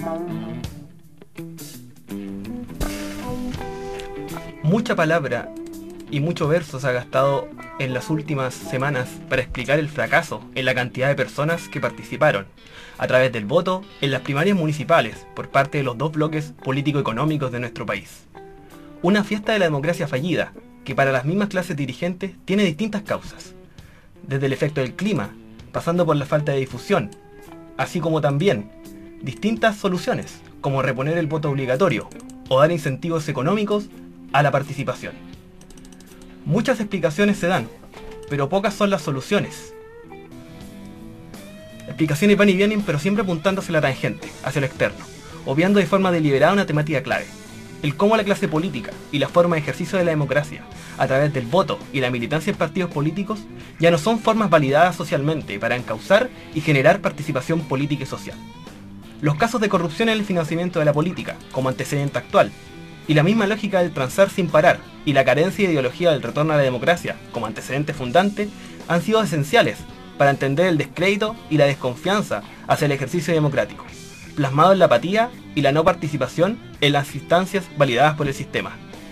Mucha palabra y mucho verso se ha gastado en las últimas semanas para explicar el fracaso en la cantidad de personas que participaron a través del voto en las primarias municipales por parte de los dos bloques político-económicos de nuestro país. Una fiesta de la democracia fallida que para las mismas clases dirigentes tiene distintas causas, desde el efecto del clima, pasando por la falta de difusión, así como también distintas soluciones, como reponer el voto obligatorio o dar incentivos económicos a la participación. Muchas explicaciones se dan, pero pocas son las soluciones. Explicaciones van y vienen, pero siempre apuntando hacia la tangente, hacia lo externo, obviando de forma deliberada una temática clave: el cómo la clase política y la forma de ejercicio de la democracia, a través del voto y la militancia en partidos políticos, ya no son formas validadas socialmente para encauzar y generar participación política y social. Los casos de corrupción en el financiamiento de la política, como antecedente actual, y la misma lógica del transar sin parar, y la carencia de ideología del retorno a la democracia, como antecedente fundante, han sido esenciales para entender el descrédito y la desconfianza hacia el ejercicio democrático, plasmado en la apatía y la no participación en las instancias validadas por el sistema.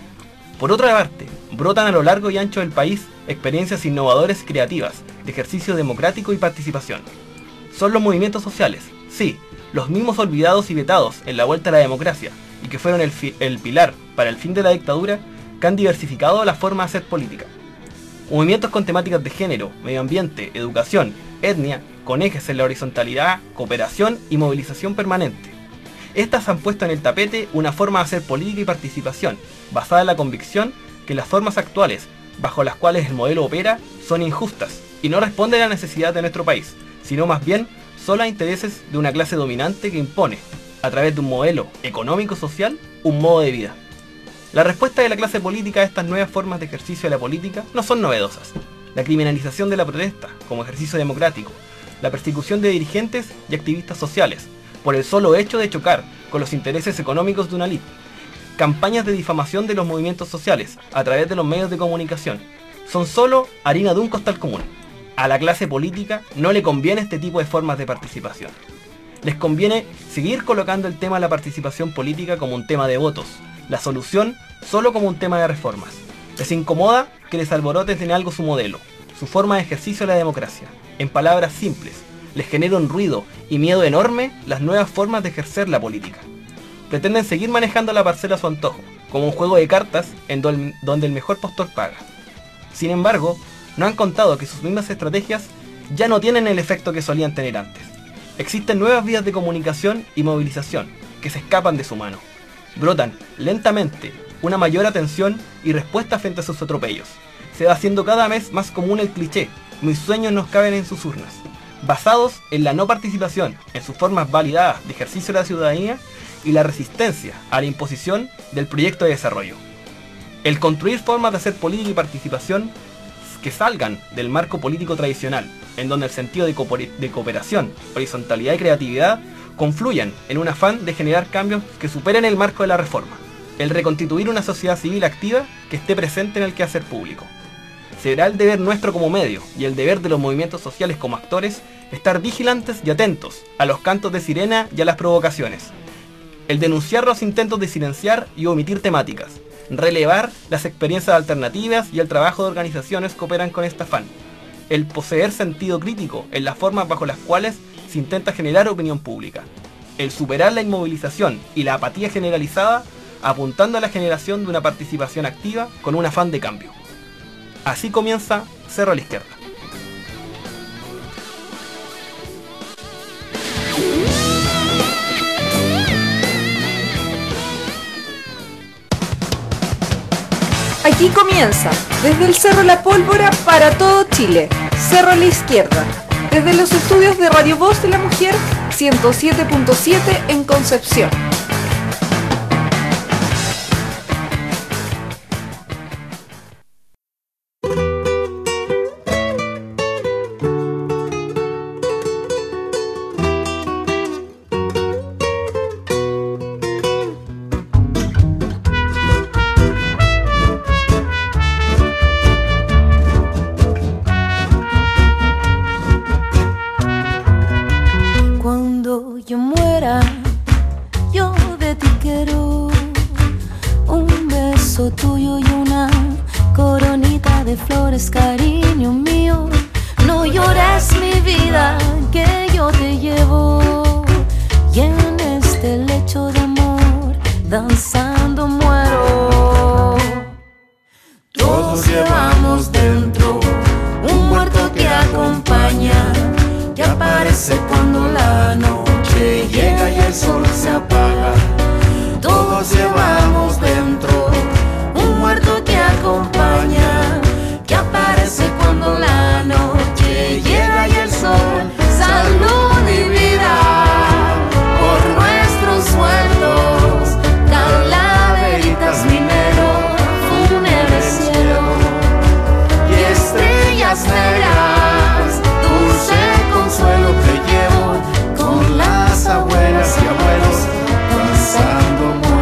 Por otra parte, brotan a lo largo y ancho del país experiencias innovadoras y creativas de ejercicio democrático y participación. Son los movimientos sociales, sí, los mismos olvidados y vetados en la vuelta a la democracia, y que fueron el pilar para el fin de la dictadura, que han diversificado la forma de hacer política. Movimientos con temáticas de género, medio ambiente, educación, etnia, con ejes en la horizontalidad, cooperación y movilización permanente. Estas han puesto en el tapete una forma de hacer política y participación, basada en la convicción que las formas actuales, bajo las cuales el modelo opera, son injustas y no responden a la necesidad de nuestro país, sino más bien solo a intereses de una clase dominante que impone, a través de un modelo económico-social, un modo de vida. La respuesta de la clase política a estas nuevas formas de ejercicio de la política no son novedosas. La criminalización de la protesta como ejercicio democrático, la persecución de dirigentes y activistas sociales por el solo hecho de chocar con los intereses económicos de una élite, campañas de difamación de los movimientos sociales a través de los medios de comunicación, son solo harina de un costal común. A la clase política no le conviene este tipo de formas de participación. Les conviene seguir colocando el tema de la participación política como un tema de votos, la solución solo como un tema de reformas. Les incomoda que les alboroten en algo su modelo, su forma de ejercicio de la democracia. En palabras simples, les genera un ruido y miedo enorme las nuevas formas de ejercer la política. Pretenden seguir manejando la parcela a su antojo, como un juego de cartas en donde el mejor postor paga. Sin embargo, no han contado que sus mismas estrategias ya no tienen el efecto que solían tener antes. Existen nuevas vías de comunicación y movilización que se escapan de su mano. Brotan lentamente una mayor atención y respuesta frente a sus atropellos. Se va haciendo cada vez más común el cliché: mis sueños no caben en sus urnas, basados en la no participación en sus formas validadas de ejercicio de la ciudadanía y la resistencia a la imposición del proyecto de desarrollo. El construir formas de hacer política y participación que salgan del marco político tradicional, en donde el sentido de cooperación, horizontalidad y creatividad confluyan en un afán de generar cambios que superen el marco de la reforma, el reconstituir una sociedad civil activa que esté presente en el quehacer público. Será el deber nuestro como medio y el deber de los movimientos sociales como actores estar vigilantes y atentos a los cantos de sirena y a las provocaciones, el denunciar los intentos de silenciar y omitir temáticas, relevar las experiencias alternativas y el trabajo de organizaciones que operan con este afán, el poseer sentido crítico en las formas bajo las cuales se intenta generar opinión pública, el superar la inmovilización y la apatía generalizada apuntando a la generación de una participación activa con un afán de cambio. Así comienza Cerro a la Izquierda. Aquí comienza, desde el Cerro La Pólvora para todo Chile, Cerro a la Izquierda, desde los estudios de Radio Voz de la Mujer, 107.7 en Concepción. de flores, cariño mío. No llores mi vida, que yo te llevo. Y en este lecho de amor, danzando muero. Todos llevamos dentro un muerto que acompaña, que aparece cuando la noche llega y el sol se apaga. Todos llevamos dentro un muerto que acompaña, que aparece cuando la noche llega y el sol. Salud y vida por nuestros muertos, calaveritas, minero, fúnebre cielo y estrellas negras. Dulce consuelo te llevo con las abuelas y abuelos, danzando muero.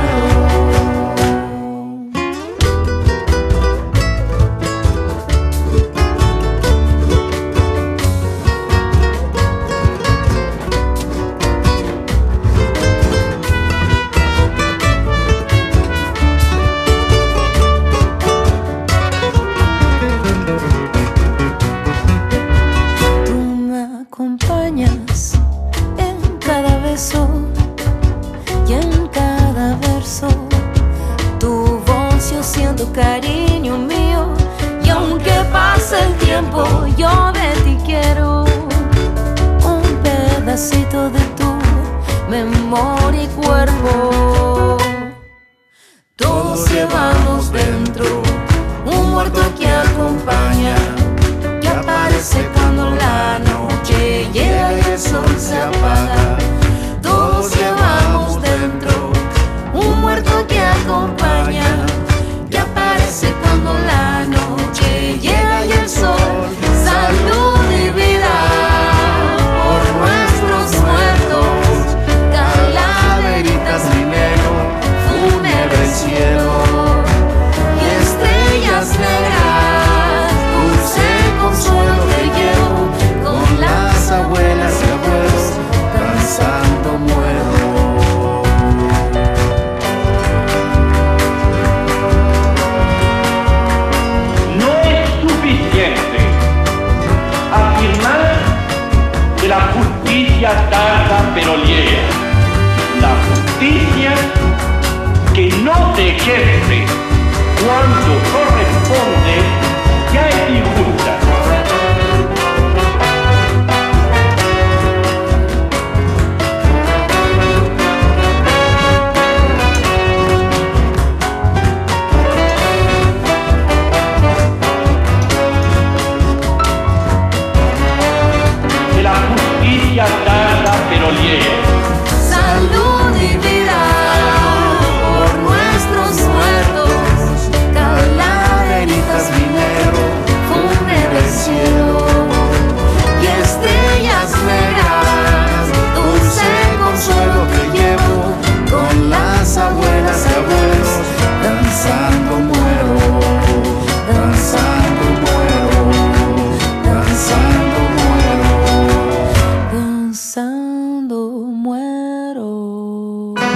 Cariño mío, y aunque pase el tiempo, yo de ti quiero un pedacito de tu memoria y cuerpo. Todos llevamos dentro un muerto que acompaña, que aparece cuando la noche llega y el sol se apaga. Todos llevamos dentro un muerto que acompaña, que aparece cuando la noche llega y el sol. Salud y vida por nuestros muertos, calaveritas, dinero, fúnebre cielo y estrellas negras. Dulce consuelo te llevo con las abuelas y abuelos, danzando muero. La justicia tarda pero llega. La justicia que no se ejerce cuando corresponde ya es injusta. Tarda pero llega. Salud y vida por nuestros muertos, calaveritas, dinero, fúnebre cielo y estrellas negras. Dulce consuelo te llevo con las abuelas y abuelos, danzando muero, danzando muero, danzando muero. Danzando muero.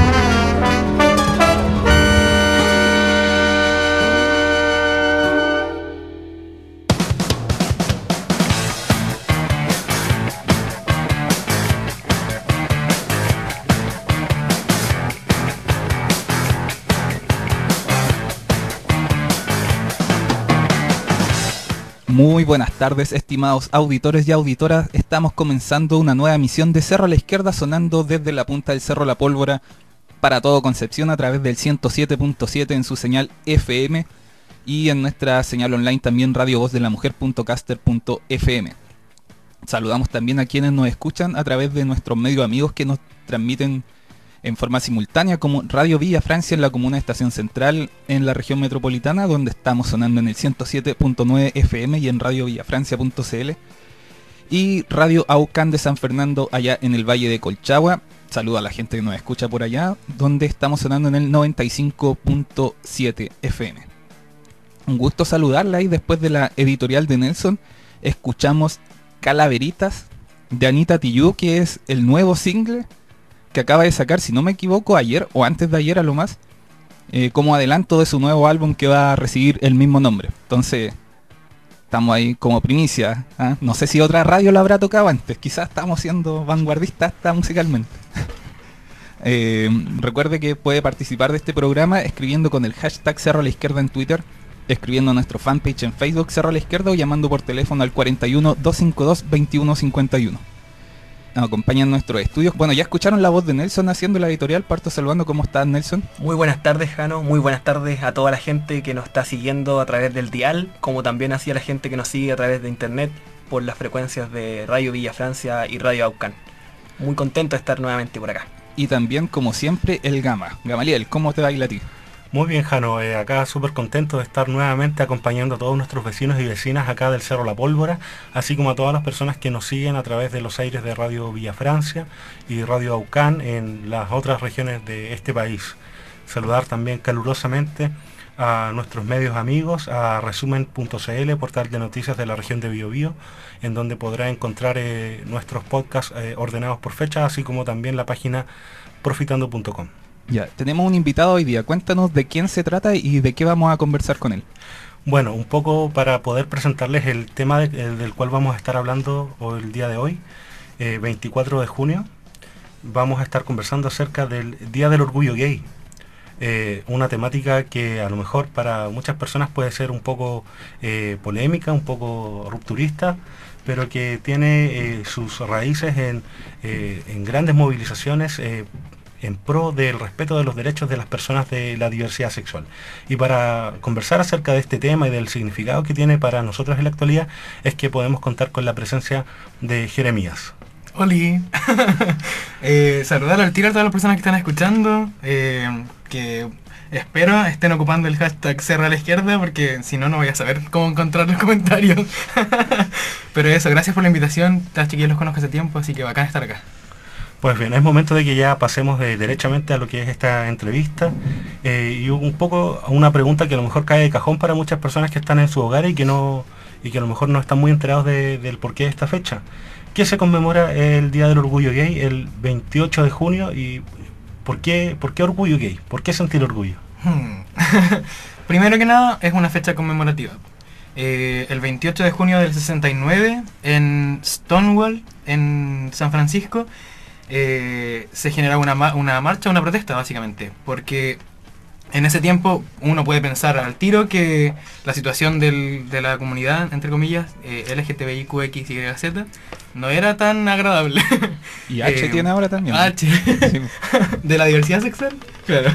Muy buenas tardes, estimados auditores y auditoras. Estamos comenzando una nueva emisión de Cerro a la Izquierda, sonando desde la punta del Cerro La Pólvora para todo Concepción a través del 107.7 en su señal FM y en nuestra señal online también radiovozdelamujer.caster.fm. Saludamos también a quienes nos escuchan a través de nuestros medios amigos que nos transmiten en forma simultánea, como Radio Villa Francia en la comuna de Estación Central en la región metropolitana, donde estamos sonando en el 107.9 FM y en radiovillafrancia.cl, y Radio Aucán de San Fernando allá en el Valle de Colchagua. Saludo a la gente que nos escucha por allá, donde estamos sonando en el 95.7 FM. Un gusto saludarla, y después de la editorial de Nelson escuchamos Calaveritas de Anita Tijoux, que es el nuevo single que acaba de sacar, si no me equivoco, ayer o antes de ayer a lo más, como adelanto de su nuevo álbum que va a recibir el mismo nombre. Entonces, estamos ahí como primicia. ¿Ah? No sé si otra radio lo habrá tocado antes, quizás estamos siendo vanguardistas hasta musicalmente. Recuerde que puede participar de este programa escribiendo con el hashtag Cerro a la Izquierda en Twitter, escribiendo a nuestro fanpage en Facebook Cerro a la Izquierda o llamando por teléfono al 41 252 2151. Nos acompañan nuestros estudios. Bueno, ya escucharon la voz de Nelson haciendo la editorial. Parto saludando. ¿Cómo estás, Nelson? Muy buenas tardes, Jano. Muy buenas tardes a toda la gente que nos está siguiendo a través del dial, como también así a la gente que nos sigue a través de internet por las frecuencias de Radio Villa Francia y Radio Aucán. Muy contento de estar nuevamente por acá. Y también, como siempre, el Gama. Gamaliel, ¿cómo te va a ti? Muy bien, Jano, acá súper contento de estar nuevamente acompañando a todos nuestros vecinos y vecinas acá del Cerro La Pólvora, así como a todas las personas que nos siguen a través de los aires de Radio Villa Francia y Radio Aucán en las otras regiones de este país. Saludar también calurosamente a nuestros medios amigos, a resumen.cl, portal de noticias de la región de Biobío, en donde podrá encontrar nuestros podcasts ordenados por fecha, así como también la página profitando.com. Ya, tenemos un invitado hoy día. Cuéntanos de quién se trata y de qué vamos a conversar con él. Bueno, un poco para poder presentarles el tema del cual vamos a estar hablando el día de hoy, 24 de junio, vamos a estar conversando acerca del Día del Orgullo Gay. Una temática que a lo mejor para muchas personas puede ser un poco polémica, un poco rupturista, pero que tiene sus raíces en grandes movilizaciones en pro del respeto de los derechos de las personas de la diversidad sexual. Y para conversar acerca de este tema y del significado que tiene para nosotros en la actualidad, es que podemos contar con la presencia de Jeremías. Oli, saludar al tiro a todas las personas que están escuchando, que espero estén ocupando el hashtag Cerro a la Izquierda, porque si no, no voy a saber cómo encontrar los comentarios. Pero eso, gracias por la invitación, las chiquillas los conozco hace tiempo, así que bacán estar acá. Pues bien, es momento de que ya pasemos derechamente a lo que es esta entrevista y un poco a una pregunta que a lo mejor cae de cajón para muchas personas que están en su hogar y que a lo mejor no están muy enterados del porqué de esta fecha. ¿Qué se conmemora el Día del Orgullo Gay el 28 de junio y por qué orgullo gay? ¿Por qué sentir orgullo? Primero que nada, es una fecha conmemorativa. El 28 de junio del 69, en Stonewall, en San Francisco, se genera una marcha, una protesta básicamente, porque en ese tiempo uno puede pensar al tiro que la situación de la comunidad, entre comillas, LGTBIQXYZ, no era tan agradable. Y H tiene ahora también. H. Sí. De la diversidad sexual, claro.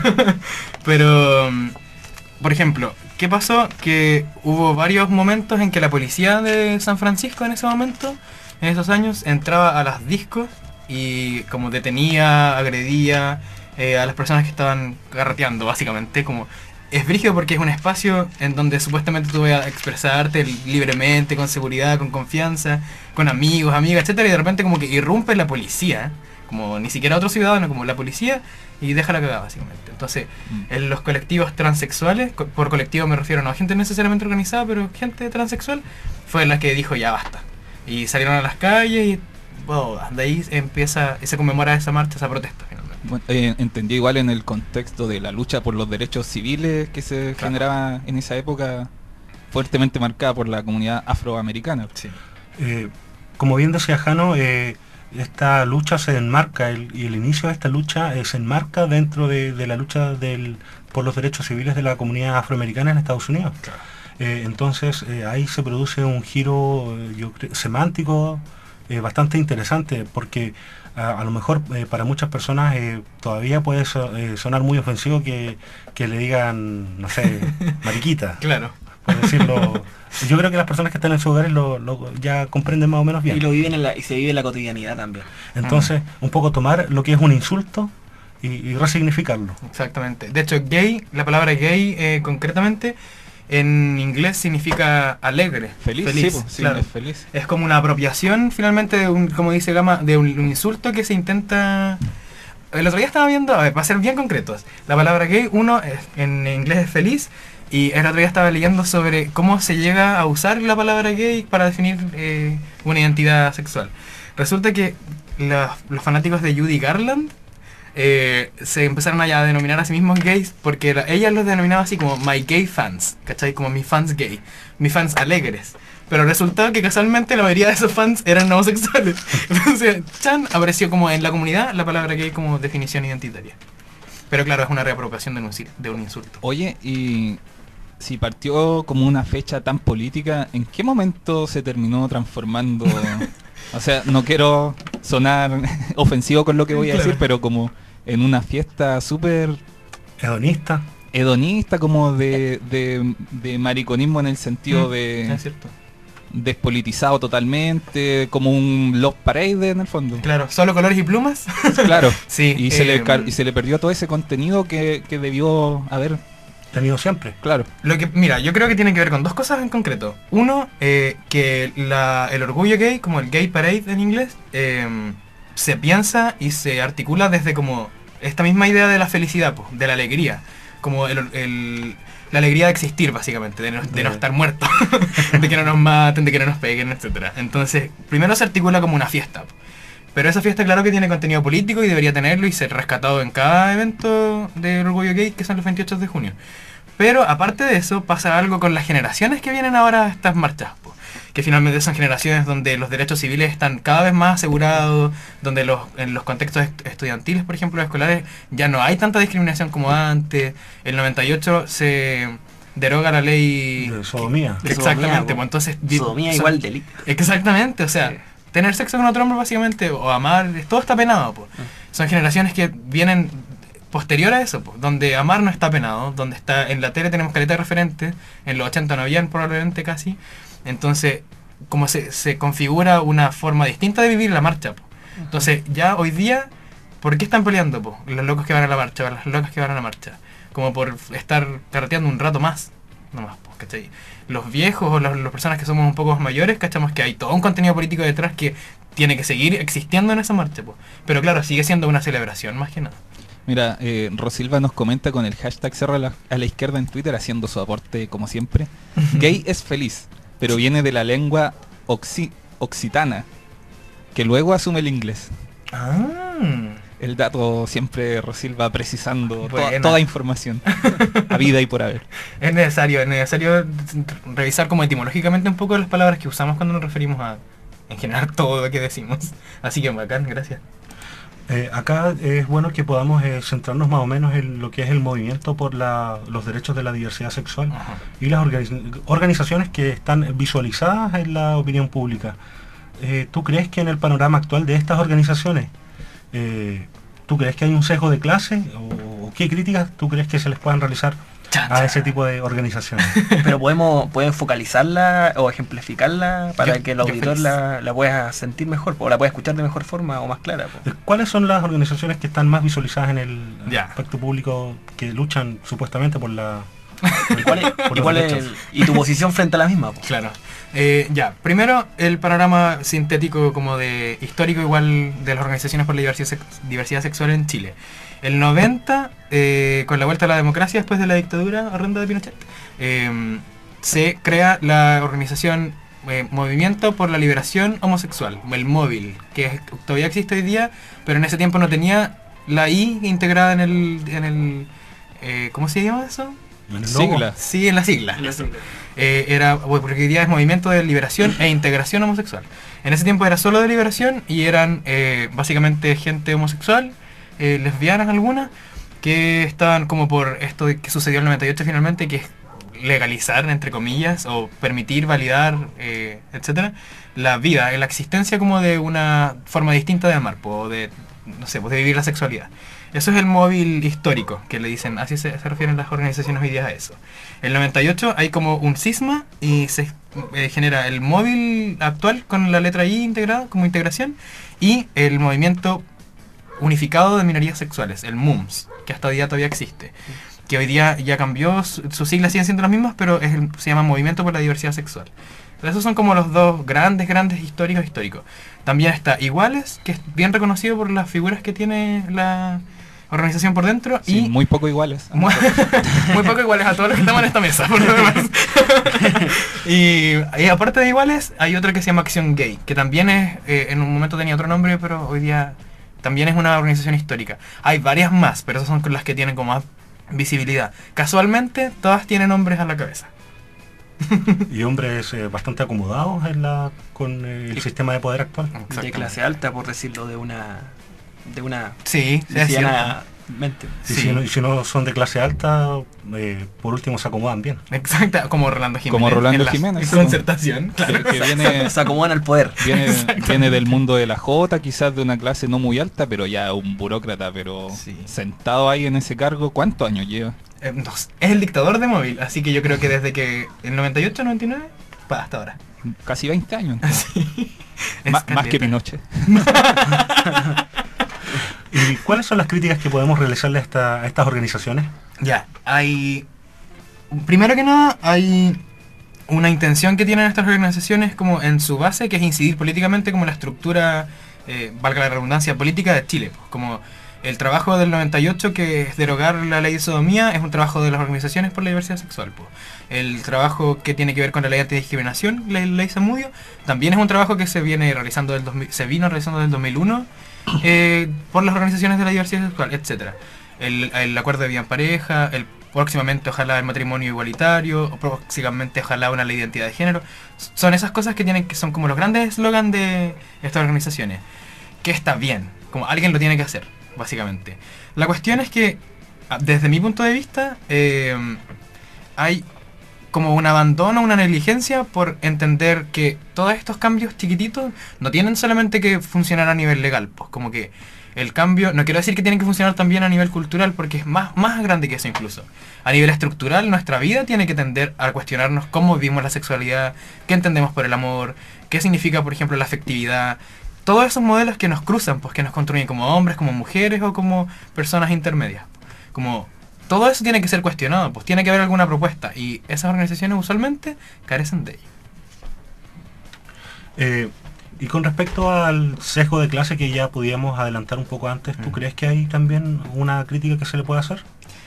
Pero, por ejemplo, ¿qué pasó? Que hubo varios momentos en que la policía de San Francisco en ese momento, en esos años, entraba a las discos y como detenía, agredía a las personas que estaban garroteando, básicamente. Como es brígido porque es un espacio en donde supuestamente tú vas a expresarte libremente, con seguridad, con confianza, con amigos, amigas, etcétera, y de repente como que irrumpe la policía, como ni siquiera otro ciudadano, como la policía, y deja la cagada, básicamente. Entonces, en los colectivos transexuales, por colectivo me refiero no a gente necesariamente organizada, pero gente transexual, fue la que dijo ya basta. Y salieron a las calles y de ahí se conmemora esa marcha, esa protesta finalmente. Bueno, entendí igual en el contexto de la lucha por los derechos civiles que se generaba en esa época, fuertemente marcada por la comunidad afroamericana. Sí. Como bien decía Jano, esta lucha se enmarca, y el inicio de esta lucha se enmarca dentro de la lucha por los derechos civiles de la comunidad afroamericana en Estados Unidos. Claro. Entonces ahí se produce un giro semántico bastante interesante, porque a lo mejor para muchas personas todavía puede sonar muy ofensivo que le digan, no sé, mariquita. Claro. Por decirlo. Yo creo que las personas que están en sus hogares lo ya comprenden más o menos bien. Y lo viven y se vive en la cotidianidad también. Entonces, un poco tomar lo que es un insulto y resignificarlo. Exactamente. De hecho, gay, la palabra gay concretamente, en inglés significa alegre. Feliz, feliz, sí, pues, claro. Es feliz. Es como una apropiación finalmente de como dice Gama, de un insulto que se intenta. El otro día estaba viendo, a ver, para ser bien concretos, la palabra gay, en inglés es feliz, y el otro día estaba leyendo sobre cómo se llega a usar la palabra gay para definir una identidad sexual. Resulta que los fanáticos de Judy Garland se empezaron a denominar a sí mismos gays porque ella los denominaba así como my gay fans, ¿cachai? Como mis fans gay, mis fans alegres. Pero resultó que casualmente la mayoría de esos fans eran homosexuales. Entonces, Chan apareció como en la comunidad la palabra gay como definición identitaria. Pero claro, es una reapropiación de un insulto. Oye, y si partió como una fecha tan política, ¿en qué momento se terminó transformando? O sea, no quiero sonar ofensivo con lo que voy a decir, pero como en una fiesta súper hedonista, como de mariconismo en el sentido de Es cierto. despolitizado totalmente, como un Love Parade en el fondo. Claro, solo colores y plumas. Claro. Sí. Y se le perdió todo ese contenido que debió haber tenido siempre. Claro. Mira, yo creo que tiene que ver con dos cosas en concreto. Uno, que el orgullo gay, como el Gay Parade en inglés, se piensa y se articula desde como esta misma idea de la felicidad, pues, de la alegría. Como la alegría de existir, básicamente, de no estar muertos, de que no nos maten, de que no nos peguen, etcétera. Entonces, primero se articula como una fiesta. Pero esa fiesta, claro que tiene contenido político y debería tenerlo y ser rescatado en cada evento del orgullo gay, que son los 28 de junio. Pero aparte de eso, pasa algo con las generaciones que vienen ahora a estas marchas, po, que finalmente son generaciones donde los derechos civiles están cada vez más asegurados, donde en los contextos estudiantiles, por ejemplo, escolares, ya no hay tanta discriminación como antes. El 98 se deroga la ley de sodomía. Exactamente, pues entonces sodomía igual delito. Exactamente, o sea, tener sexo con otro hombre básicamente, o amar, todo está penado, pues. Son generaciones que vienen posterior a eso, pues, donde amar no está penado, donde está en la tele tenemos caleta de referentes, en los 80 no habían probablemente casi. Entonces, como se configura una forma distinta de vivir la marcha, pues. Entonces, ya hoy día, ¿por qué están peleando, pues, los locos que van a la marcha, las locas que van a la marcha? Como por estar carreteando un rato más, nomás, pues, ¿cachai? Los viejos o las personas que somos un poco más mayores, cachamos que hay todo un contenido político detrás que tiene que seguir existiendo en esa marcha, pues. Pero claro, sigue siendo una celebración más que nada. Mira, Rosilva nos comenta con el hashtag Cerro a la Izquierda en Twitter, haciendo su aporte como siempre. Gay es feliz, pero viene de la lengua occitana, que luego asume el inglés. El dato siempre Rosilva precisando toda información, a vida y por haber. Es necesario revisar como etimológicamente un poco las palabras que usamos cuando nos referimos a, en general, todo lo que decimos. Así que bacán, gracias. Acá es bueno que podamos centrarnos más o menos en lo que es el movimiento por los derechos de la diversidad sexual. Ajá. Y las organizaciones que están visualizadas en la opinión pública. ¿Tú crees que en el panorama actual de estas organizaciones, tú crees que hay un sesgo de clase o qué críticas tú crees que se les puedan realizar a ese tipo de organizaciones? Pero pueden focalizarla o ejemplificarla para que el auditor la pueda sentir mejor, o la pueda escuchar de mejor forma o más clara. ¿Cuáles son las organizaciones que están más visualizadas en el aspecto público, que luchan supuestamente por la... ¿Y tu posición frente a la misma? Claro. Primero, el panorama sintético como de histórico igual de las organizaciones por la diversidad sexual en Chile. El 90, con la vuelta a la democracia después de la dictadura horrenda de Pinochet, se crea la organización Movimiento por la Liberación Homosexual, el móvil, que todavía existe hoy día, pero en ese tiempo no tenía la I integrada en el ¿cómo se llama eso? Sigla. Sí, en la sigla. Porque hoy día es Movimiento de Liberación e Integración Homosexual. En ese tiempo era solo de liberación y eran básicamente gente homosexual, lesbianas algunas, que estaban como por esto que sucedió en el 98 finalmente, que es legalizar, entre comillas, o permitir, validar, etcétera, la vida, la existencia como de una forma distinta de amar, o de, no sé, de vivir la sexualidad. Eso es el móvil histórico, que le dicen, así se refieren las organizaciones hoy día a eso. En el 98 hay como un cisma y se genera el móvil actual con la letra I integrada como integración y el movimiento unificado de minorías sexuales, el MUMS, que hasta hoy día todavía existe. Que hoy día ya cambió, sus siglas siguen siendo las mismas, pero se llama Movimiento por la Diversidad Sexual. Entonces esos son como los dos grandes históricos. También está Iguales, que es bien reconocido por las figuras que tiene la organización por dentro. Sí, y muy poco iguales. Muy poco iguales a todos los que estamos en esta mesa, por lo demás. y aparte de Iguales, hay otra que se llama Acción Gay, que también es, en un momento tenía otro nombre, pero hoy día también es una organización histórica. Hay varias más, pero esas son con las que tienen como más visibilidad. Casualmente, todas tienen hombres a la cabeza. Y hombres bastante acomodados con el sistema de poder actual. De Exactamente. clase alta, por decirlo de una Sí, es cierto. livianamente. Y Sí. si no son de clase alta, por último se acomodan bien. Exacto, como Rolando Jiménez. Como Rolando en la Jiménez, sí. concertación, claro. Que viene, Se acomodan al poder. viene del mundo de la Jota, quizás de una clase no muy alta, pero ya un burócrata, pero Sí. sentado ahí en ese cargo, ¿cuántos años lleva? No, es el dictador de móvil, así que yo creo que desde que el 98, 99, hasta ahora. Casi 20 años. entonces. Es Más que caleta. Pinochet. ¿Y cuáles son las críticas que podemos realizarle a estas organizaciones? Ya, hay... Primero que nada, hay una intención que tienen estas organizaciones como en su base, que es incidir políticamente como la estructura, valga la redundancia, política de Chile. Pues, como el trabajo del 98, que es derogar la ley de sodomía, es un trabajo de las organizaciones por la diversidad sexual. Pues. El trabajo que tiene que ver con la ley antidiscriminación, la ley Zamudio, también es un trabajo que se vino realizando desde el 2001 por las organizaciones de la diversidad sexual, etcétera. El acuerdo de vida en pareja, próximamente ojalá el matrimonio igualitario, o próximamente ojalá una ley de identidad de género. Son esas cosas que son como los grandes eslogan de estas organizaciones. Que está bien, como alguien lo tiene que hacer, básicamente. La cuestión es que, desde mi punto de vista, hay como un abandono, una negligencia por entender que todos estos cambios chiquititos no tienen solamente que funcionar a nivel legal, pues como que el cambio, no quiero decir que tienen que funcionar también a nivel cultural, porque es más grande que eso incluso. A nivel estructural, nuestra vida tiene que tender a cuestionarnos cómo vivimos la sexualidad, qué entendemos por el amor, qué significa, por ejemplo, la afectividad. Todos esos modelos que nos cruzan, pues que nos construyen como hombres, como mujeres o como personas intermedias. Como todo eso tiene que ser cuestionado, pues tiene que haber alguna propuesta, y esas organizaciones usualmente carecen de ello. Y con respecto al sesgo de clase que ya podíamos adelantar un poco antes, ¿tú crees que hay también una crítica que se le puede hacer?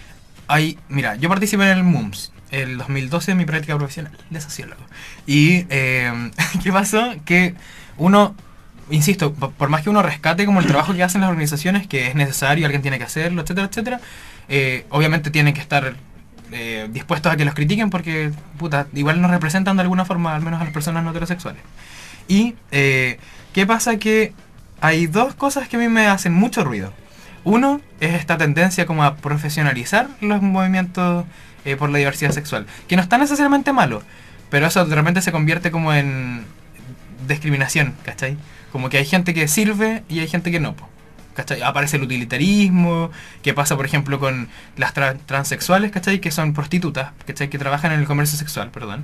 Mira, yo participé en el MUMS, el 2012 en mi práctica profesional de sociólogo. Y, ¿qué pasó? Que uno, insisto, por más que uno rescate como el trabajo que hacen las organizaciones, que es necesario, alguien tiene que hacerlo, etcétera, etcétera, obviamente tienen que estar dispuestos a que los critiquen porque, puta, igual nos representan de alguna forma, al menos a las personas no heterosexuales. Y, ¿qué pasa? Que hay dos cosas que a mí me hacen mucho ruido. Uno es esta tendencia como a profesionalizar los movimientos por la diversidad sexual, que no está necesariamente malo, pero eso de repente se convierte como en discriminación, ¿cachai? Como que hay gente que sirve y hay gente que no, ¿cachai? Aparece el utilitarismo, que pasa por ejemplo con las transexuales, ¿cachai? Que son prostitutas, ¿cachai? Que trabajan en el comercio sexual, perdón,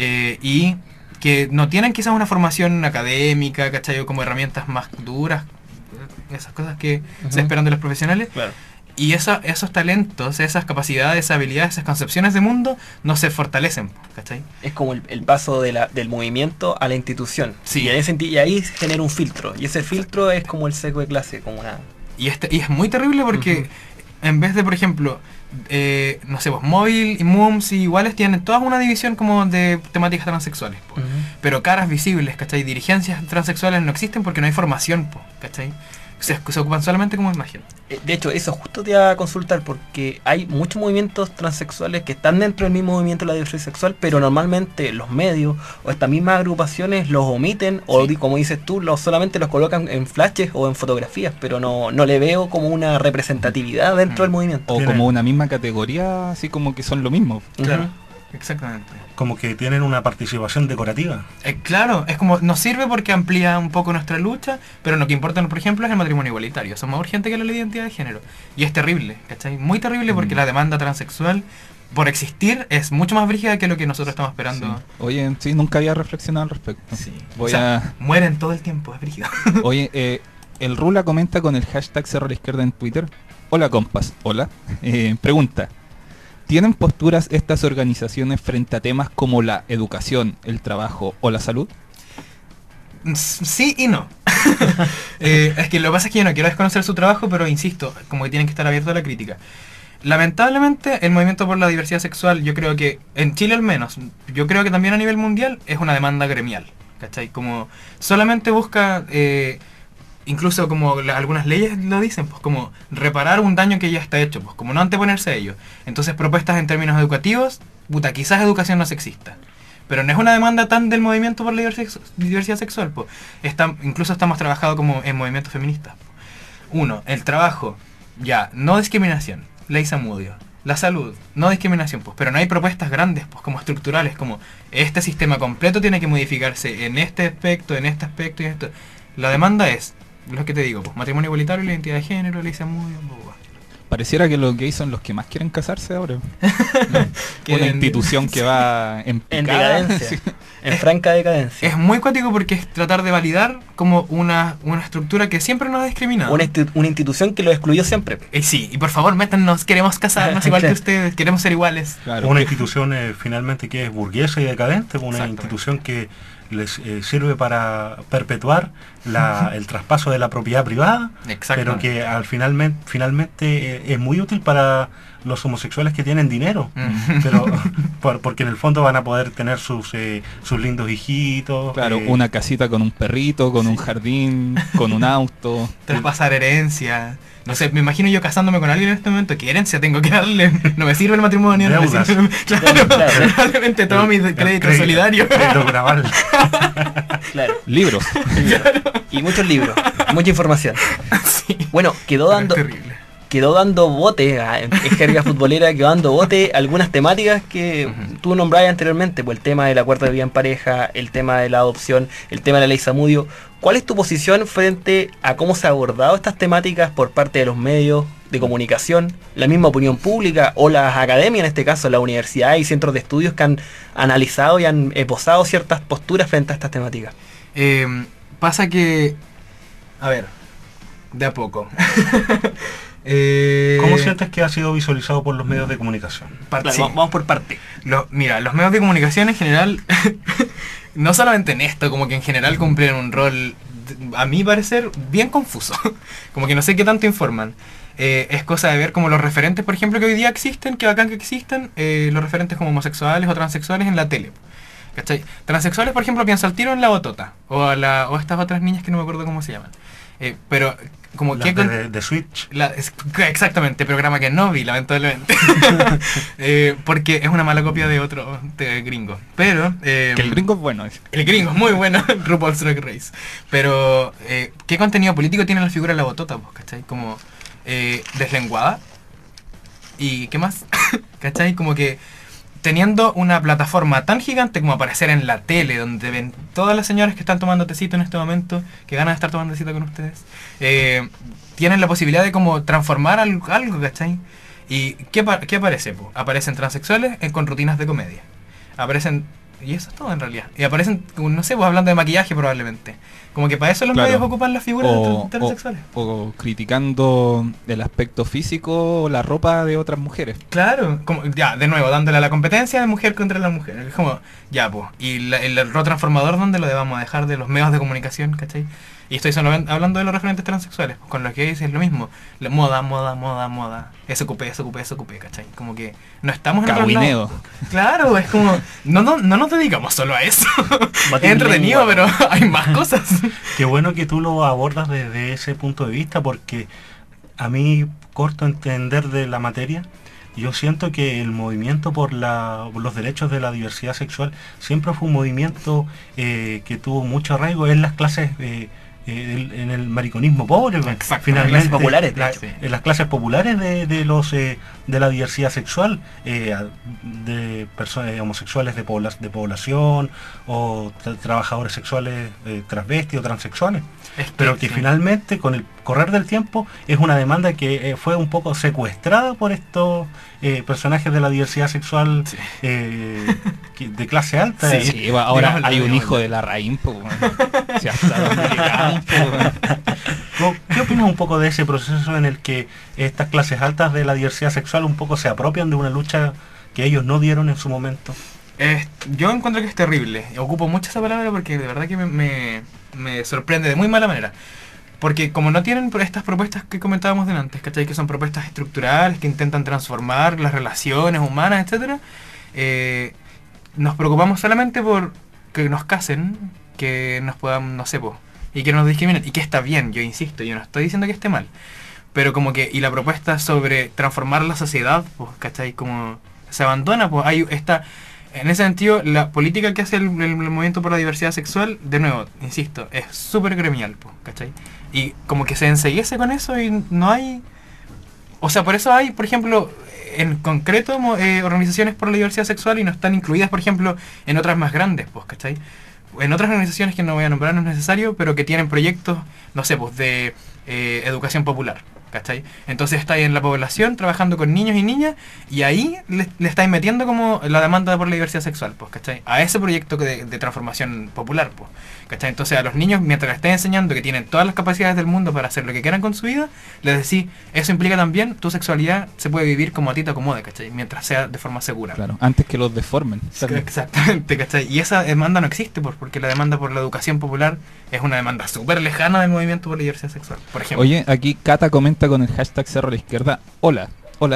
y que no tienen quizás una formación académica, ¿cachai? O como herramientas más duras, esas cosas que se esperan de los profesionales. Claro. Y esos talentos, esas capacidades, esas habilidades, esas concepciones de mundo no se fortalecen, ¿cachai? Es como el paso del movimiento a la institución. Sí. Y ahí se genera un filtro. Y ese filtro es como el sesgo de clase, como una... Y es muy terrible porque en vez de, por ejemplo, no sé, pues móvil y MUMS y iguales tienen todas una división como de temáticas transexuales, po. Pero caras visibles, ¿cachai? Dirigencias transexuales no existen porque no hay formación, po, ¿cachai? Se ocupan solamente como imagen. De hecho, eso justo te iba a consultar porque hay muchos movimientos transexuales que están dentro del mismo movimiento de la diversidad sexual, pero normalmente los medios o estas mismas agrupaciones los omiten o, como dices tú, solamente los colocan en flashes o en fotografías, pero no le veo como una representatividad dentro del movimiento. O Tienen- como una misma categoría, así como que son lo mismo. Claro, exactamente. Como que tienen una participación decorativa. Claro, es como, nos sirve porque amplía un poco nuestra lucha, pero lo que importa, por ejemplo, es el matrimonio igualitario. Son más urgentes que la ley de identidad de género. Y es terrible, ¿cachai? Muy terrible porque la demanda transexual, por existir, es mucho más brígida que lo que nosotros estamos esperando. Sí. Oye, sí, nunca había reflexionado al respecto. Sí. Voy O sea, mueren todo el tiempo, es brígido. Oye, el Rula comenta con el hashtag Cerro a la Izquierda en Twitter. Hola compas, hola. Pregunta. ¿Tienen posturas estas organizaciones frente a temas como la educación, el trabajo o la salud? Sí y no. Es que lo que pasa es que yo no quiero desconocer su trabajo, pero insisto, como que tienen que estar abiertos a la crítica. Lamentablemente, el movimiento por la diversidad sexual, yo creo que, en Chile al menos, yo creo que también a nivel mundial, es una demanda gremial, ¿cachai? Como solamente busca incluso como algunas leyes lo dicen, pues como reparar un daño que ya está hecho, pues como no anteponerse a ello. Entonces propuestas en términos educativos, puta, quizás educación no sexista. Pero no es una demanda tan del movimiento por la diversidad sexual, pues. Incluso estamos trabajando como en movimientos feministas. Uno, el trabajo, ya, no discriminación, ley Zamudio. La salud, no discriminación, pues, pero no hay propuestas grandes, pues, como estructurales, como este sistema completo tiene que modificarse en este aspecto y en esto. La demanda es, lo que te digo, pues, matrimonio igualitario, la identidad de género, ley Zamudio, Pareciera que los gays son los que más quieren casarse ahora. Una institución que va en picada. decadencia. En franca decadencia. Es muy cuático porque es tratar de validar como una estructura que siempre nos ha discriminado. Una institución que lo excluyó siempre. Sí, y por favor, métannos, queremos casarnos igual que ustedes, queremos ser iguales. Claro. Una institución finalmente que es burguesa y decadente, una Exactamente. institución que les sirve para perpetuar el traspaso de la propiedad privada, pero que finalmente es muy útil para los homosexuales que tienen dinero, pero porque en el fondo van a poder tener sus lindos hijitos. Claro, una casita con un perrito, con un jardín, con un auto. Traspasar herencia. No sé, me imagino yo casándome con alguien en este momento. ¿Qué herencia tengo que darle? No me sirve el matrimonio. No me Deudas. sirve, claro, probablemente todo mi crédito solidario. Crédito graval. Claro. Libros. Y muchos libros. Mucha información. Sí. Bueno, quedó Pero dando... es terrible. Quedó dando bote, en jerga futbolera, quedó dando bote algunas temáticas que tú nombrabas anteriormente, pues el tema del acuerdo de vida en pareja, el tema de la adopción, el tema de la ley Zamudio. ¿Cuál es tu posición frente a cómo se ha abordado estas temáticas por parte de los medios de comunicación, la misma opinión pública o las academias, en este caso la universidad y centros de estudios que han analizado y han esbozado ciertas posturas frente a estas temáticas? Pasa que... A ver, de a poco. ¿Cómo sientes que ha sido visualizado por los medios de comunicación? Claro, Sí. vamos por parte. Mira, los medios de comunicación en general, no solamente en esto, como que en general cumplen un rol, a mi parecer, bien confuso. Como que no sé qué tanto informan. Es cosa de ver como los referentes, por ejemplo, que hoy día existen, que bacán que existen, los referentes como homosexuales o transexuales en la tele. ¿Cachai? Transexuales, por ejemplo, pienso al tiro en la Botota, o estas otras niñas que no me acuerdo cómo se llaman. Pero como Las que... de Switch. Exactamente, programa que no vi, lamentablemente. Porque es una mala copia de otro gringo. Pero... Que el gringo es bueno. el gringo es muy bueno, RuPaul's Drag Race. Pero, ¿qué contenido político tiene la figura de la Botota? Pues, ¿cachai? Como deslenguada. ¿Y qué más? ¿Cachai? Como que teniendo una plataforma tan gigante como aparecer en la tele, donde ven todas las señoras que están tomando tecito en este momento, que ganan de estar tomando tecito con ustedes, tienen la posibilidad de como transformar algo, ¿cachai? ¿Y qué aparece? Po? Aparecen transexuales con rutinas de comedia. Aparecen... Y eso es todo en realidad. Y aparecen, no sé, pues hablando de maquillaje probablemente. Como que para eso los Claro. medios ocupan las figuras transexuales. O criticando el aspecto físico o la ropa de otras mujeres. Claro, como, ya, de nuevo, dándole a la competencia de mujer contra la mujer. Es como, ya, pues. Y el rol transformador, ¿dónde lo debamos dejar? De los medios de comunicación, ¿cachai? Y estoy solo hablando de los referentes transexuales. Con los que es lo mismo. Moda. SQP, ¿cachai? Como que no estamos en otro Cahuineo. lado. Claro, es como, no nos dedicamos solo a eso. Es Batir entretenido, lengua. pero hay más cosas. Qué bueno que tú lo abordas desde ese punto de vista, porque a mí, corto entender de la materia, yo siento que el movimiento por los derechos de la diversidad sexual siempre fue un movimiento que tuvo mucho arraigo en las clases, en el mariconismo pobre, Exacto, finalmente, las clases populares, de hecho. en las clases populares de la diversidad sexual, de personas homosexuales de población o trabajadores sexuales transvestis o transexuales. Pero que sí. finalmente, con el correr del tiempo, es una demanda que fue un poco secuestrada por estos personajes de la diversidad sexual Sí. de clase alta. Sí. Sí, ahora Digámoslo, hay un digámoslo. hijo de la Raín, po, weón. Si hasta dónde llegamos, po, weón. ¿Qué opinas un poco de ese proceso en el que estas clases altas de la diversidad sexual un poco se apropian de una lucha que ellos no dieron en su momento? Yo encuentro que es terrible. Ocupo mucho esa palabra porque de verdad que me sorprende de muy mala manera. Porque como no tienen estas propuestas que comentábamos antes, ¿cachai? Que son propuestas estructurales que intentan transformar las relaciones humanas, etcétera, nos preocupamos solamente por que nos casen, que nos puedan, no sé, y que nos discriminen, y que está bien, yo insisto, yo no estoy diciendo que esté mal, pero como que, y la propuesta sobre transformar la sociedad, pues, ¿cachai? Como se abandona, pues hay esta, en ese sentido, la política que hace el movimiento por la diversidad sexual, de nuevo, insisto, es súper gremial, pues, ¿cachai? Y como que se enseguece con eso y no hay, o sea, por eso hay, por ejemplo, en concreto, organizaciones por la diversidad sexual y no están incluidas, por ejemplo, en otras más grandes, pues, ¿cachai? En otras organizaciones que no voy a nombrar, no es necesario, pero que tienen proyectos, no sé, pues, de educación popular, ¿cachai? Entonces estáis en la población trabajando con niños y niñas y ahí le estáis metiendo como la demanda por la diversidad sexual, pues, ¿cachai? A ese proyecto de transformación popular, pues, ¿cachai? Entonces a los niños, mientras les estáis enseñando que tienen todas las capacidades del mundo para hacer lo que quieran con su vida, les decís, eso implica también tu sexualidad se puede vivir como a ti te acomode, ¿cachai? Mientras sea de forma segura. Claro, antes que los deformen. Exactamente, ¿cachai? Y esa demanda no existe, pues, porque la demanda por la educación popular es una demanda súper lejana del movimiento por la diversidad sexual, por ejemplo. Oye, aquí Cata comenta con el hashtag Cerro a la Izquierda, hola.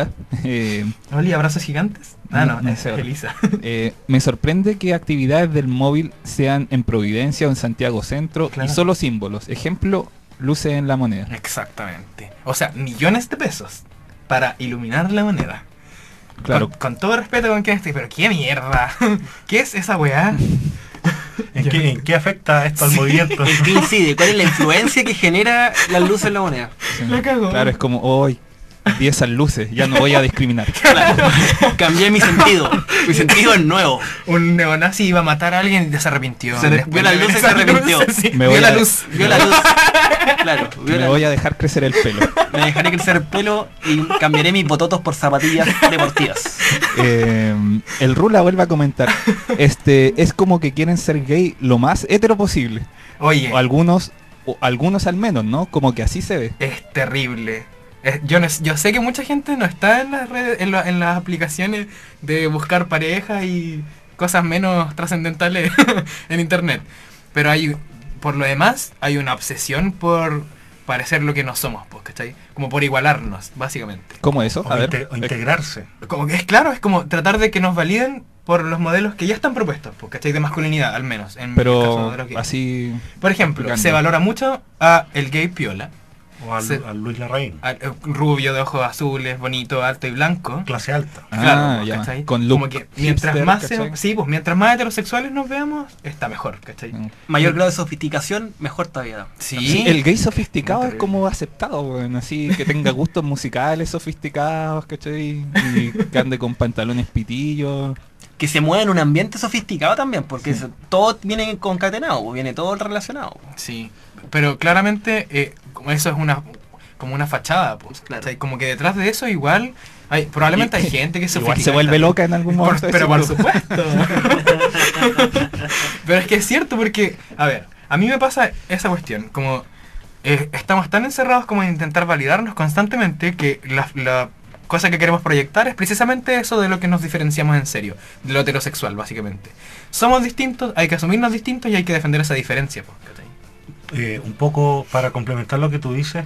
Oli, ¿abrazos gigantes? Ah, no, es Cerro. Elisa. Me sorprende que actividades del móvil sean en Providencia o en Santiago Centro Claro. y solo símbolos. Ejemplo, luces en la moneda. Exactamente. O sea, millones de pesos para iluminar la moneda. Claro. Con todo respeto con quien estoy, pero qué mierda. ¿Qué es esa weá? ¿En qué afecta esto al movimiento? ¿En qué incide? ¿Cuál es la influencia que genera la luz en la moneda? Sí. La cagó. Claro, es como, hoy vi esas luces, ya no voy a discriminar. Claro. Cambié mi sentido. Mi sentido es nuevo. Un neonazi iba a matar a alguien y se arrepintió. Vio la luz y se arrepintió. Sí, Me vio voy la a- luz. Vio la luz. Claro. Vio Me la voy a dejar crecer el pelo. Me dejaré crecer el pelo y cambiaré mis bototos por zapatillas deportivas. El Rula vuelve a comentar, es como que quieren ser gay lo más hetero posible. Oye, O algunos al menos, ¿no? Como que así se ve. es terrible. Yo sé que mucha gente no está en las redes, en las aplicaciones de buscar pareja y cosas menos trascendentales en internet. Pero por lo demás, hay una obsesión por parecer lo que no somos, pues, ¿cachai? Como por igualarnos, básicamente. ¿Cómo eso? A ver. O integrarse. Como que es claro, es como tratar de que nos validen por los modelos que ya están propuestos, pues, ¿cachai? De masculinidad, al menos. En el caso Pero de los gays. así... Por ejemplo, explicando. se valora mucho a el gay piola. O al, Sí. al Luis Larraín. Rubio, de ojos azules, bonito, alto y blanco. Clase alta. Ah, pues, ya. ¿cachai? Con look como que mientras hipster, más ¿cachai? sí, pues mientras más heterosexuales nos veamos, está mejor, ¿cachai? Mayor grado de sofisticación, mejor todavía. Sí, Sí, el gay sofisticado es Terrible. como aceptado, weón, así que tenga gustos musicales sofisticados, ¿cachai? Y que ande con pantalones pitillos. Que se mueva en un ambiente sofisticado también, porque todo viene concatenado, viene todo relacionado. sí. Pero claramente como eso es como una fachada, pues, Claro. ¿cachai? Como que detrás de eso igual probablemente hay gente que Igual se vuelve loca en algún momento. Pero por decirlo. supuesto. Pero es que es cierto porque, a ver, a mí me pasa esa cuestión, como estamos tan encerrados como en intentar validarnos constantemente que la cosa que queremos proyectar es precisamente eso de lo que nos diferenciamos en serio, de lo heterosexual, básicamente. Somos distintos, hay que asumirnos distintos y hay que defender esa diferencia, pues, ¿cachai? Un poco para complementar lo que tú dices,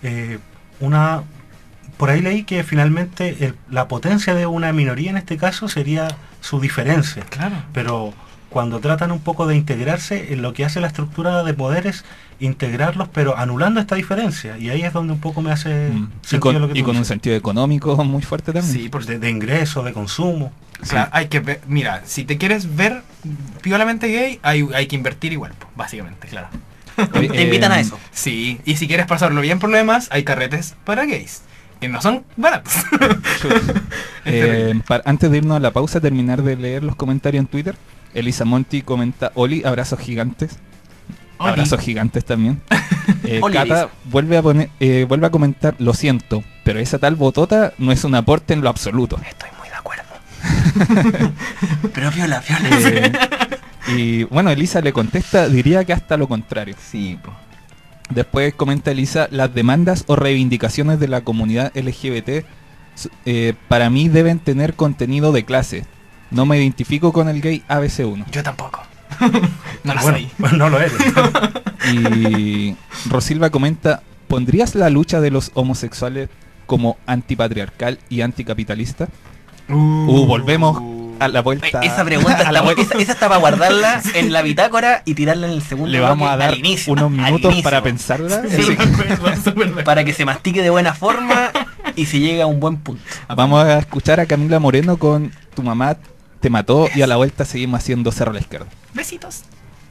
por ahí leí que finalmente la potencia de una minoría en este caso sería su diferencia. Claro. Pero cuando tratan un poco de integrarse, lo que hace la estructura de poder es integrarlos, pero anulando esta diferencia. Y ahí es donde un poco me hace Y sentido lo con, que y tú con un dices. sentido económico muy fuerte también. Sí, por De ingreso, de consumo. Claro, hay que ver, mira, si te quieres ver piolamente gay, hay que invertir igual, pues, básicamente, claro. Oye, Te invitan a eso. Sí, y si quieres pasarlo bien por lo demás, hay carretes para gays, que no son baratos. Es terrible. Antes de irnos a la pausa, terminar de leer los comentarios en Twitter. Elisa Monti comenta, Oli, abrazos gigantes. Oli. Abrazos gigantes también. Oli, Cata vuelve a comentar, lo siento, pero esa tal botota no es un aporte en lo absoluto. Estoy muy de acuerdo. Pero viola. Y bueno, Elisa le contesta, diría que hasta lo contrario. Sí, pues. Después comenta Elisa, las demandas o reivindicaciones de la comunidad LGBT para mí deben tener contenido de clase. No me identifico con el gay ABC1. Yo tampoco. No lo Bueno, soy. no lo eres. Y Rosilva comenta, ¿pondrías la lucha de los homosexuales como antipatriarcal y anticapitalista? Volvemos a la vuelta. Esa pregunta a la vuelta. esa está para guardarla en la bitácora y tirarla en el segundo Le vamos bloque a dar al inicio, unos al minutos inicio. para pensarla. Sí. Sí. Para que se mastique de buena forma y se llegue a un buen punto. Vamos a escuchar a Camila Moreno con Tu mamá te mató y a la vuelta seguimos haciendo Cerro a la Izquierda. Besitos.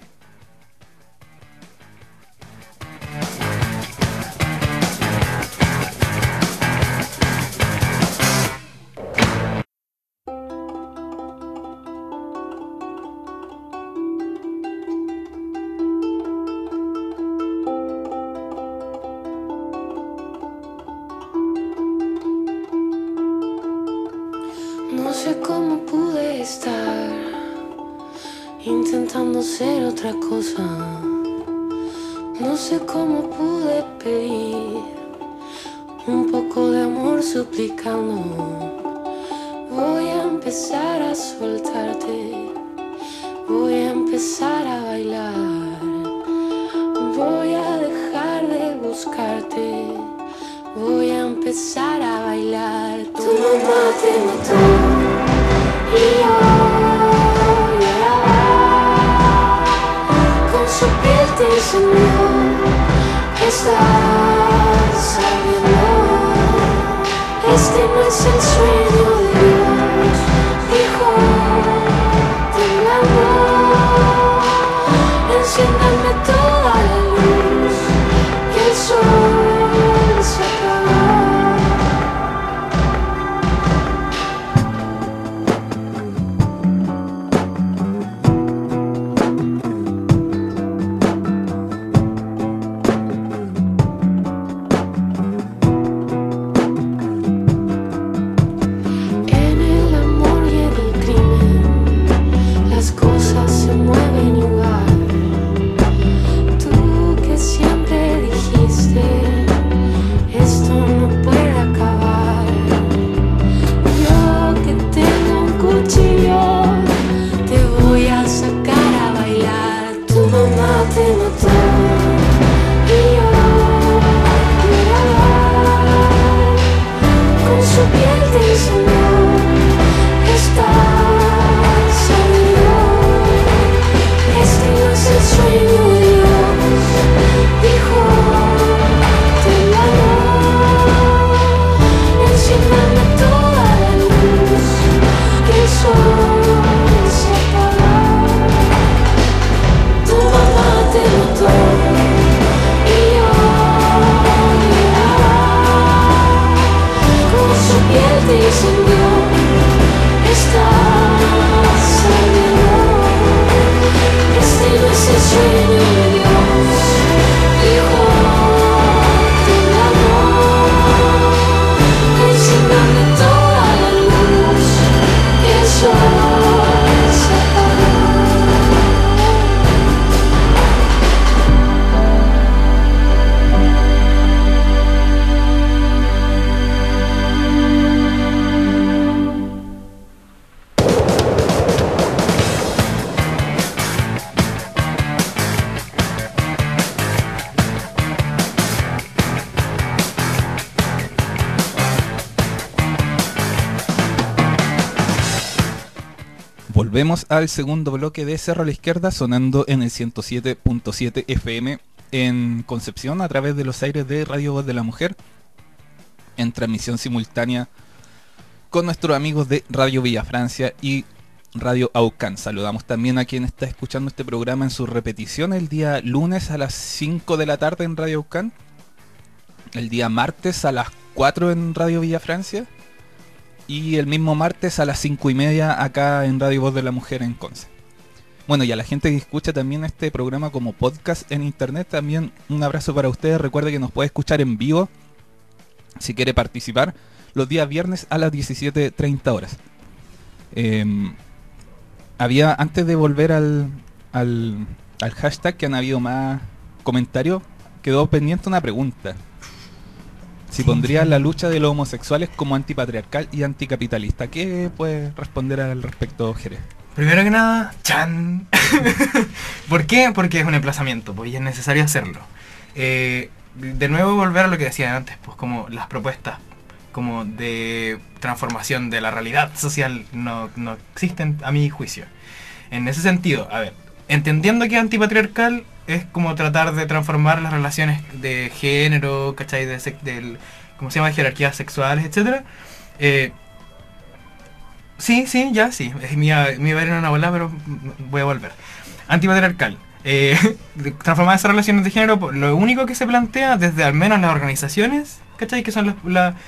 No sé cómo pude estar intentando ser otra cosa. No sé cómo pude pedir un poco de amor suplicando. Voy a empezar a soltarte, voy a empezar a bailar, voy a dejar de buscarte, voy a empezar a bailar. Tu mamá te mató y yo lloraba. Con su piel te enseñó, estás sabiendo. Este no es el sueño de Dios, dijo temblando. Enciéndame toda la luz, que el sol se apagó. En el amor y en el crimen, las cosas se mueven igual. Tú que siempre dijiste, esto no puede acabar. Yo que tengo un cuchillo, te voy a sacar a bailar. Tu mamá te mató y yo lloraba. Con su piel te enseñó, estás saliendo. Este no es el sueño de Dios, dijo temblando. Enciéndame toda la luz, que el sol se apagó. Tu mamá te mató y yo lloraba. Con su piel te encendió, estás saliendo. Este no es el sueño de Dios, dijo temblando. Enciéndame toda la luz, que el sol se apagó. Volvemos al segundo bloque de Cerro a la Izquierda, sonando en el 107.7 FM en Concepción a través de los aires de Radio Voz de la Mujer, en transmisión simultánea con nuestros amigos de Radio Villa Francia y Radio Aucán. Saludamos también a quien está escuchando este programa en su repetición el día lunes a las 5 de la tarde en Radio Aucán, el día martes a las 4 en Radio Villa Francia y el mismo martes a las 5:30 acá en Radio Voz de la Mujer en Conce. Bueno, y a la gente que escucha también este programa como podcast en internet, también un abrazo para ustedes. Recuerde que nos puede escuchar en vivo si quiere participar los días viernes a las 17:30 horas. Había, antes de volver al hashtag, que han habido más comentarios, quedó pendiente una pregunta. Si pondría la lucha de los homosexuales como antipatriarcal y anticapitalista. ¿Qué puede responder al respecto, Jerez? Primero que nada, ¡chan! ¿Por qué? Porque es un emplazamiento, pues y es necesario hacerlo. De nuevo volver a lo que decía antes, pues como las propuestas como de transformación de la realidad social no existen a mi juicio. En ese sentido, a ver, entendiendo que antipatriarcal es como tratar de transformar las relaciones de género, ¿cachai? ¿Cómo se llama? Jerarquías sexuales, etcétera. Sí, me iba a ir en una bola, pero voy a volver. Antipatriarcal. Transformar esas relaciones de género, lo único que se plantea desde al menos las organizaciones, ¿cachai? Que son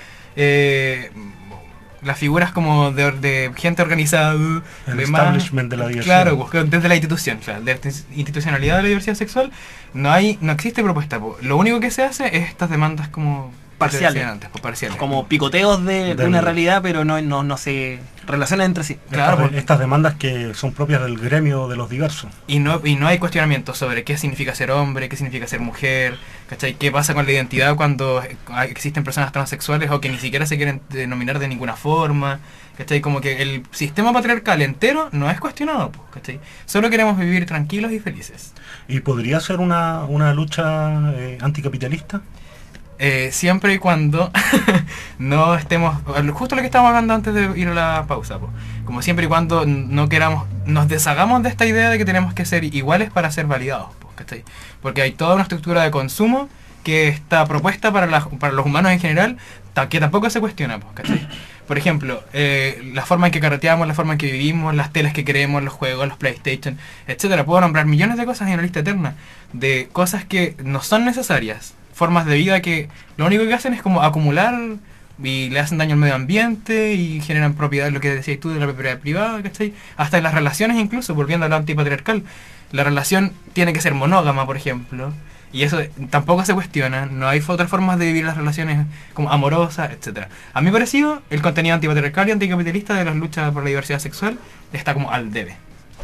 las figuras como de gente organizada, el de establishment de la diversidad. Claro, desde la institución, claro, de la institucionalidad de la diversidad sexual no existe propuesta. Lo único que se hace es estas demandas como parciales, parciales, como picoteos de una realidad, pero no se relacionan entre sí. Claro, estas demandas que son propias del gremio de los diversos. Y no hay cuestionamiento sobre qué significa ser hombre, qué significa ser mujer, ¿cachai? ¿Qué pasa con la identidad cuando existen personas transexuales o que ni siquiera se quieren denominar de ninguna forma? ¿Cachai? Como que el sistema patriarcal entero no es cuestionado, ¿cachai? Solo queremos vivir tranquilos y felices. ¿Y podría ser una lucha anticapitalista? Siempre y cuando no estemos, justo lo que estábamos hablando antes de ir a la pausa, como siempre y cuando no queramos, nos deshagamos de esta idea de que tenemos que ser iguales para ser validados, ¿cachai? Porque hay toda una estructura de consumo que está propuesta para los humanos en general, que tampoco se cuestiona, ¿cachai? Por ejemplo, la forma en que carreteamos, la forma en que vivimos, las telas que queremos, los juegos, los PlayStation, etcétera. Puedo nombrar millones de cosas en una lista eterna de cosas que no son necesarias, formas de vida que lo único que hacen es como acumular y le hacen daño al medio ambiente y generan propiedad, lo que decías tú, de la propiedad privada, ¿cachai? Hasta en las relaciones incluso, volviendo a lo antipatriarcal, la relación tiene que ser monógama, por ejemplo, y eso tampoco se cuestiona, no hay otras formas de vivir las relaciones como amorosas, etcétera. A mi parecido, el contenido antipatriarcal y anticapitalista de las luchas por la diversidad sexual está como al debe.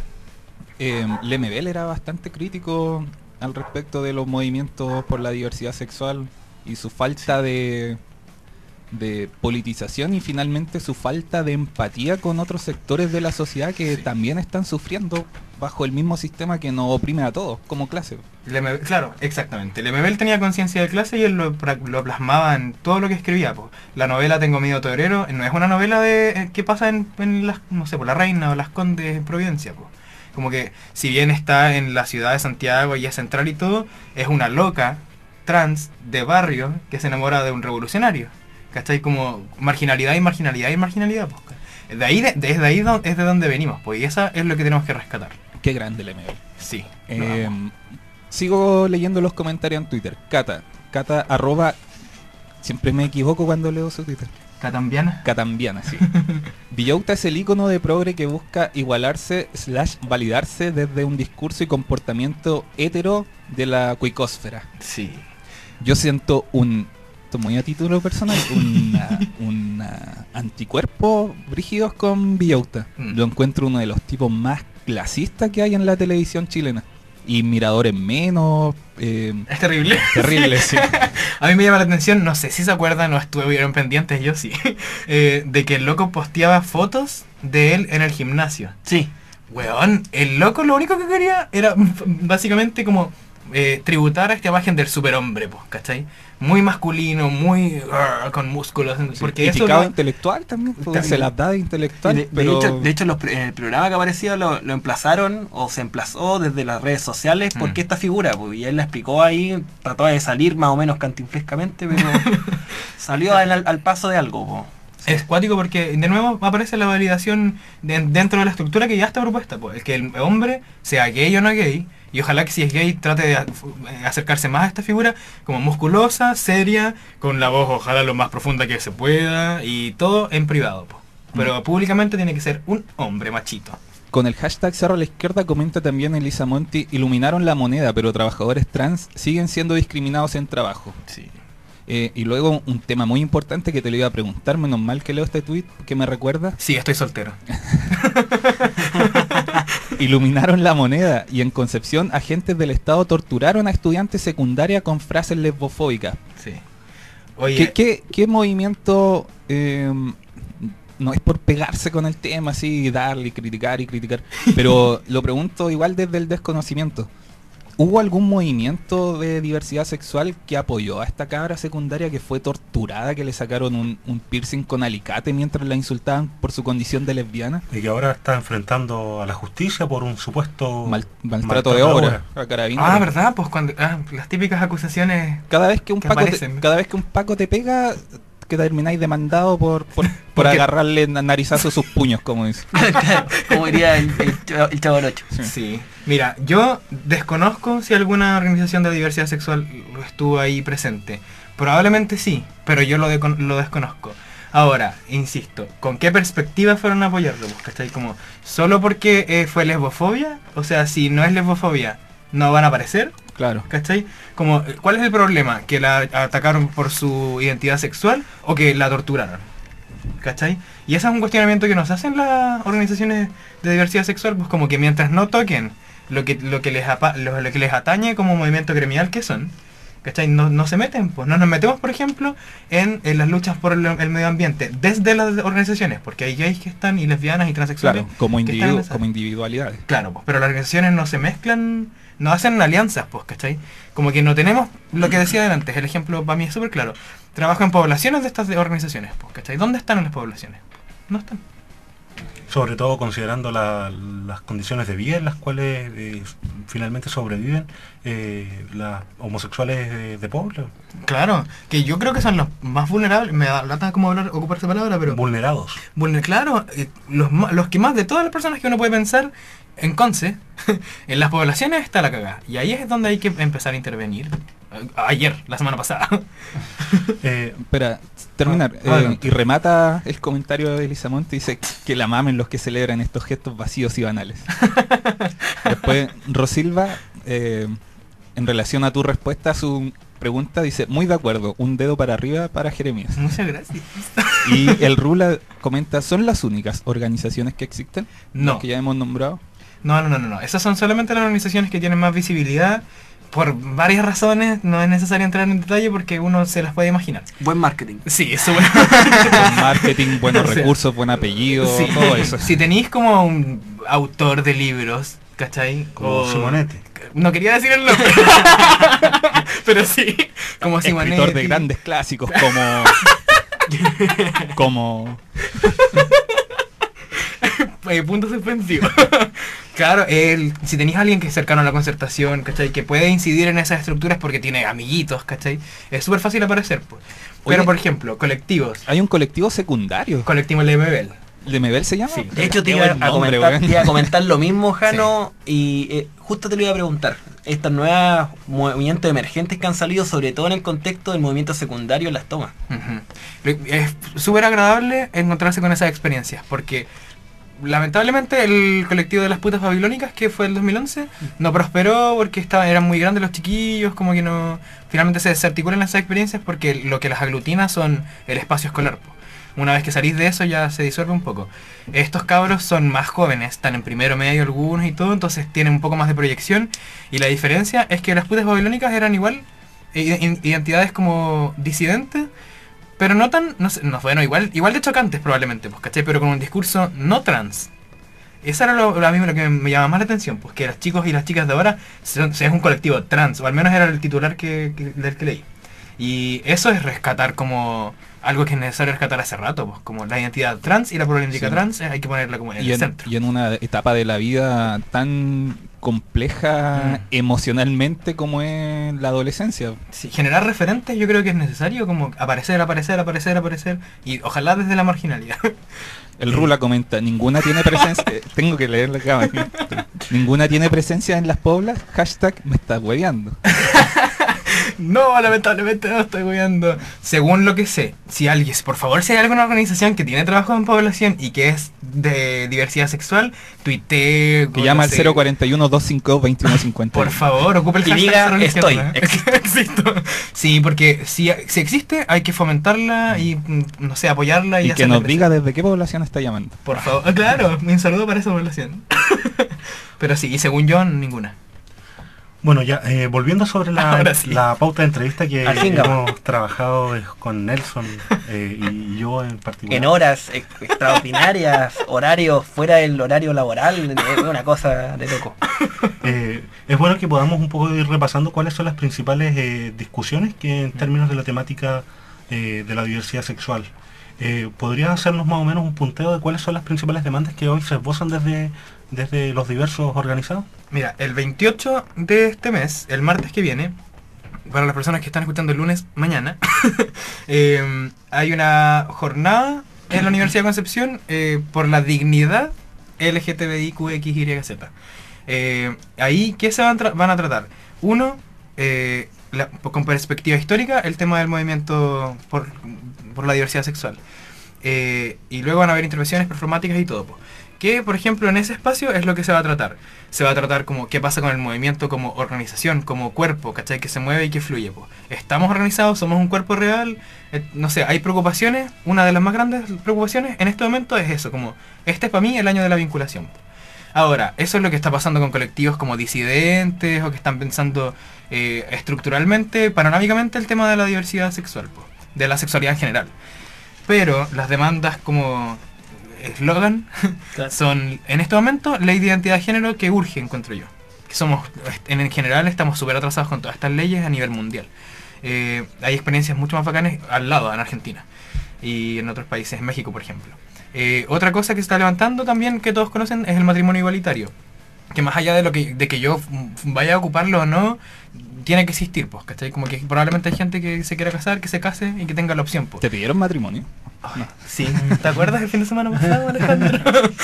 Lemebel era bastante crítico al respecto de los movimientos por la diversidad sexual y su falta de politización y finalmente su falta de empatía con otros sectores de la sociedad que también están sufriendo bajo el mismo sistema que nos oprime a todos como clase. Claro, exactamente. Lemebel tenía conciencia de clase y él lo plasmaba en todo lo que escribía. La novela Tengo miedo torero no es una novela de que pasa en las, no sé, La Reina o Las Condes en Providencia. Como que si bien está en la ciudad de Santiago y es central y todo, es una loca trans de barrio que se enamora de un revolucionario. ¿Cachai? Como marginalidad y marginalidad y marginalidad. De ahí es de donde venimos, y esa es lo que tenemos que rescatar. Qué grande Lemebel. Sí. Sigo leyendo los comentarios en Twitter. Cata siempre me equivoco cuando leo su Twitter. Catambiana, sí. Villauta es el ícono de progre que busca igualarse / validarse desde un discurso y comportamiento hetero de la cuicósfera. Sí. Yo siento esto muy a título personal, un anticuerpo brígidos con Villauta. Lo encuentro uno de los tipos más clasistas que hay en la televisión chilena. Y miradores menos. Es terrible. Terrible, sí. A mí me llama la atención, no sé si se acuerdan o estuvieron pendientes, yo sí, de que el loco posteaba fotos de él en el gimnasio. Sí. Weón, el loco lo único que quería era básicamente como tributar a esta imagen del superhombre, ¿cachai? Muy masculino, muy con músculos. Sí, porque y eso picado intelectual también, se las da de intelectual. De hecho en el programa que aparecía lo emplazaron o se emplazó desde las redes sociales porque esta figura, y él la explicó ahí, trató de salir más o menos cantinflescamente, pero salió al paso de algo. Sí. Es cuático porque de nuevo aparece la validación dentro de la estructura que ya está propuesta, el que el hombre sea gay o no gay. Y ojalá que si es gay trate de acercarse más a esta figura como musculosa, seria, con la voz ojalá lo más profunda que se pueda y todo en privado. Pero públicamente tiene que ser un hombre machito. Con el hashtag Cerro a la Izquierda comenta también Elisa Monti, iluminaron la moneda, pero trabajadores trans siguen siendo discriminados en trabajo. Sí. Y luego un tema muy importante que te lo iba a preguntar, menos mal que leo este tweet que me recuerda. Sí, estoy soltero. Iluminaron la moneda y en Concepción agentes del Estado torturaron a estudiantes secundaria con frases lesbofóbicas. Sí. Oye, ¿Qué movimiento no es por pegarse con el tema así, darle y criticar, pero lo pregunto igual desde el desconocimiento? ¿Hubo algún movimiento de diversidad sexual que apoyó a esta cabra secundaria que fue torturada, que le sacaron un piercing con alicate mientras la insultaban por su condición de lesbiana? Y que ahora está enfrentando a la justicia por un supuesto Maltrato de obra a carabineros. Ah, ¿verdad? Pues cuando las típicas acusaciones Cada vez que un que Paco aparecen. cada vez que un Paco te pega, que termináis demandado por agarrarle narizazo sus puños, como dice. Claro, como diría el Chavo del Ocho. Sí. Mira, yo desconozco si alguna organización de diversidad sexual estuvo ahí presente. Probablemente sí, pero yo lo desconozco. Ahora, insisto, ¿con qué perspectiva fueron a apoyarlo? ¿Cachai? Como, ¿solo porque fue lesbofobia? O sea, si no es lesbofobia, ¿no van a aparecer? Claro. ¿Cachai? Como, ¿cuál es el problema? ¿Que la atacaron por su identidad sexual o que la torturaron? ¿Cachai? Y ese es un cuestionamiento que nos hacen las organizaciones de diversidad sexual, pues como que mientras no toquen lo que les atañe como movimiento gremial que son, ¿cachai? No se meten, pues no nos metemos, por ejemplo, en las luchas por el medio ambiente desde las organizaciones, porque hay gays que están y lesbianas y transexuales. Claro, como que están en esa- como individualidades. Claro, pues, pero las organizaciones no se mezclan, no hacen alianzas, pues, ¿cachai? Como que no tenemos lo que decía antes, el ejemplo para mí es súper claro. Trabajo en poblaciones de estas organizaciones, pues, ¿cachai? ¿Dónde están las poblaciones? No están. Sobre todo considerando las condiciones de vida en las cuales finalmente sobreviven las homosexuales de pueblo. Claro, que yo creo que son los más vulnerables, me da lata como ocupar esa palabra, pero... Vulnerados. Claro, los que más de todas las personas que uno puede pensar en Conce, en las poblaciones está la cagada. Y ahí es donde hay que empezar a intervenir. Ayer, la semana pasada. Espera, terminar. Y remata el comentario de Elisamonte, dice que la mamen los que celebran estos gestos vacíos y banales. Después, Rosilva, en relación a tu respuesta a su pregunta, dice, muy de acuerdo, un dedo para arriba para Jeremías. Muchas gracias. Y el Rula comenta, ¿son las únicas organizaciones que existen? No. Las que ya hemos nombrado. No. Esas son solamente las organizaciones que tienen más visibilidad. Por varias razones, no es necesario entrar en detalle porque uno se las puede imaginar. Buen marketing. Sí, eso bueno. Buen marketing, buenos O sea, recursos, buen apellido, Sí, todo eso. Si tenéis como un autor de libros, ¿cachai? Como Simonetti. No quería decir el nombre. Pero sí, como Simonetti. Escritor de grandes clásicos como Punto suspensivo. Claro, si tenéis a alguien que es cercano a la concertación, ¿cachai? Que puede incidir en esas estructuras porque tiene amiguitos, ¿cachai? Es súper fácil aparecer, pues. Pero, Oye, por ejemplo, colectivos. hay un colectivo secundario. Colectivo Lemebel. ¿Lemebel se llama? Sí. De hecho, te Qué iba buen a nombre, comentar, weón. te iba a comentar lo mismo, Jano, y justo te lo iba a preguntar. Estas nuevas movimientos emergentes que han salido, sobre todo en el contexto del movimiento secundario en las tomas. Ujú. Es súper agradable encontrarse con esas experiencias, porque lamentablemente el colectivo de las putas babilónicas, que fue el 2011, no prosperó porque eran muy grandes los chiquillos, como que no... Finalmente se desarticulan esas experiencias porque lo que las aglutina son el espacio escolar, po. Una vez que salís de eso ya se disuelve un poco. Estos cabros son más jóvenes, están en primero medio algunos y todo, entonces tienen un poco más de proyección. Y la diferencia es que las putas babilónicas eran igual identidades como disidentes, pero no tan, bueno, igual de chocantes probablemente, pues, ¿cachai? Pero con un discurso no trans. Eso era lo que me llama más la atención, pues que los chicos y las chicas de ahora es un colectivo trans, o al menos era el titular del que leí. Y eso es rescatar como algo que es necesario rescatar hace rato, pues como la identidad trans y la problemática Sí. trans, hay que ponerla como en Y el centro. y en una etapa de la vida tan compleja emocionalmente como es la adolescencia. Sí, generar referentes yo creo que es necesario, como aparecer, y ojalá desde la marginalidad. El Rula comenta, ninguna tiene presencia, tengo que leerla acá, ninguna tiene presencia en las poblas, hashtag me estás hueveando. No, lamentablemente no estoy viendo. Según lo que sé, si hay alguna organización que tiene trabajo en población y que es de diversidad sexual, tuitee... Que llama al 041-252-2150. Por favor, ocupe el Y hashtag diga, Cerro estoy, Izquierda. Existo. Sí, porque si existe, hay que fomentarla y, no sé, apoyarla. Y que hacerla nos crecer. diga desde qué población está llamando. Por favor, claro, un saludo para esa población. Pero sí, y según yo, ninguna. Bueno, ya volviendo sobre Ahora sí. la pauta de entrevista que Al fin, hemos trabajado con Nelson y yo en particular. En horas extraordinarias, horarios fuera del horario laboral, es una cosa de loco. Es bueno que podamos un poco ir repasando cuáles son las principales discusiones que en términos de la temática de la diversidad sexual. ¿Podrías hacernos más o menos un punteo de cuáles son las principales demandas que hoy se esbozan desde los diversos organizados? Mira, el 28 de este mes, el martes que viene, para las personas que están escuchando el lunes mañana, hay una jornada en la Universidad de Concepción por la dignidad LGTBIQXYZ. Ahí, ¿qué se van a tratar? Uno, con perspectiva histórica, el tema del movimiento por la diversidad sexual. Y luego van a haber intervenciones performáticas y todo. Que, por ejemplo, en ese espacio es lo que se va a tratar. Se va a tratar como qué pasa con el movimiento como organización, como cuerpo, ¿cachai? Que se mueve y que fluye. ¿Estamos organizados? ¿Somos un cuerpo real? No sé, hay preocupaciones. Una de las más grandes preocupaciones en este momento es eso, como este es para mí el año de la vinculación. Ahora, eso es lo que está pasando con colectivos como disidentes o que están pensando estructuralmente, panorámicamente el tema de la diversidad sexual, de la sexualidad en general. Pero las demandas como eslogan son en este momento ley de identidad de género que urge, encuentro yo. Que somos, en general estamos súper atrasados con todas estas leyes a nivel mundial. Hay experiencias mucho más bacanas al lado, en Argentina y en otros países, en México por ejemplo. Otra cosa que se está levantando también, que todos conocen, es el matrimonio igualitario. Que más allá de que yo vaya a ocuparlo o no, tiene que existir, pues, ¿cachai? Como que probablemente hay gente que se quiera casar, que se case y que tenga la opción, pues. ¿Te pidieron matrimonio? Ay, sí, ¿te acuerdas el fin de semana pasado, Alejandro?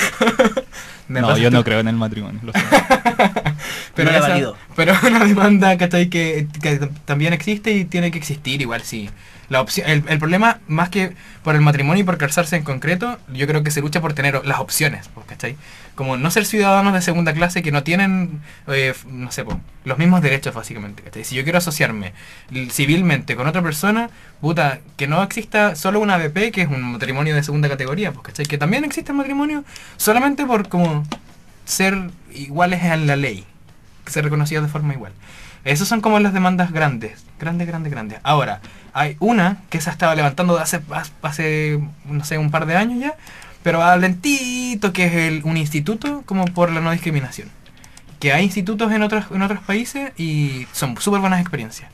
No, yo no creo en el matrimonio, lo sé. Pero, no válido. Pero una demanda, ¿cachai? Que también existe y tiene que existir igual, sí. La opción, el problema, más que por el matrimonio y por casarse en concreto, yo creo que se lucha por tener las opciones, ¿cachai? Como no ser ciudadanos de segunda clase que no tienen, no sé, los mismos derechos básicamente, ¿cachai? Si yo quiero asociarme civilmente con otra persona, puta, que no exista solo una ABP, que es un matrimonio de segunda categoría, ¿cachai? Que también existe el matrimonio solamente por como ser iguales en la ley, ser reconocidos de forma igual. Esas son como las demandas grandes. Ahora, hay una que se ha estado levantando hace no sé, un par de años ya, pero va lentito, que es un instituto como por la no discriminación. Que hay institutos en otros países y son súper buenas experiencias.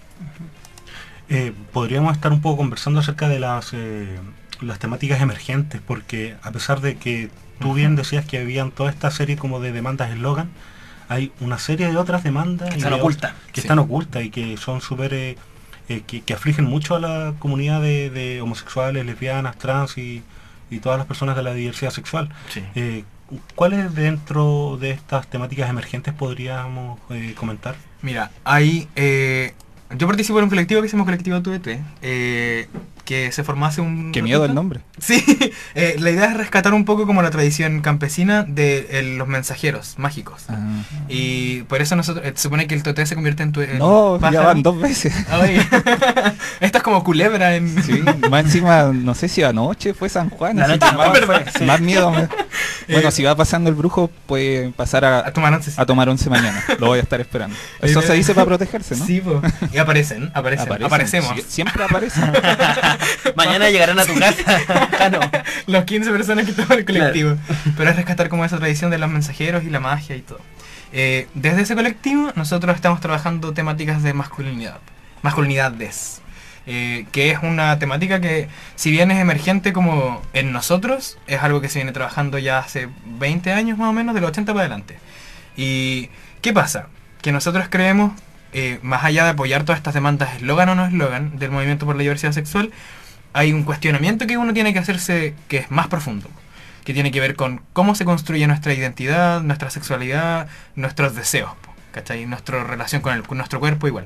Podríamos estar un poco conversando acerca de las temáticas emergentes, porque a pesar de que tú bien decías que habían toda esta serie como de demandas eslogan, hay una serie de otras demandas que están ocultas y que son súper que afligen mucho a la comunidad de homosexuales, lesbianas, trans y todas las personas de la diversidad sexual. Sí. ¿Cuáles dentro de estas temáticas emergentes podríamos comentar? Mira, hay yo participo en un colectivo que se llama Colectivo TVT, que se formó hace un... Qué miedo el nombre. Sí, la idea es rescatar un poco como la tradición campesina de los mensajeros mágicos. Y por eso nosotros, se supone que el TVT se convierte en no, pájaro. ya van 2 veces. Ay, esta es como culebra en... Sí, más encima, no sé si anoche fue San Juan. La así noche que no, más, fue, sí. más miedo. Bueno, si va pasando el brujo, puede pasar a tomar once. a tomar 11 mañana. Lo voy a estar esperando. Eso se dice para protegerse, ¿no? Sí, po. Y aparecemos. Sí, siempre aparecen. Mañana llegarán a tu casa. Jano. Los 15 personas que estaban en el colectivo. Claro. Pero es rescatar como esa tradición de los mensajeros y la magia y todo. Desde ese colectivo nosotros estamos trabajando temáticas de masculinidades. Que es una temática que, si bien es emergente como en nosotros, es algo que se viene trabajando ya hace 20 años más o menos, de los 80 para adelante. ¿Y qué pasa? Que nosotros creemos, más allá de apoyar todas estas demandas, eslogan o no eslogan, del movimiento por la diversidad sexual, hay un cuestionamiento que uno tiene que hacerse que es más profundo, que tiene que ver con cómo se construye nuestra identidad, nuestra sexualidad, nuestros deseos, ¿cachai? Nuestra relación con nuestro cuerpo igual.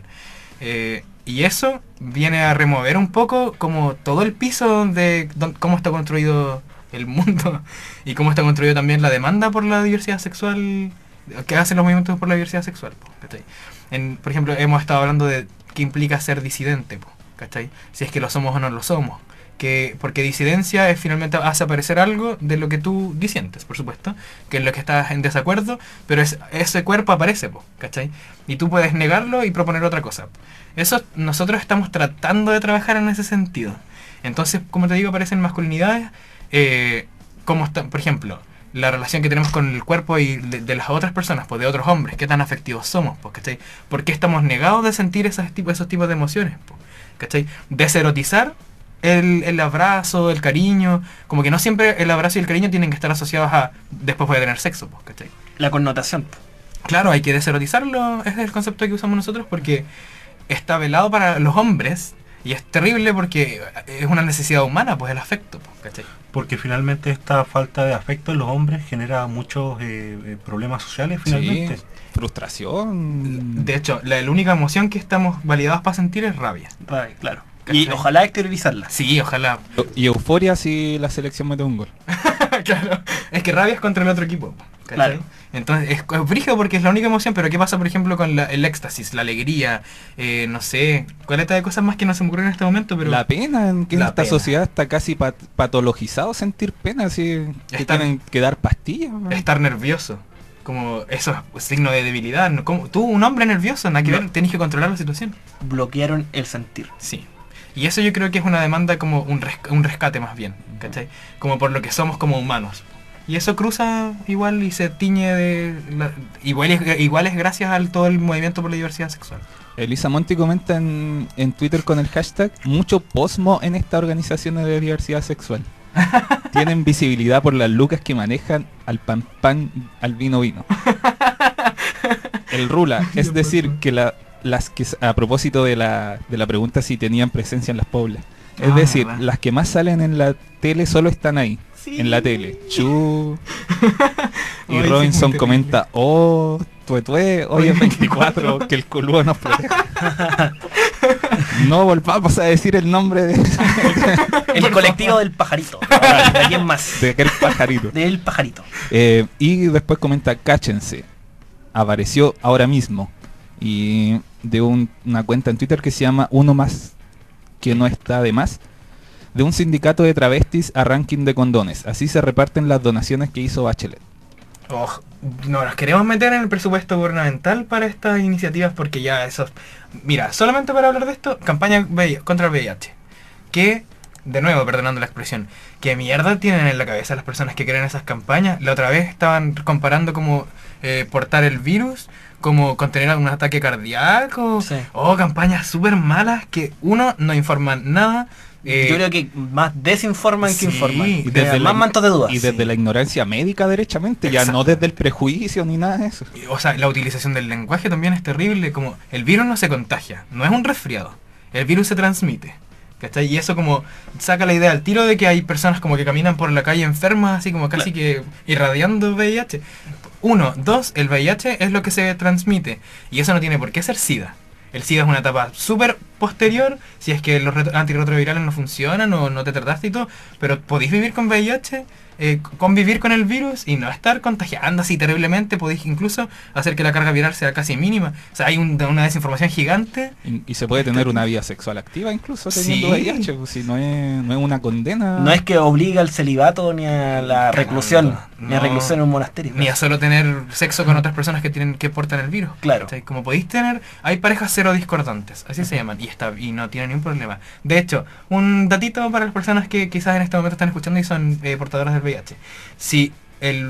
Y eso viene a remover un poco como todo el piso de cómo está construido el mundo y cómo está construido también la demanda por la diversidad sexual que hacen los movimientos por la diversidad sexual, ¿cachai? Por ejemplo, hemos estado hablando de qué implica ser disidente, ¿cachai? Si es que lo somos o no lo somos. porque disidencia es finalmente hace aparecer algo de lo que tú disientes, por supuesto, que es lo que estás en desacuerdo, pero ese cuerpo aparece, ¿cachai? Y tú puedes negarlo y proponer otra cosa. Eso nosotros estamos tratando de trabajar en ese sentido. Entonces, como te digo, aparecen masculinidades, como está, por ejemplo, la relación que tenemos con el cuerpo y de las otras personas, pues de otros hombres, qué tan afectivos somos, pues, ¿cachai? ¿Por qué estamos negados de sentir esos tipos de emociones? Pues, ¿cachai? Deserotizar el abrazo, el cariño, como que no siempre el abrazo y el cariño tienen que estar asociados a después voy a tener sexo, pues, ¿cachai? La connotación. Claro, hay que deserotizarlo, es el concepto que usamos nosotros porque está velado para los hombres y es terrible porque es una necesidad humana, pues el afecto, pues, ¿cachai? Porque finalmente esta falta de afecto en los hombres genera muchos problemas sociales finalmente. Sí, frustración. De hecho, la única emoción que estamos validados para sentir es rabia. Rabia, claro. ¿Cachai? Y ojalá exteriorizarla. Sí, ojalá. Y euforia si la selección mete un gol. Claro, es que rabia es contra el otro equipo, ¿cachai? Claro. Entonces es brígido porque es la única emoción, pero ¿qué pasa por ejemplo con el éxtasis, la alegría, no sé, cualeta de cosas más que no se me ocurren en este momento, pero... La pena, en que en La esta pena. sociedad está casi patologizado sentir pena, así que Estar- tienen que dar pastillas. ¿no? Estar nervioso, como eso es signo de debilidad, ¿no? Como, tú, un hombre nervioso, nada que No. ver, tenés que controlar la situación. Bloquearon el sentir. Sí. Y eso yo creo que es una demanda como un rescate más bien, ¿cachai? Como por lo que somos como humanos. Y eso cruza igual y se tiñe de... igual es gracias al todo el movimiento por la diversidad sexual. Elisa Monti comenta en Twitter con el hashtag mucho posmo en estas organizaciones de diversidad sexual. Tienen visibilidad por las lucas que manejan al pan al vino. El rula, es decir, que las que a propósito de la pregunta si tenían presencia en las poblas. Es Ah, decir, verdad. las que más salen en la tele solo están ahí, Sí. en la tele. Chu. Y Ay, sí, Robinson muy comenta, tuetue, hoy es 24, que el culo nos proteja. No volvamos a decir el nombre El colectivo del pajarito. Ahora, ¿de quién más? de aquel pajarito. Del pajarito. Y después comenta, cáchense, apareció ahora mismo. Y de una cuenta en Twitter que se llama Uno Más, que no está de más, de un sindicato de travestis a ranking de condones. Así se reparten las donaciones que hizo Bachelet. Oh, no nos queremos meter en el presupuesto gubernamental para estas iniciativas porque ya eso... Mira, solamente para hablar de esto, campaña contra el VIH. Que, de nuevo, perdonando la expresión, ¿qué mierda tienen en la cabeza las personas que creen esas campañas? La otra vez estaban comparando como portar el virus, como contener un ataque cardíaco. Sí. Oh, campañas súper malas que uno no informan nada. Yo creo que más desinforman sí, que informan. y Y desde más la- mantos de dudas. Y desde la ignorancia médica derechamente, ya Exacto. no desde el prejuicio ni nada de eso. O sea, la utilización del lenguaje también es terrible, como el virus no se contagia, no es un resfriado, el virus se transmite, ¿cachai? Y eso como saca la idea al tiro de que hay personas como que caminan por la calle enfermas, así como casi que irradiando VIH. 1, 2, el VIH es lo que se transmite, y eso no tiene por qué ser SIDA. El SIDA es una etapa súper posterior, si es que los antirretrovirales no funcionan o no te trataste y todo, pero podéis vivir con VIH, convivir con el virus y no estar contagiando así terriblemente, podéis incluso hacer que la carga viral sea casi mínima. O sea, hay una desinformación gigante. Y se puede tener una vida sexual activa incluso teniendo Sí. VIH, pues, si no es una condena. No es que obliga al celibato ni a la reclusión, ni a no. reclusión en un monasterio. Ni a solo tener sexo con otras personas que portan el virus. Claro. O sea, como podéis tener, hay parejas cero discordantes, así se llaman, y no tienen ningún problema. De hecho, un datito para las personas que quizás en este momento están escuchando y son portadoras del VIH. Si el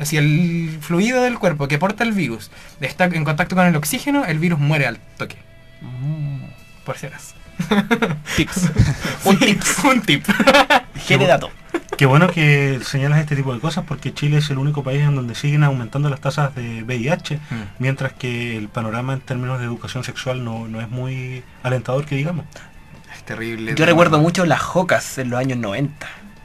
fluido del cuerpo que porta el virus está en contacto con el oxígeno, el virus muere al toque. Por si acaso. Tips. Un tip. Un tip. Dato. Qué bueno que señalas este tipo de cosas porque Chile es el único país en donde siguen aumentando las tasas de VIH, mientras que el panorama en términos de educación sexual no es muy alentador, que digamos. Es terrible. Yo recuerdo mucho las jocas en los años 90.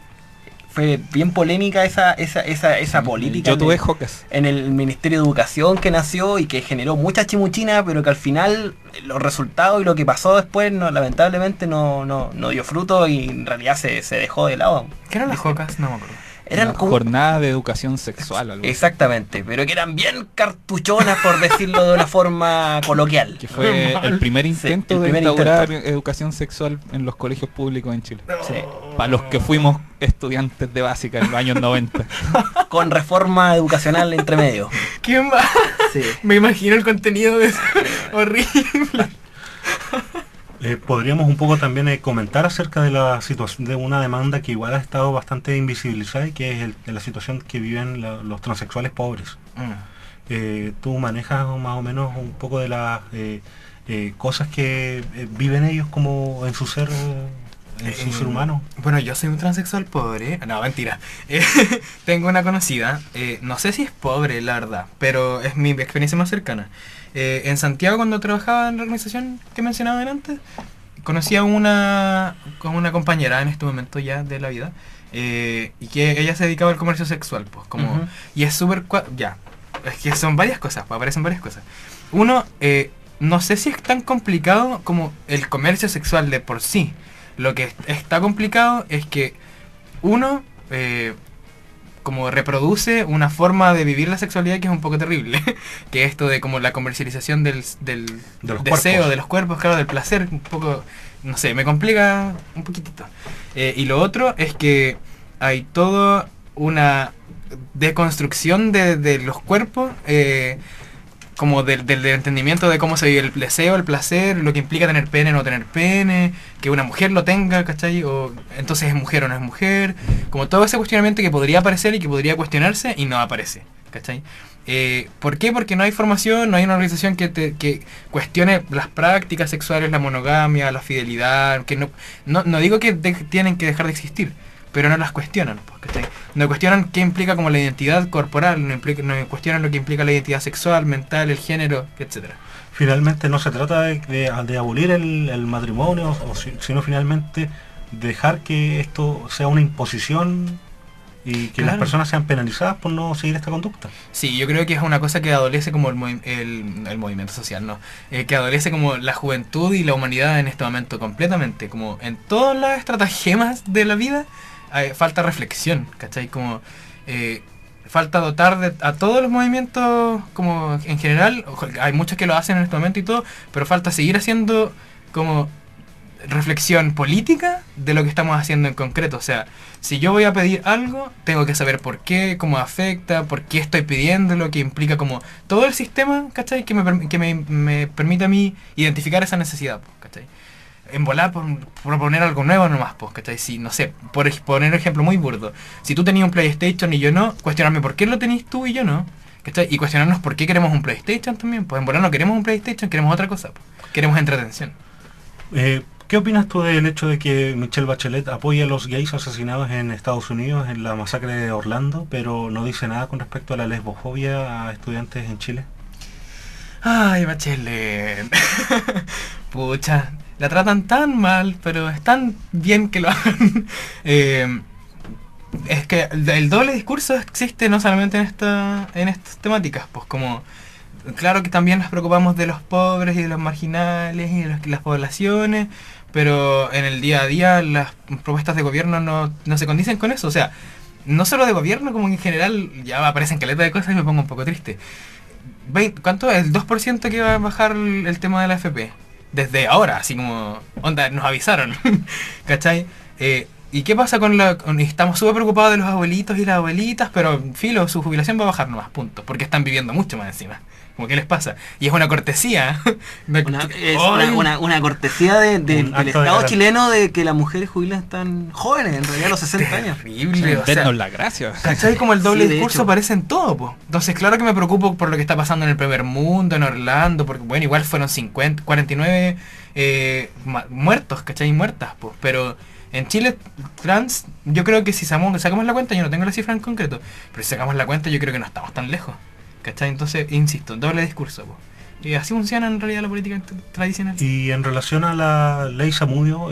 Fue bien polémica esa política. Yo en tuve el- jocas. en el Ministerio de Educación que nació y que generó mucha chimuchina, pero que al final los resultados y lo que pasó después lamentablemente no dio fruto y en realidad se dejó de lado. ¿Qué eran las jocas? No me acuerdo. Eran Una como... jornada de educación sexual. Algo así. Exactamente, pero que eran bien cartuchonas, por decirlo de una forma coloquial. Que fue el primer intento el de primer instaurar educación sexual en los colegios públicos en Chile. Sí. Para los que fuimos estudiantes de básica en los años 90. Con reforma educacional entre medio. ¿Qué más? Sí. Me imagino el contenido de eso. Horrible. Podríamos un poco también comentar acerca de la situación de una demanda que igual ha estado bastante invisibilizada y que es de la situación que viven los transexuales pobres. Tú manejas más o menos un poco de las cosas que viven ellos como en su ser humano. Bueno, yo soy un transexual pobre. No, mentira. Tengo una conocida. No sé si es pobre, la verdad, pero es mi experiencia más cercana. En Santiago, cuando trabajaba en la organización que mencionaba antes, conocí a una compañera en este momento ya de la vida, y que ella se dedicaba al comercio sexual, pues, como, y es súper, ya, es que son varias cosas, pues, aparecen varias cosas. Uno, no sé si es tan complicado como el comercio sexual de por sí. Lo que está complicado es que uno, como reproduce una forma de vivir la sexualidad que es un poco terrible, que esto de como la comercialización del deseo, de los cuerpos, claro, del placer, un poco, no sé, me complica un poquitito. Y lo otro es que hay toda una deconstrucción de los cuerpos, como del entendimiento de cómo se vive el deseo, el placer, lo que implica tener pene o no tener pene, que una mujer lo tenga, ¿cachai? O entonces es mujer o no es mujer, como todo ese cuestionamiento que podría aparecer y que podría cuestionarse y no aparece, ¿cachai? ¿Por qué? Porque no hay formación, no hay una organización que cuestione las prácticas sexuales, la monogamia, la fidelidad, que no digo que tienen que dejar de existir, pero no las cuestionan, ¿cachai? No cuestionan qué implica como la identidad corporal, no cuestionan lo que implica la identidad sexual, mental, el género, etcétera. Finalmente no se trata de abolir el matrimonio, sino finalmente dejar que esto sea una imposición y que las personas sean penalizadas por no seguir esta conducta. Sí, yo creo que es una cosa que adolece como el movimiento social, ¿no? Que adolece como la juventud y la humanidad en este momento completamente, como en todas las estratagemas de la vida. Falta reflexión, ¿cachai? Como falta dotar a todos los movimientos como en general, hay muchos que lo hacen en este momento y todo, pero falta seguir haciendo como reflexión política de lo que estamos haciendo en concreto. O sea, si yo voy a pedir algo, tengo que saber por qué, cómo afecta, por qué estoy pidiéndolo, que implica como todo el sistema, ¿cachai? Que me permite a mí identificar esa necesidad, ¿cachai? En volar por proponer algo nuevo nomás, pues, ¿cachai? Si, no sé, por poner un ejemplo muy burdo, si tú tenías un PlayStation y yo no, cuestionarme por qué lo tenés tú y yo no, ¿cachai? Y cuestionarnos por qué queremos un PlayStation también, pues en volar no queremos un PlayStation, queremos otra cosa, pues. Queremos entretención. ¿Qué opinas tú del hecho de que Michelle Bachelet apoya a los gays asesinados en Estados Unidos en la masacre de Orlando, pero no dice nada con respecto a la lesbofobia a estudiantes en Chile? Ay, Bachelet. Pucha, la tratan tan mal, pero es tan bien que lo hagan. Es que el doble discurso existe no solamente en estas temáticas, pues como... Claro que también nos preocupamos de los pobres y de los marginales y de las poblaciones, pero en el día a día las propuestas de gobierno no se condicen con eso. O sea, no solo de gobierno, como en general, ya aparecen caleta de cosas y me pongo un poco triste. ¿Cuánto es? El 2% que va a bajar el tema de la FP. Desde ahora, así como, onda, nos avisaron. ¿Cachai? ¿Y qué pasa estamos súper preocupados de los abuelitos y las abuelitas, pero filo, su jubilación va a bajar nomás, punto, porque están viviendo mucho más encima. Como, ¿qué les pasa? Y es una cortesía. Una cortesía del Estado chileno de que las mujeres jubilan tan jóvenes, en realidad a los 60 años. Terrible, o sea, Denos la gracia. ¿cachai? Como el doble Sí, discurso hecho. aparece en todo, po. Entonces, claro que me preocupo por lo que está pasando en el primer mundo, en Orlando, porque, bueno, igual fueron 49 muertos, ¿cachai? Muertas, pues. Pero en Chile, trans, yo creo que si sacamos la cuenta, yo no tengo la cifra en concreto, pero si sacamos la cuenta, yo creo que no estamos tan lejos, ¿cachai? Entonces, insisto, doble discurso, pues. Y así funciona en realidad la política tradicional. Y en relación a la ley Zamudio,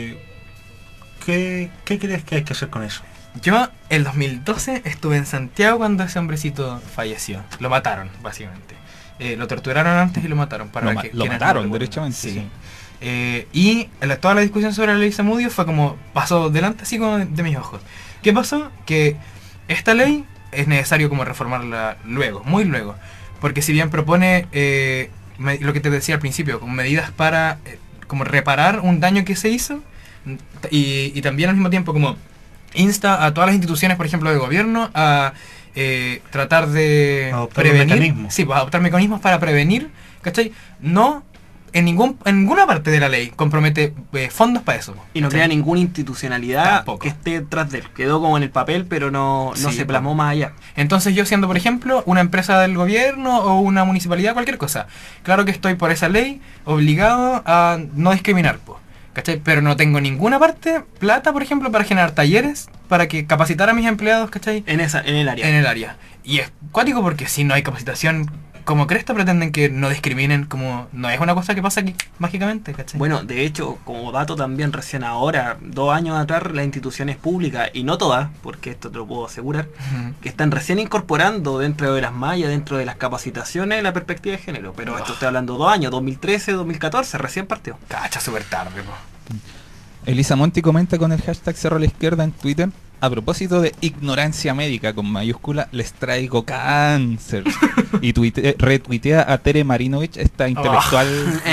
¿qué crees que hay que hacer con eso? Yo, el 2012, estuve en Santiago cuando ese hombrecito falleció. Lo mataron, básicamente. Lo torturaron antes y lo mataron. Lo quienes mataron, no lo derechamente. sí. Y toda la discusión sobre la ley Zamudio fue como, pasó delante así como de mis ojos. ¿Qué pasó? Que esta ley es necesario como reformarla luego, muy luego. Porque si bien propone lo que te decía al principio, como medidas para como reparar un daño que se hizo, y también al mismo tiempo como insta a todas las instituciones, por ejemplo, de gobierno, a tratar de adoptar prevenir, mecanismos. sí, pues, adoptar mecanismos para prevenir, ¿cachai? No en ninguna parte de la ley compromete fondos para eso. Y no ¿cachai? crea ninguna institucionalidad Tampoco. que esté tras de él. Quedó como en el papel, pero no Sí, se plasmó más allá. Entonces yo siendo, por ejemplo, una empresa del gobierno o una municipalidad, cualquier cosa, claro que estoy por esa ley obligado a no discriminar, po, ¿cachai? Pero no tengo ninguna parte, plata, por ejemplo, para generar talleres, para que capacitar a mis empleados, ¿cachai? En el área. En el área. Y es cuático porque si no hay capacitación, como cresta pretenden que no discriminen, como no es una cosa que pasa aquí mágicamente, ¿cachai? Bueno, de hecho, como dato también, recién ahora, 2 años atrás, las instituciones públicas, y no todas, porque esto te lo puedo asegurar, Ujú. que están recién incorporando dentro de las mallas, dentro de las capacitaciones, la perspectiva de género. Pero esto estoy hablando 2 años, 2013, 2014, recién partió. Cacha súper tarde, po. Elisa Monti comenta con el hashtag Cerro a la Izquierda en Twitter: a propósito de ignorancia médica con mayúscula, les traigo cáncer. Y retuitea a Tere Marinovich, esta intelectual.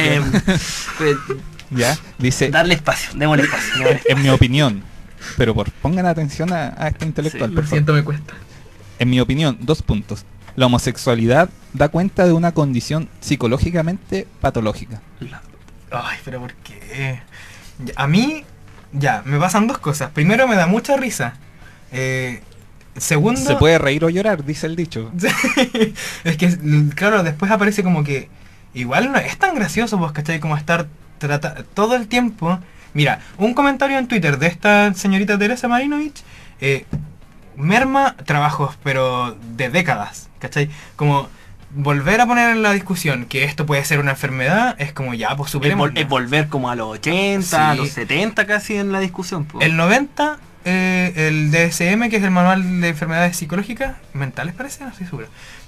Ya, dice, Darle espacio, démosle espacio. démosle espacio. en mi opinión, pero pongan atención a esta intelectual, Sí, por Lo favor. siento, me cuesta. En mi opinión, 2 puntos. La homosexualidad da cuenta de una condición psicológicamente patológica. Ay, pero ¿por qué? A mí, ya, me pasan 2 cosas. Primero, me da mucha risa. Segundo... Se puede reír o llorar, dice el dicho. Es que, claro, después aparece como que... Igual no es tan gracioso, pues, ¿cachai? Como estar todo el tiempo... Mira, un comentario en Twitter de esta señorita Teresa Marinovich merma trabajos, pero de décadas, ¿cachai? Como... Volver a poner en la discusión que esto puede ser una enfermedad es como ya, pues superemos. Es volver como a los 80, a Sí. los 70 casi en la discusión. Po. El 90, el DSM, que es el manual de enfermedades psicológicas, mentales parece, no estoy seguro,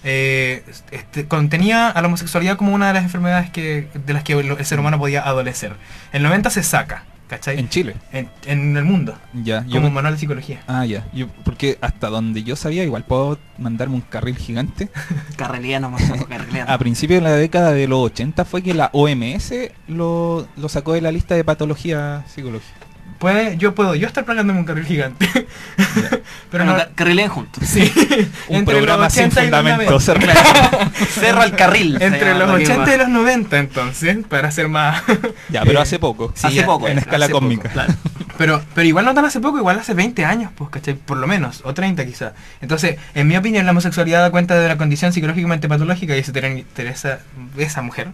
contenía a la homosexualidad como una de las enfermedades de las que el ser humano podía adolecer. El 90 se saca, ¿cachai? En Chile. En el mundo, Ya, como un manual de psicología. Ah, ya. Porque hasta donde yo sabía, igual puedo mandarme un carril gigante. Carrelía nomás, carrelía. A principios de la década de los 80 fue que la OMS lo sacó de la lista de patología psicológica. Yo puedo estar plagándome un carril gigante. Pero Bueno, no, carrileen juntos. sí. Un Entre programa los sin 80 y los fundamentos. 90. Cerro al carril. se Entre llama, los para que 80 más. y los 90, entonces, para ser más... Ya, pero hace poco. Sí, hace poco. en escala hace poco, cósmica. claro. Pero igual no tan hace poco, igual hace 20 años, pues, ¿cachai? Por lo menos, o 30 quizá. Entonces, en mi opinión, la homosexualidad da cuenta de la condición psicológicamente patológica, y dice Teresa, esa mujer.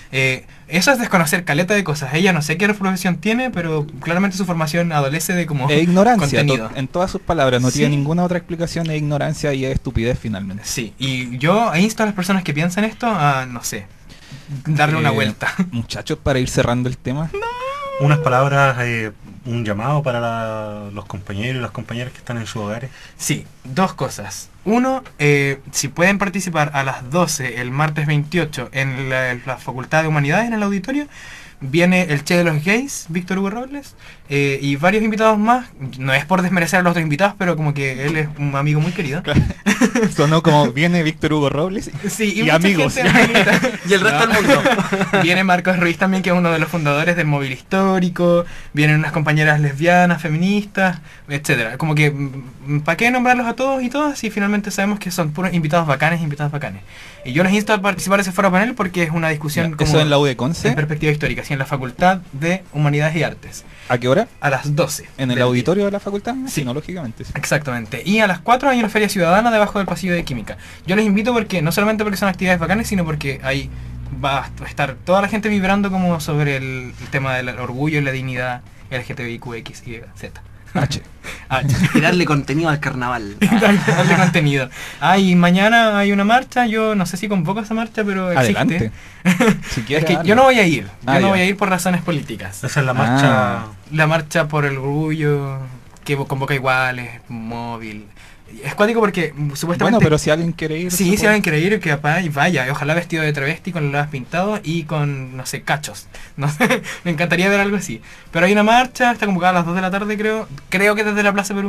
Eso es desconocer caleta de cosas. Ella no sé qué profesión tiene, pero claramente su formación adolece de como Es ignorancia, contenido. en todas sus palabras. No Sí. tiene ninguna otra explicación, es ignorancia y es estupidez finalmente. Sí, y yo insto a las personas que piensan esto a, no sé, darle una vuelta. Muchachos, para ir cerrando el tema. Unas palabras, un llamado para los compañeros y las compañeras que están en sus hogares. Sí, 2 cosas. Uno, si pueden participar a las 12 el martes 28 en la Facultad de Humanidades, en el auditorio, viene el Che de los Gays, Víctor Hugo Robles, y varios invitados más. No es por desmerecer a los otros invitados, pero como que él es un amigo muy querido. Sonó como viene Víctor Hugo Robles Sí, y mucha amigos. gente bonita. Y el resto del mundo. Viene Marcos Ruiz también, que es uno de los fundadores del móvil histórico. Vienen unas compañeras lesbianas, feministas, etcétera. Como que, ¿para qué nombrarlos a todos y todas si finalmente sabemos que son puros invitados bacanes, invitadas bacanes? Y yo les insto a participar de ese foro panel porque es una discusión Ya, como eso en la U de Conce. en perspectiva histórica, sí, en la Facultad de Humanidades y Artes. ¿A qué hora? A las 12. ¿En el del auditorio de la facultad? Sí. No, lógicamente. Sí. día. Exactamente. Y a las 4 hay una feria ciudadana debajo del pasillo de química. Yo les invito porque, no solamente porque son actividades bacanes, sino porque ahí va a estar toda la gente vibrando como sobre el tema del orgullo y la dignidad LGTBIQX y Z. H. Y darle contenido al carnaval. Darle contenido. Y mañana hay una marcha, yo no sé si convoco esa marcha, pero existe. Adelante. Si Es quieres, que hazlo. yo no voy a ir, yo Ah, no ya. voy a ir por razones políticas. Esa es la marcha. La marcha por el orgullo, que convoca iguales, móvil. Es cuático porque supuestamente... Bueno, pero si alguien quiere ir... Sí, se si puede. alguien quiere ir, que vaya, y ojalá vestido de travesti con los labios pintados y con, no sé, cachos. No sé, me encantaría ver algo así. Pero hay una marcha, está convocada a las 2 de la tarde, creo que desde la Plaza Perú.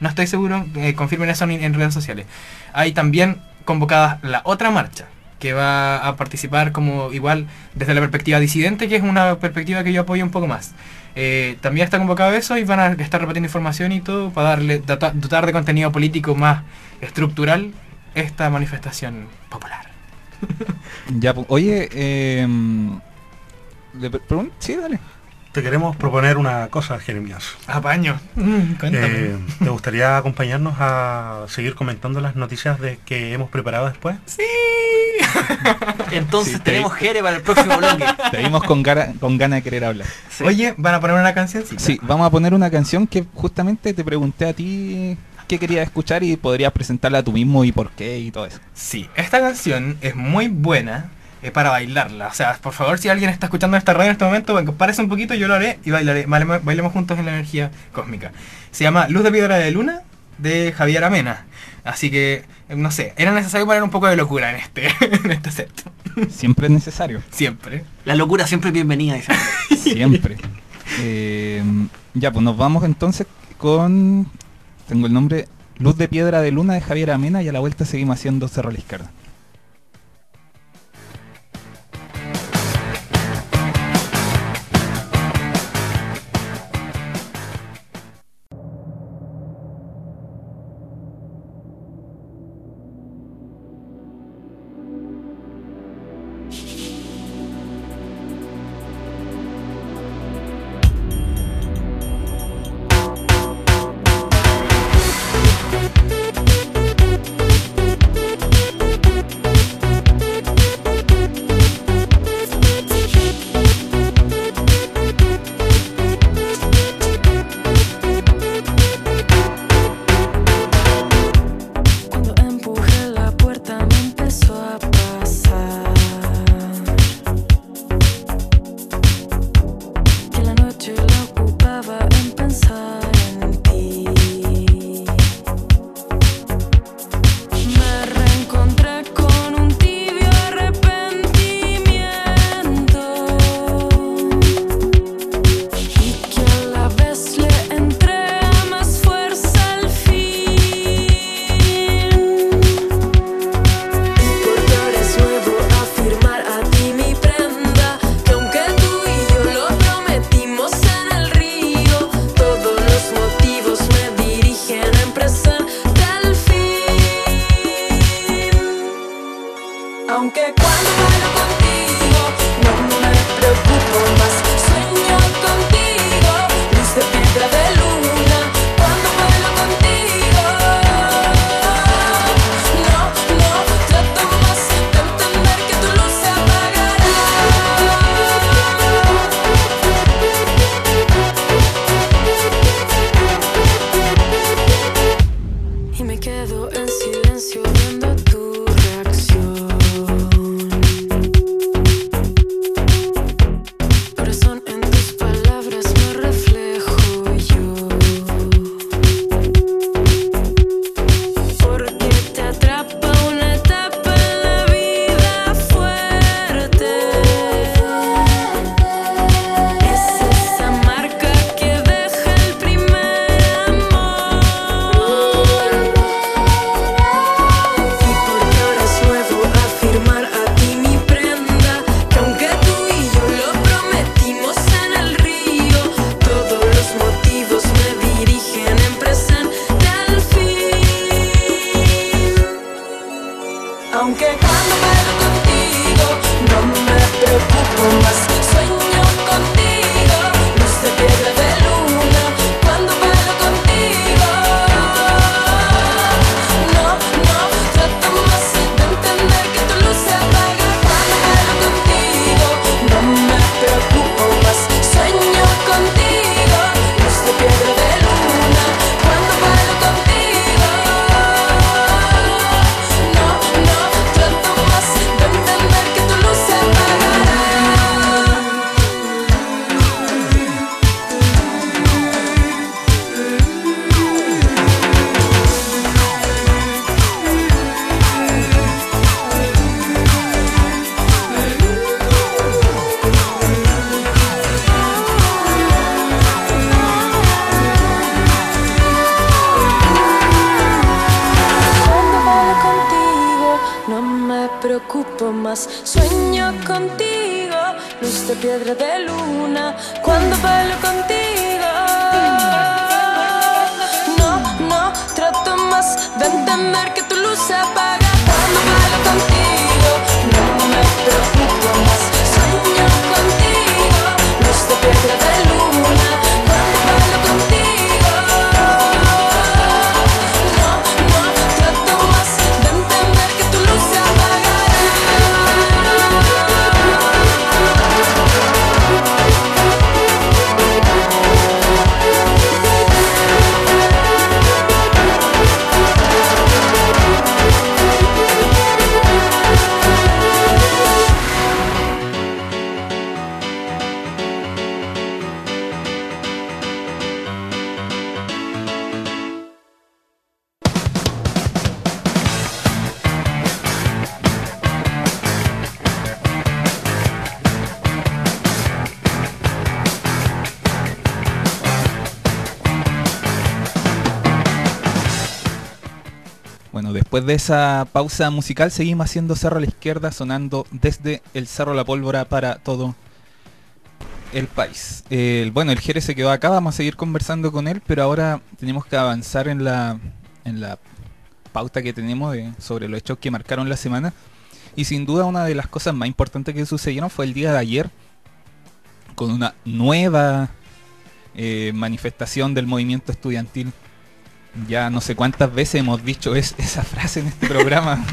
No estoy seguro, confirmen eso en redes sociales. Hay también convocada la otra marcha, que va a participar como igual desde la perspectiva disidente, que es una perspectiva que yo apoyo un poco más. También está convocado eso y van a estar repartiendo información y todo para dotar de contenido político más estructural esta manifestación popular. Ya, oye, sí, dale. Te queremos proponer una cosa, Jeremías. Apaño. Cuéntame. ¿Te gustaría acompañarnos a seguir comentando las noticias que hemos preparado después? Sí. Entonces Sí, tenemos Jere para el próximo bloque. Te vimos con gana de querer hablar. Sí. Oye, ¿van a poner una cancioncita? Sí, vamos a poner una canción que justamente te pregunté a ti qué querías escuchar y podrías presentarla a tú mismo y por qué y todo eso. Sí, esta canción es muy buena para bailarla. O sea, por favor, si alguien está escuchando esta radio en este momento, bueno, párese un poquito, yo lo haré y bailaré. Bailemos juntos en la energía cósmica. Se llama Luz de Piedra de Luna, de Javier Amena. Así que, no sé, era necesario poner un poco de locura en este set. Siempre es necesario. Siempre. La locura siempre es bienvenida, dice. Siempre. Ya, pues nos vamos entonces con... Tengo el nombre, Luz de Piedra de Luna de Javier Amena, y a la vuelta seguimos haciendo Cerro a la Izquierda. Thank más. Sueño contigo, luz de piedra de luna, cuando bailo contigo. No trato más de entender que tu luz se apaga cuando bailo contigo. No me preocupo más. Sueño contigo, luz de piedra de luna, cuando bailo contigo. No trato más de entender que tu luz se apagará. Bueno, después de esa pausa musical seguimos haciendo Cerro a la Izquierda, sonando desde el Cerro La Pólvora para todo el país. Bueno, el Jere se quedó acá, vamos a seguir conversando con él, pero ahora tenemos que avanzar en la pauta que tenemos sobre los hechos que marcaron la semana. Y sin duda una de las cosas más importantes que sucedieron fue el día de ayer, con una nueva manifestación del movimiento estudiantil. Ya no sé cuántas veces hemos dicho esa frase en este programa.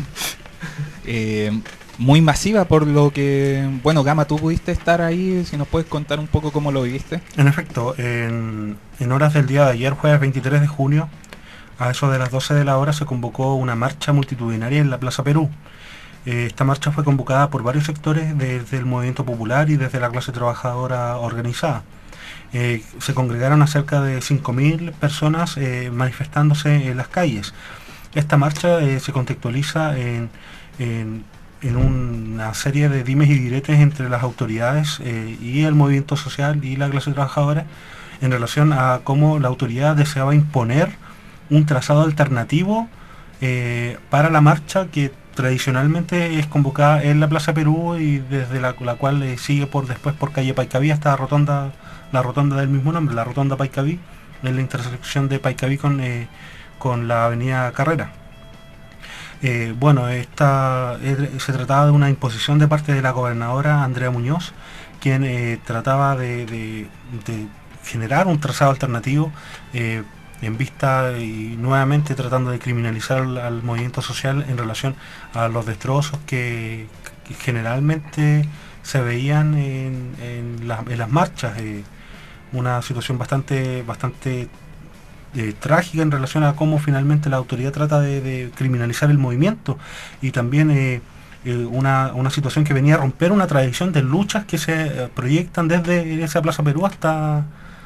Muy masiva, por lo que... Bueno, Gama, tú pudiste estar ahí, si nos puedes contar un poco cómo lo viviste. En efecto, en horas del día de ayer, jueves 23 de junio, a eso de las 12 de la hora, se convocó una marcha multitudinaria en la Plaza Perú. Esta marcha fue convocada por varios sectores desde el movimiento popular y desde la clase trabajadora organizada. Se congregaron a cerca de 5.000 personas manifestándose en las calles. Esta marcha se contextualiza en una serie de dimes y diretes entre las autoridades y el movimiento social y la clase trabajadora en relación a cómo la autoridad deseaba imponer un trazado alternativo para la marcha que tradicionalmente es convocada en la Plaza Perú y desde la cual sigue después por calle Paicaví hasta la rotonda del mismo nombre, la rotonda Paicaví, en la intersección de Paicaví con la avenida Carrera. Bueno, se trataba de una imposición de parte de la gobernadora Andrea Muñoz, quien trataba de generar un trazado alternativo en vista y nuevamente tratando de criminalizar al movimiento social en relación a los destrozos que generalmente se veían en las marchas. Una situación bastante trágica en relación a cómo finalmente la autoridad trata de criminalizar el movimiento, y también una situación que venía a romper una tradición de luchas que se proyectan desde esa Plaza Perú hasta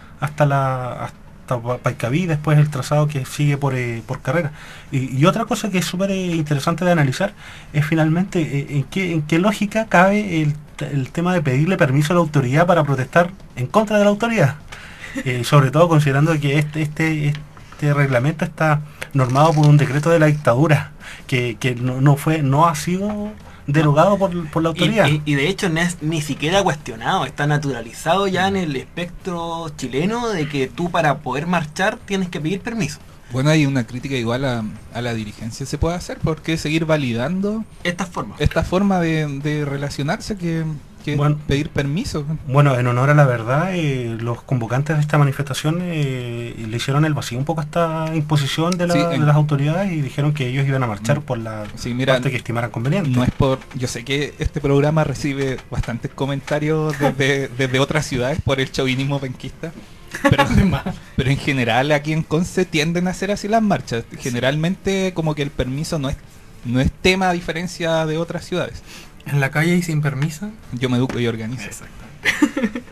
Paicaví, después el trazado que sigue por Carrera. Y otra cosa que es súper interesante de analizar es finalmente en qué lógica cabe el tema de pedirle permiso a la autoridad para protestar en contra de la autoridad. Sobre todo considerando que este reglamento está normado por un decreto de la dictadura que no ha sido derogado por la autoridad. Y de hecho ni siquiera cuestionado, está naturalizado ya en el espectro chileno de que tú para poder marchar tienes que pedir permiso. Bueno, hay una crítica igual a la dirigencia se puede hacer, porque seguir validando esta forma de relacionarse que bueno, pedir permiso. Bueno, en honor a la verdad, los convocantes de esta manifestación le hicieron el vacío un poco a esta imposición de las autoridades y dijeron que ellos iban a marchar por la parte que estimaran conveniente. No es yo sé que este programa recibe bastantes comentarios desde otras ciudades por el chauvinismo penquista, pero en general aquí en Conce tienden a hacer así las marchas. Generalmente como que el permiso no es tema, a diferencia de otras ciudades. En la calle y sin permiso. Yo me educo y organizo. Exactamente.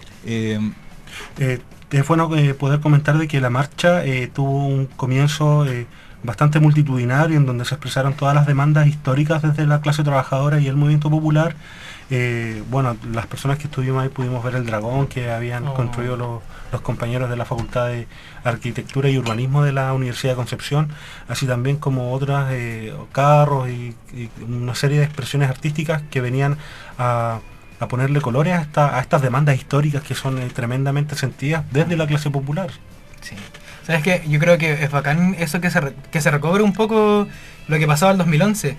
Es bueno poder comentar de que la marcha tuvo un comienzo bastante multitudinario en donde se expresaron todas las demandas históricas desde la clase trabajadora y el movimiento popular. Bueno, las personas que estuvimos ahí pudimos ver el dragón que habían construido los compañeros de la Facultad de Arquitectura y Urbanismo de la Universidad de Concepción, así también como otras carros y una serie de expresiones artísticas que venían a ponerle colores a estas demandas históricas que son tremendamente sentidas desde la clase popular. Sí. ¿Sabes qué? Yo creo que es bacán eso que se recobre un poco lo que pasaba en el 2011.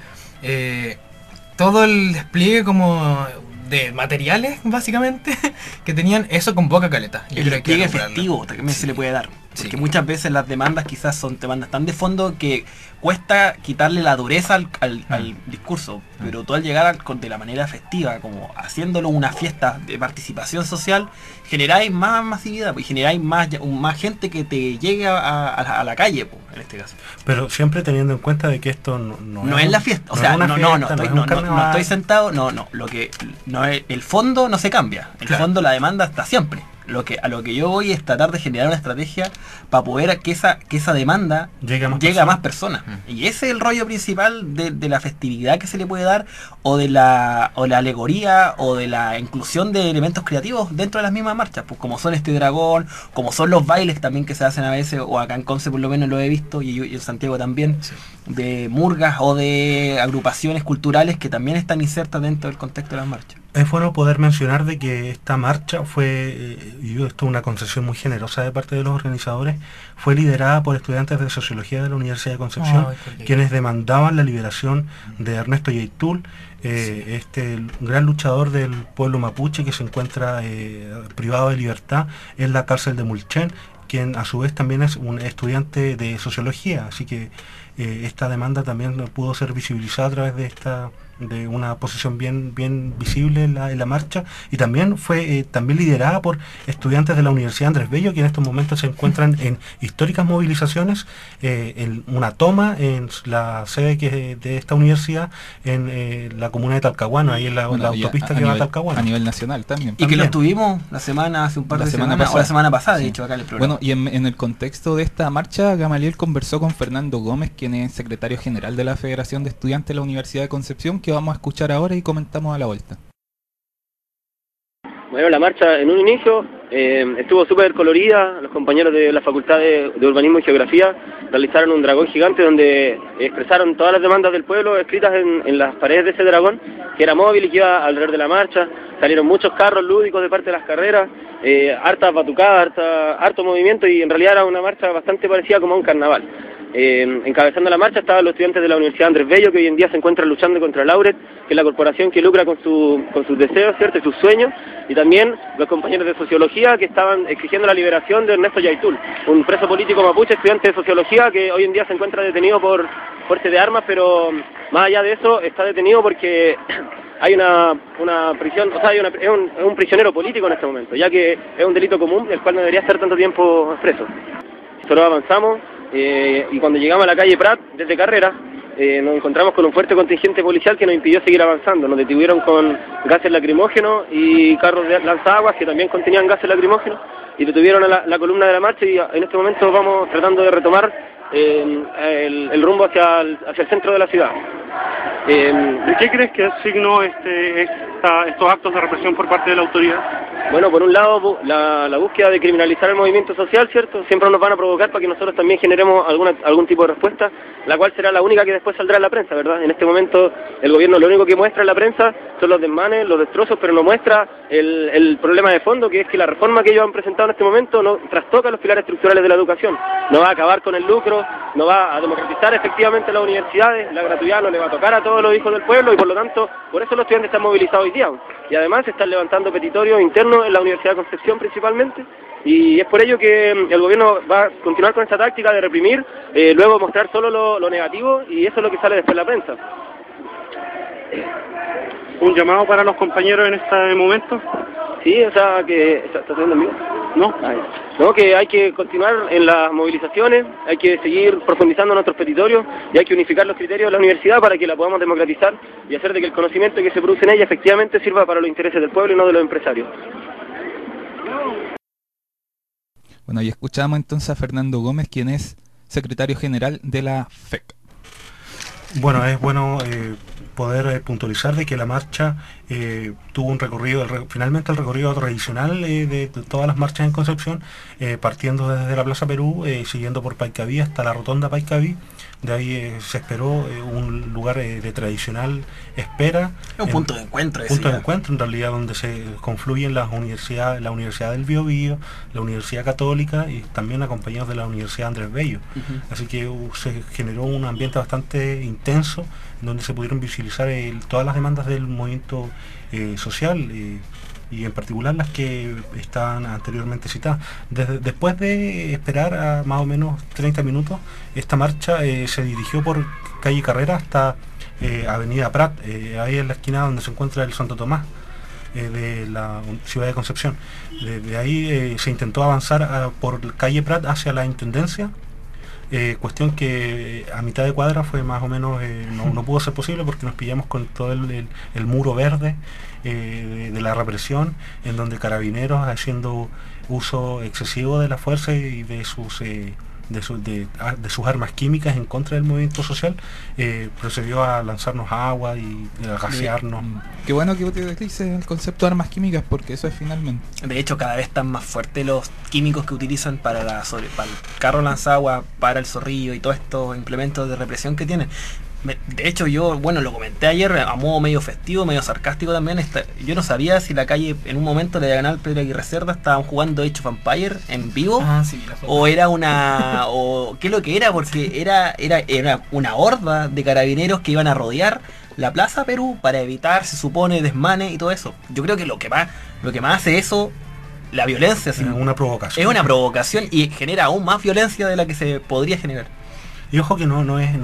Todo el despliegue como de materiales, básicamente, que tenían, eso convoca caleta. El despliegue efectivo también se le puede dar. Porque muchas veces las demandas quizás son demandas tan de fondo que cuesta quitarle la dureza al discurso, pero tú al llegar de la manera festiva, como haciéndolo una fiesta de participación social, generáis más masividad y generáis más gente que te llegue a la calle, en este caso. Pero siempre teniendo en cuenta de que esto no es la fiesta, o sea, no estoy sentado, el fondo no se cambia, el fondo, la demanda está siempre. A lo que yo voy es tratar de generar una estrategia para poder que esa demanda llegue a más personas. Y ese es el rollo principal de la festividad que se le puede dar, o de la alegoría, o de la inclusión de elementos creativos dentro de las mismas marchas, pues como son este dragón, como son los bailes también que se hacen a veces, o acá en Conce por lo menos lo he visto, y en Santiago también, de murgas o de agrupaciones culturales que también están insertas dentro del contexto de las marchas. Es bueno poder mencionar de que esta marcha fue, y esto es una concesión muy generosa de parte de los organizadores, fue liderada por estudiantes de Sociología de la Universidad de Concepción, quienes demandaban la liberación de Ernesto Yaitul, este gran luchador del pueblo mapuche que se encuentra privado de libertad en la cárcel de Mulchen, quien a su vez también es un estudiante de Sociología, así que esta demanda también pudo ser visibilizada a través de una posición bien visible en la marcha, y también fue también liderada por estudiantes de la Universidad Andrés Bello, que en estos momentos se encuentran en históricas movilizaciones, en una toma en la sede de esta universidad en la comuna de Talcahuano, ahí en la autopista que va a Talcahuano. A nivel nacional también. Y que lo tuvimos hace un par de semanas, o la semana pasada, de hecho, acá en el programa. Bueno, y en el contexto de esta marcha, Gamaliel conversó con Fernando Gómez, quien es secretario general de la Federación de Estudiantes de la Universidad de Concepción, que vamos a escuchar ahora y comentamos a la vuelta. Bueno, la marcha en un inicio estuvo súper colorida. Los compañeros de la Facultad de Urbanismo y Geografía realizaron un dragón gigante donde expresaron todas las demandas del pueblo escritas en las paredes de ese dragón, que era móvil y que iba alrededor de la marcha. Salieron muchos carros lúdicos de parte de las carreras, hartas batucadas, harto movimiento, y en realidad era una marcha bastante parecida como a un carnaval. Encabezando la marcha estaban los estudiantes de la Universidad Andrés Bello, que hoy en día se encuentran luchando contra Lauret, que es la corporación que lucra con sus deseos, ¿cierto?, y sus sueños, y también los compañeros de Sociología que estaban exigiendo la liberación de Ernesto Yaitul, un preso político mapuche, estudiante de Sociología, que hoy en día se encuentra detenido por porte de armas, pero más allá de eso está detenido porque hay una prisión, o sea, es un prisionero político en este momento, ya que es un delito común, el cual no debería estar tanto tiempo preso. Nosotros avanzamos, y cuando llegamos a la calle Prat, desde Carrera, nos encontramos con un fuerte contingente policial que nos impidió seguir avanzando. Nos detuvieron con gases lacrimógenos y carros de lanzaguas que también contenían gases lacrimógenos, y detuvieron a la columna de la marcha, y en este momento vamos tratando de retomar el rumbo hacia el centro de la ciudad. ¿De qué crees que es signo estos actos de represión por parte de la autoridad? Bueno, por un lado, la búsqueda de criminalizar el movimiento social, ¿cierto? Siempre nos van a provocar para que nosotros también generemos algún tipo de respuesta, la cual será la única que después saldrá en la prensa, ¿verdad? En este momento el gobierno lo único que muestra en la prensa son los desmanes, los destrozos, pero no muestra el problema de fondo, que es que la reforma que ellos han presentado en este momento no trastoca los pilares estructurales de la educación, no va a acabar con el lucro, no va a democratizar efectivamente las universidades, la gratuidad no le va a tocar a todos los hijos del pueblo, y por lo tanto, por eso los estudiantes están movilizados hoy día. Y además están levantando petitorios internos en la Universidad de Concepción principalmente, y es por ello que el gobierno va a continuar con esta táctica de reprimir, luego mostrar solo lo negativo, y eso es lo que sale después en la prensa. ¿Un llamado para los compañeros en este momento? Sí, o sea, que... ¿Estás viendo amigo? No. No, que hay que continuar en las movilizaciones, hay que seguir profundizando nuestros petitorios, y hay que unificar los criterios de la universidad para que la podamos democratizar y hacer de que el conocimiento que se produce en ella efectivamente sirva para los intereses del pueblo y no de los empresarios. Bueno, y escuchamos entonces a Fernando Gómez, quien es secretario general de la FEC. Bueno, es bueno poder puntualizar de que la marcha tuvo un recorrido, finalmente el recorrido tradicional de todas las marchas en Concepción, partiendo desde la Plaza Perú, siguiendo por Paicaví hasta la Rotonda Paicaví. De ahí se esperó un lugar de tradicional espera. Un punto de encuentro. Punto de encuentro, en realidad, donde se confluyen la Universidad del Biobío, la Universidad Católica y también acompañados de la Universidad Andrés Bello. Así que se generó un ambiente bastante intenso, donde se pudieron visibilizar todas las demandas del movimiento social, y en particular las que estaban anteriormente citadas. Después de esperar a más o menos 30 minutos, esta marcha se dirigió por calle Carrera hasta Avenida Prat, ahí en la esquina donde se encuentra el Santo Tomás de la ciudad de Concepción. De ahí se intentó avanzar por calle Prat hacia la Intendencia, cuestión que a mitad de cuadra fue más o menos, no pudo ser posible porque nos pillamos con todo el muro verde de la represión, en donde Carabineros, haciendo uso excesivo de la fuerza y de sus armas químicas en contra del movimiento social, procedió a lanzarnos agua y a gasearnos. Qué bueno que utilices el concepto de armas químicas, porque eso es finalmente. De hecho, cada vez están más fuertes los químicos que utilizan para el carro lanzagua, para el zorrillo y todos estos implementos de represión que tienen. De hecho, yo, lo comenté ayer a modo medio festivo, medio sarcástico también. Yo no sabía si la calle, en un momento, la diagonal Pedro Aguirre Cerda, estaban jugando Age of Empires en vivo, o era o qué es lo que era, porque era una horda de carabineros que iban a rodear la Plaza Perú para evitar, se supone, desmanes y todo eso. Yo creo que lo que más hace eso, la violencia, es una provocación. Es una provocación y genera aún más violencia de la que se podría generar. Y ojo que no es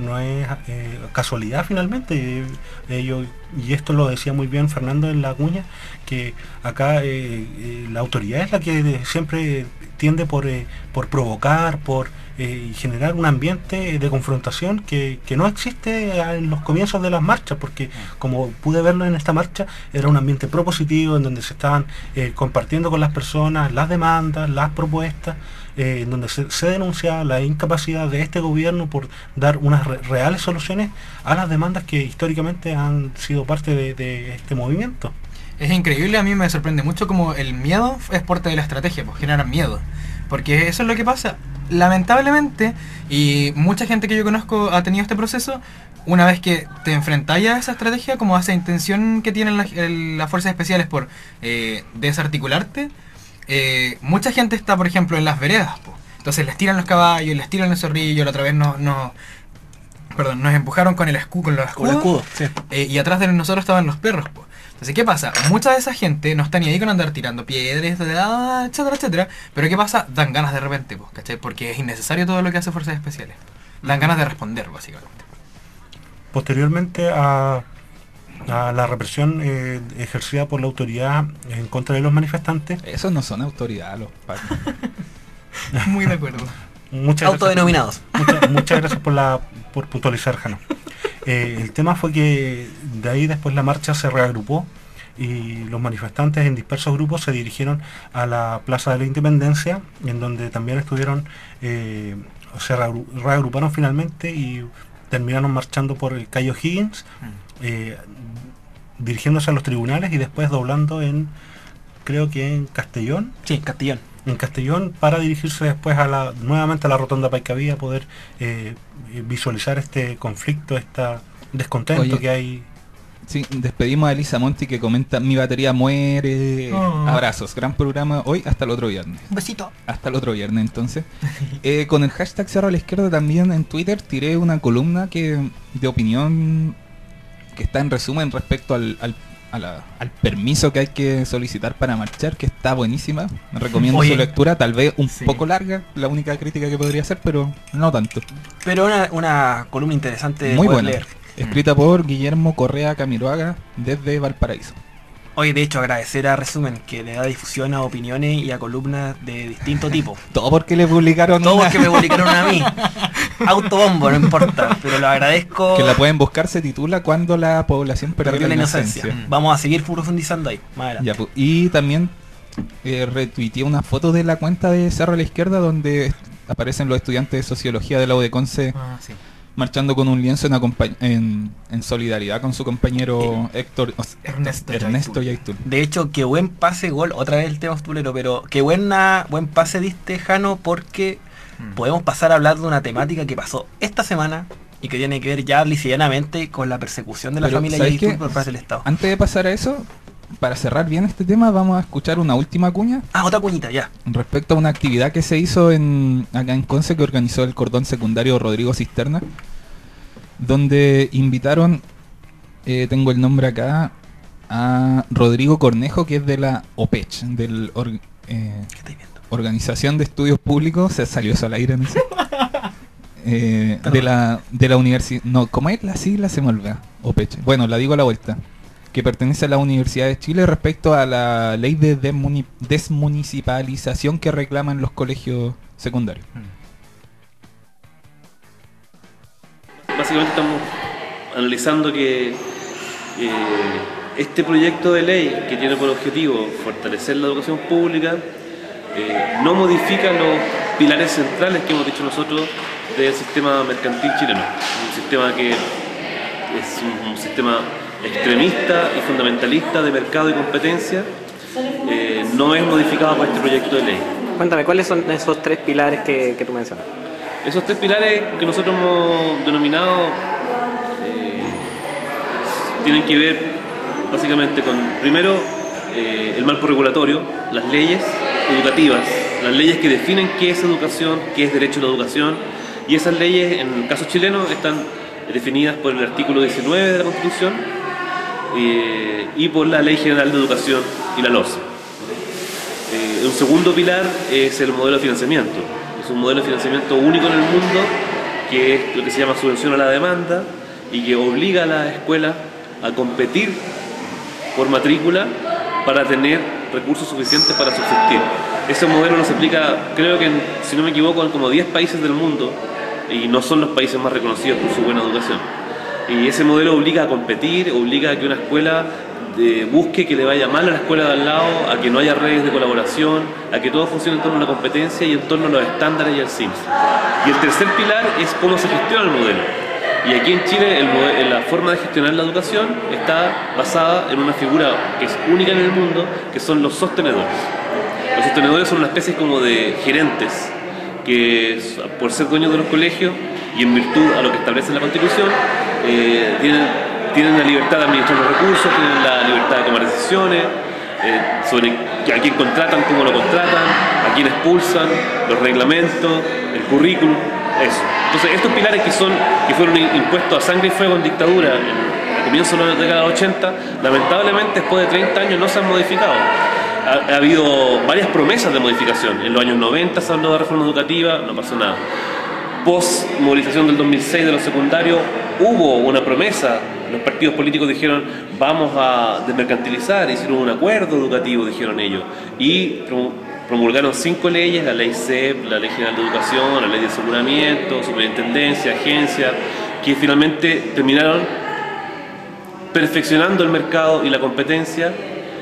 casualidad finalmente, y esto lo decía muy bien Fernando en la cuña, que acá la autoridad es la que siempre tiende por provocar, por generar un ambiente de confrontación que no existe en los comienzos de las marchas, porque como pude verlo en esta marcha, era un ambiente propositivo en donde se estaban compartiendo con las personas las demandas, las propuestas, en donde se denunciaba la incapacidad de este gobierno por dar unas reales soluciones a las demandas que históricamente han sido parte de este movimiento. Es increíble, a mí me sorprende mucho como el miedo es parte de la estrategia, pues generar miedo, porque eso es lo que pasa, lamentablemente, y mucha gente que yo conozco ha tenido este proceso. Una vez que te enfrentáis a esa estrategia, como a esa intención que tienen las fuerzas especiales por desarticularte, mucha gente está, por ejemplo, en las veredas, po. Entonces les tiran los caballos, les tiran el zorrillo. La otra vez nos empujaron con el escudo, sí. Y atrás de nosotros estaban los perros, po. Entonces, ¿qué pasa? Mucha de esa gente no está ni ahí con andar tirando piedras, etcétera, etcétera. Pero ¿qué pasa? Dan ganas de repente, po, ¿cachai? Porque es innecesario todo lo que hace fuerzas especiales. Dan ganas de responder, básicamente. Posteriormente a la represión ejercida por la autoridad en contra de los manifestantes. Esos no son autoridad, los pacos. Muy de acuerdo. Autodenominados. Muchas gracias por puntualizar, Jano. El tema fue que de ahí después la marcha se reagrupó y los manifestantes en dispersos grupos se dirigieron a la Plaza de la Independencia, en donde también estuvieron, se reagruparon finalmente y terminaron marchando por el calle O'Higgins, dirigiéndose a los tribunales y después doblando creo que en Castellón. Sí, Castellón. En Castellón, para dirigirse después nuevamente a la Rotonda Paicaví, a poder visualizar este conflicto, este descontento que hay. Sí, despedimos a Elisa Monti, que comenta: mi batería muere. Abrazos, gran programa hoy, hasta el otro viernes. Un besito. Hasta el otro viernes, entonces. Con el hashtag Cerro a la Izquierda también en Twitter tiré una columna de opinión que está en resumen respecto al permiso que hay que solicitar para marchar, que está buenísima. Me recomiendo su lectura, tal vez un poco larga, la única crítica que podría hacer, pero no tanto. Pero una columna interesante, muy buena, leer. Escrita por Guillermo Correa Camiroaga desde Valparaíso. Oye, de hecho, agradecer a Resumen, que le da difusión a opiniones y a columnas de distinto tipo. Todo porque le publicaron Todo porque me publicaron a mí. Autobombo, no importa, pero lo agradezco. Que la pueden buscar, se titula Cuando la población perdió la inocencia. Vamos a seguir profundizando ahí, más adelante. Ya, y también retuiteé una foto de la cuenta de Cerro a la Izquierda donde aparecen los estudiantes de sociología de la U de Conce Sí. marchando con un lienzo en solidaridad con su compañero Ernesto Yaitul. De hecho, qué buen pase gol, otra vez el tema futbolero, pero qué buen pase diste, Jano, porque podemos pasar a hablar de una temática que pasó esta semana y que tiene que ver ya livianamente con la persecución de la Pero, familia ¿sabes Yaitul qué? por parte del Estado. Antes de pasar a eso, para cerrar bien este tema, vamos a escuchar una última cuña Otra cuñita, ya. respecto a una actividad que se hizo acá en Conce, que organizó el cordón secundario Rodrigo Cisterna, donde invitaron, tengo el nombre acá, a Rodrigo Cornejo, que es de la OPECH, del ¿Qué estáis viendo? Organización de Estudios Públicos, se salió eso al aire, no sé. de la universidad, no, ¿cómo es la sigla? Se me olvida. OPECH. Bueno, la digo a la vuelta. Que pertenece a la Universidad de Chile respecto a la ley de desmunicipalización que reclaman los colegios secundarios. Básicamente estamos analizando que este proyecto de ley, que tiene por objetivo fortalecer la educación pública, no modifica los pilares centrales que hemos dicho nosotros del sistema mercantil chileno. Un sistema que es un sistema extremista y fundamentalista de mercado y competencia, no es modificado por este proyecto de ley. Cuéntame, ¿cuáles son esos tres pilares que tú mencionas? Esos tres pilares que nosotros hemos denominado tienen que ver básicamente con, primero, el marco regulatorio, las leyes educativas, las leyes que definen qué es educación, qué es derecho a la educación, y esas leyes, en el caso chileno, están definidas por el artículo 19 de la Constitución y por la Ley General de Educación y la LOS. Un segundo pilar es el modelo de financiamiento. Es un modelo de financiamiento único en el mundo, que es lo que se llama subvención a la demanda y que obliga a las escuelas a competir por matrícula para tener recursos suficientes para subsistir. Ese modelo no se aplica, creo que, si no me equivoco, en como 10 países del mundo, y no son los países más reconocidos por su buena educación. Y ese modelo obliga a competir, obliga a que una escuela busque que le vaya mal a la escuela de al lado, a que no haya redes de colaboración, a que todo funcione en torno a la competencia y en torno a los estándares y al CIMS. Y el tercer pilar es cómo se gestiona el modelo. Y aquí en Chile la forma de gestionar la educación está basada en una figura que es única en el mundo, que son los sostenedores. Los sostenedores son una especie como de gerentes que, por ser dueños de los colegios y en virtud a lo que establece la Constitución, tienen la libertad de administrar los recursos, tienen la libertad de tomar decisiones sobre a quién contratan, cómo lo contratan, a quién expulsan, los reglamentos, el currículum, eso. Entonces estos pilares que fueron impuestos a sangre y fuego en dictadura a comienzos de la década de 80, lamentablemente después de 30 años no se han modificado. Ha habido varias promesas de modificación. En los años 90 se habló de reforma educativa, no pasó nada. Post movilización del 2006 de los secundarios hubo una promesa. Los partidos políticos dijeron vamos a desmercantilizar, hicieron un acuerdo educativo, dijeron ellos, y promulgaron 5 leyes: la ley CEP, la ley general de educación, la ley de aseguramiento, superintendencia, agencia, que finalmente terminaron perfeccionando el mercado y la competencia,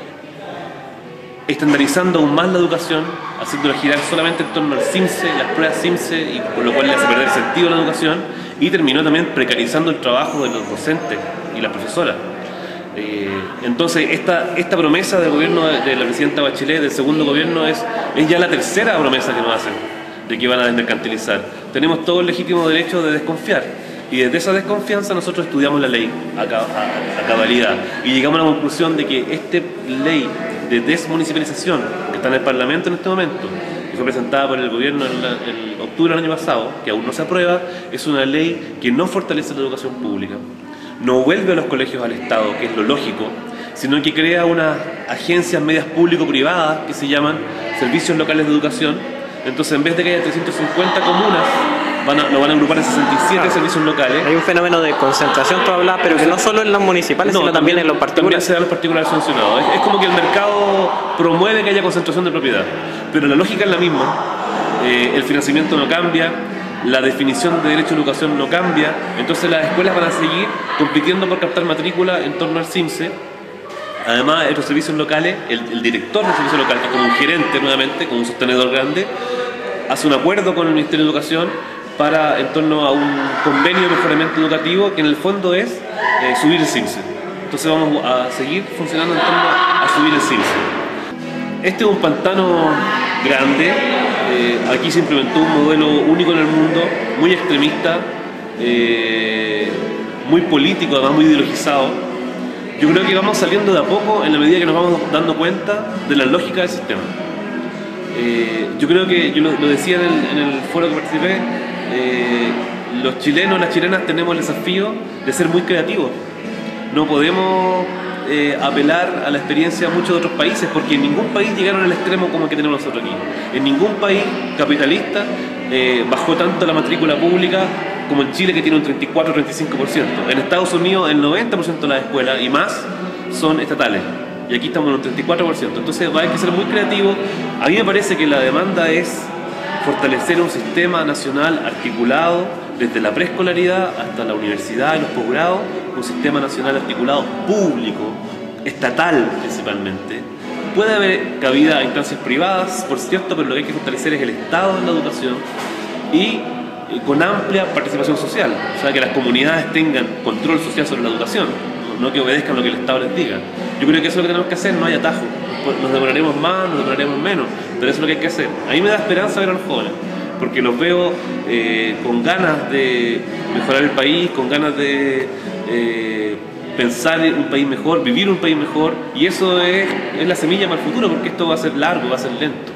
estandarizando aún más la educación, haciéndola girar solamente en torno al CIMSE, las pruebas CIMSE, y por lo cual le hace perder sentido a la educación, y terminó también precarizando el trabajo de los docentes y las profesoras. Entonces esta promesa del gobierno de la presidenta Bachelet, del segundo gobierno, es ya la tercera promesa que nos hacen de que van a desmercantilizar. Tenemos todo el legítimo derecho de desconfiar, y desde esa desconfianza nosotros estudiamos la ley a cabalidad y llegamos a la conclusión de que esta ley de desmunicipalización que está en el Parlamento en este momento, que fue presentada por el gobierno en octubre del año pasado, que aún no se aprueba, es una ley que no fortalece la educación pública, no vuelve a los colegios al Estado, que es lo lógico, sino que crea unas agencias medias público-privadas que se llaman servicios locales de educación. Entonces, en vez de que haya 350 comunas, lo van a agrupar en 67 servicios locales. Hay un fenómeno de concentración, tú hablas, pero que no solo en los municipales, sino también en los particulares. También se da en los particulares sancionados. Es como que el mercado promueve que haya concentración de propiedad, pero la lógica es la misma. El financiamiento no cambia, la definición de derecho a educación no cambia, entonces las escuelas van a seguir compitiendo por captar matrícula en torno al CIMSE. Además, en los servicios locales, el director del servicio local, que es como un gerente nuevamente, como un sostenedor grande, hace un acuerdo con el Ministerio de Educación en torno a un convenio de mejoramiento educativo que en el fondo es subir el CIMSE. Entonces vamos a seguir funcionando en torno a subir el CIMSE. Este es un pantano grande, aquí se implementó un modelo único en el mundo, muy extremista, muy político, además muy ideologizado. Yo creo que vamos saliendo de a poco en la medida que nos vamos dando cuenta de la lógica del sistema. Yo creo que, yo lo decía en el foro que participé, los chilenos, las chilenas tenemos el desafío de ser muy creativos. No podemos apelar a la experiencia de muchos otros países, porque en ningún país llegaron al extremo como el que tenemos nosotros aquí. En ningún país capitalista bajó tanto la matrícula pública como en Chile, que tiene un 34-35%. En Estados Unidos el 90% de las escuelas y más son estatales. Y aquí estamos en un 34%. Entonces va a haber que ser muy creativo. A mí me parece que la demanda es fortalecer un sistema nacional articulado desde la preescolaridad hasta la universidad y los posgrados, un sistema nacional articulado público, estatal principalmente. Puede haber cabida a instancias privadas, por cierto, pero lo que hay que fortalecer es el Estado en la educación y con amplia participación social, o sea, que las comunidades tengan control social sobre la educación, no que obedezcan lo que el Estado les diga. Yo creo que eso es lo que tenemos que hacer, no hay atajo. Nos demoraremos más, nos demoraremos menos, pero eso es lo que hay que hacer. A mí me da esperanza ver a los jóvenes, porque los veo con ganas de mejorar el país, con ganas de pensar en un país mejor, vivir un país mejor, y eso es la semilla para el futuro, porque esto va a ser largo, va a ser lento.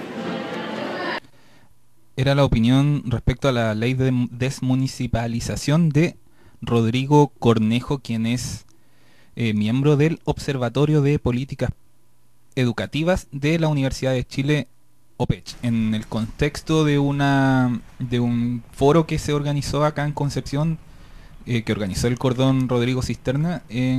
Era la opinión respecto a la ley de desmunicipalización de Rodrigo Cornejo, quien es miembro del Observatorio de Políticas Educativas de la Universidad de Chile, OPECH, en el contexto de un foro que se organizó acá en Concepción, que organizó el Cordón Rodrigo Cisterna,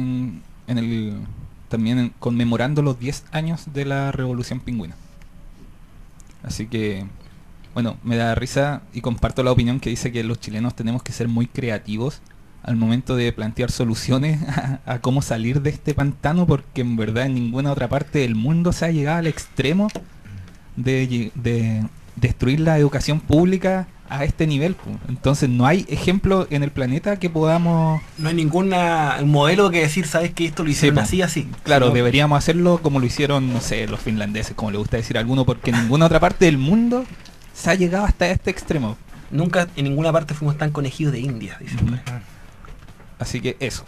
también conmemorando los 10 años de la Revolución Pingüina. Así que, bueno, me da risa y comparto la opinión que dice que los chilenos tenemos que ser muy creativos al momento de plantear soluciones a cómo salir de este pantano, porque en verdad en ninguna otra parte del mundo se ha llegado al extremo de destruir la educación pública a este nivel. Entonces no hay ejemplo en el planeta que podamos... No hay ningún modelo que decir, sabes que esto lo hicieron así, así. Claro, sino... deberíamos hacerlo como lo hicieron, no sé, los finlandeses, como le gusta decir a alguno, porque en ninguna otra parte del mundo se ha llegado hasta este extremo. Nunca en ninguna parte fuimos tan conejillos de India, dicen. Así que eso.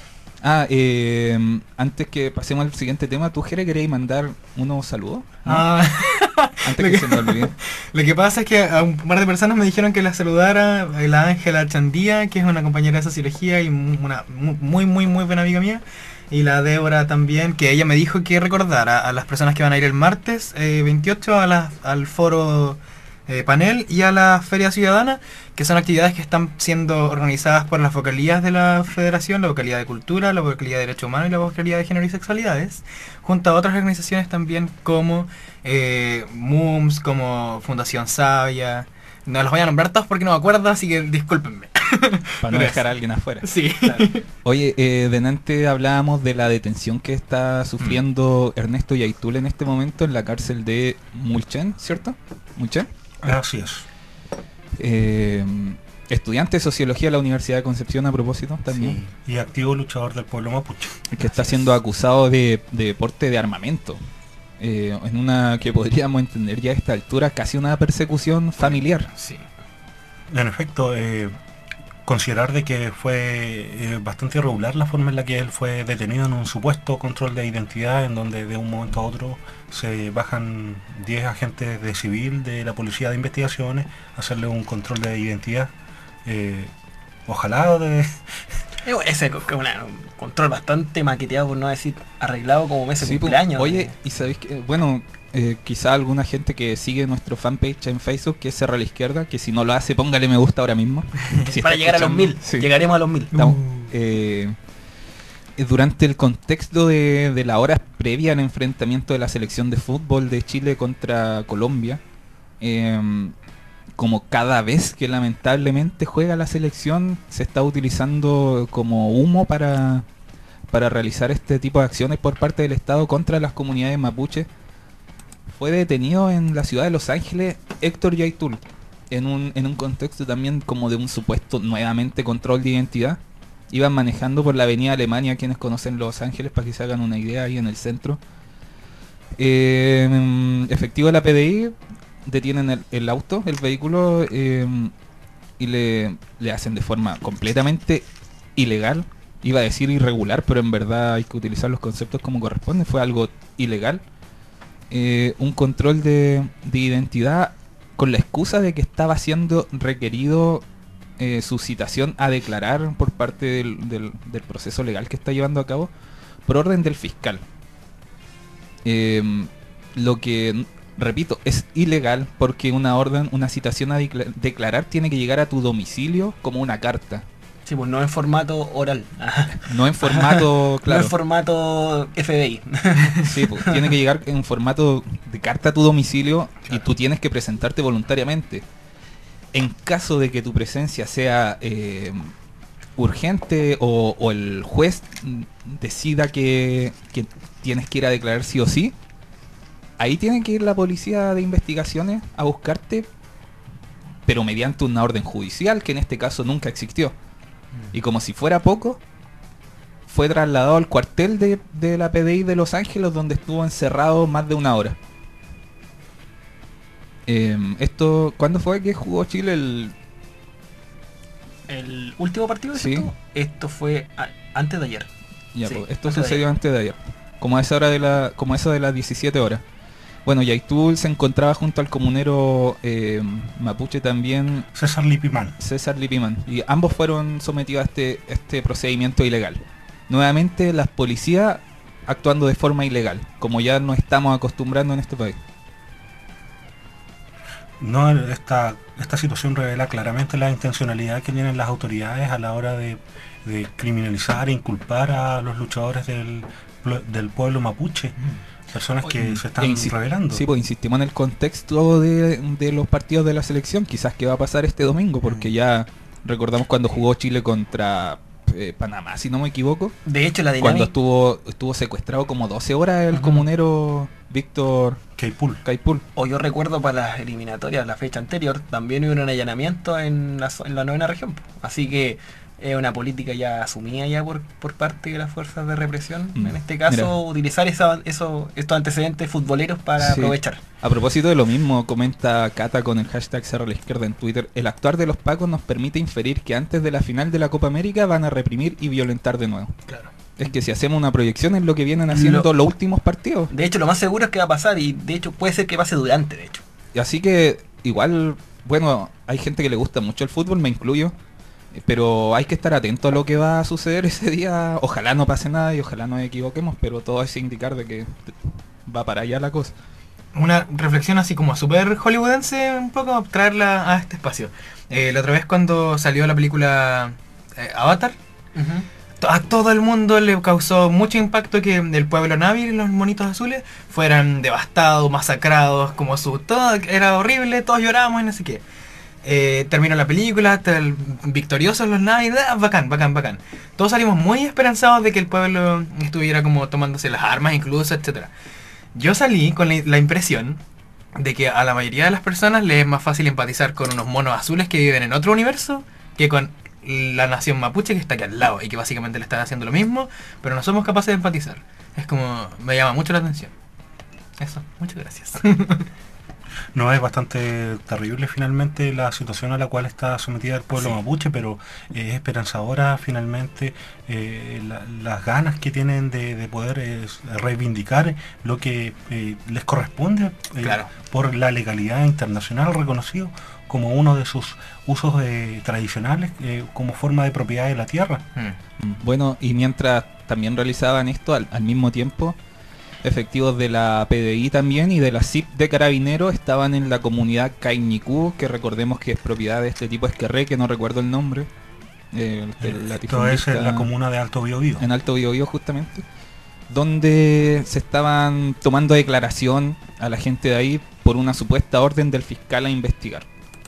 Antes que pasemos al siguiente tema, ¿tú, Jere, queréis mandar unos saludos? ¿No? Antes que se me olvide. Lo que pasa es que a un par de personas me dijeron que la saludara la Ángela Chandía, que es una compañera de sociología y una muy buena amiga mía. Y la Débora también, que ella me dijo que recordara a las personas que van a ir el martes 28 al foro panel y a la Feria Ciudadana, que son actividades que están siendo organizadas por las vocalías de la Federación, la vocalía de Cultura, la vocalía de Derechos Humanos y la vocalía de Género y Sexualidades, junto a otras organizaciones también como MUMS, como Fundación Sabia. No los voy a nombrar todos porque no me acuerdo, así que discúlpenme. Para no dejar a alguien afuera. Sí. Claro. Oye, delante hablábamos de la detención que está sufriendo Ernesto Yaitul en este momento en la cárcel de Mulchen, ¿cierto? ¿Mulchen? Así es. Estudiante de Sociología de la Universidad de Concepción, a propósito, también. Sí, y activo luchador del pueblo mapuche. Que está siendo acusado de porte de armamento. En una que podríamos entender ya a esta altura casi una persecución familiar. Sí. En efecto, considerar de que fue bastante irregular la forma en la que él fue detenido en un supuesto control de identidad, en donde de un momento a otro se bajan 10 agentes de civil de la policía de investigaciones a hacerle un control de identidad. Ojalá de... Ese es un control bastante maqueteado, por no decir arreglado, como mes de cumpleaños. Oye, y sabéis que, bueno, quizá alguna gente que sigue nuestro fanpage en Facebook, que es Cerro a la Izquierda, que si no lo hace, póngale me gusta ahora mismo. Si para llegar a los 1000, sí. Llegaremos a los 1000. Estamos, durante el contexto de la hora previa al enfrentamiento de la selección de fútbol de Chile contra Colombia, como cada vez que lamentablemente juega la selección, se está utilizando como humo para realizar este tipo de acciones por parte del Estado contra las comunidades mapuches. Fue detenido en la ciudad de Los Ángeles Héctor Yaitul, en un contexto también como de un supuesto nuevamente control de identidad. Iban manejando por la avenida Alemania, quienes conocen Los Ángeles, para que se hagan una idea, ahí en el centro. Efectivo de la PDI, detienen el auto, el vehículo, y le hacen de forma completamente ilegal. Iba a decir irregular, pero en verdad hay que utilizar los conceptos como corresponde. Fue algo ilegal. Un control de identidad con la excusa de que estaba siendo requerido su citación a declarar por parte del proceso legal que está llevando a cabo por orden del fiscal. Lo que, repito, es ilegal porque una citación a declarar tiene que llegar a tu domicilio como una carta. Sí, pues no en formato oral. No en formato, claro. No en formato FBI. Sí, pues tiene que llegar en formato de carta a tu domicilio, claro. Y tú tienes que presentarte voluntariamente. En caso de que tu presencia sea urgente o el juez decida que tienes que ir a declarar sí o sí, ahí tiene que ir la policía de investigaciones a buscarte, pero mediante una orden judicial que en este caso nunca existió. Y como si fuera poco, fue trasladado al cuartel de la PDI de Los Ángeles, donde estuvo encerrado más de una hora. ¿Cuándo fue que jugó Chile el último partido? Sí. Esto fue antes de ayer. Ya, sí, pues, esto sucedió antes de ayer, como a esa hora como eso de las 17 horas. Bueno, Yaitul se encontraba junto al comunero mapuche también, César Lipimán. Y ambos fueron sometidos a este procedimiento ilegal. Nuevamente las policías actuando de forma ilegal, como ya nos estamos acostumbrando en este país. No, esta situación revela claramente la intencionalidad que tienen las autoridades a la hora de criminalizar e inculpar a los luchadores del pueblo mapuche. Personas que se están revelando. Sí, pues insistimos en el contexto de los partidos de la selección. Quizás que va a pasar este domingo, porque ya recordamos cuando jugó Chile contra Panamá, si no me equivoco. De hecho, la dinámica... Cuando estuvo secuestrado como 12 horas el comunero Víctor Caipul. O yo recuerdo para las eliminatorias, la fecha anterior, también hubo un allanamiento en la 9ª región. Así que es una política ya asumida ya por parte de las fuerzas de represión. En este caso, mira, utilizar estos antecedentes futboleros para aprovechar. A propósito de lo mismo, comenta Cata con el hashtag Cerro a la Izquierda en Twitter: el actuar de los pacos nos permite inferir que antes de la final de la Copa América van a reprimir y violentar de nuevo. Claro. Es que si hacemos una proyección es lo que vienen haciendo los últimos partidos. De hecho, lo más seguro es que va a pasar, y de hecho puede ser que pase durante, de hecho. Y así que igual, bueno, hay gente que le gusta mucho el fútbol, me incluyo, pero hay que estar atento a lo que va a suceder ese día. Ojalá no pase nada y ojalá no nos equivoquemos, pero todo es indicar de que va para allá la cosa. Una reflexión así como súper hollywoodense, un poco traerla a este espacio. La otra vez cuando salió la película Avatar, a todo el mundo le causó mucho impacto que el pueblo Na'vi y los monitos azules fueran devastados, masacrados, como todo era horrible, todos lloramos y no sé qué. Terminó la película, victoriosos los Na'vi, bacán. Todos salimos muy esperanzados de que el pueblo estuviera como tomándose las armas incluso, etcétera. Yo salí con la impresión de que a la mayoría de las personas les es más fácil empatizar con unos monos azules que viven en otro universo que con la nación mapuche que está aquí al lado y que básicamente le están haciendo lo mismo, pero no somos capaces de empatizar. Es como, me llama mucho la atención. Eso, muchas gracias. No, es bastante terrible finalmente la situación a la cual está sometida el pueblo mapuche, pero es esperanzadora finalmente las ganas que tienen de poder reivindicar lo que les corresponde por la legalidad internacional reconocido como uno de sus usos tradicionales como forma de propiedad de la tierra. Bueno, y mientras también realizaban esto, al mismo tiempo, efectivos de la PDI también y de la CIP de Carabineros estaban en la comunidad Cañicú, que recordemos que es propiedad de este tipo Esquerré, que no recuerdo el nombre. Esto es en la comuna de Alto Biobío. En Alto Biobío justamente, donde se estaban tomando declaración a la gente de ahí por una supuesta orden del fiscal a investigar.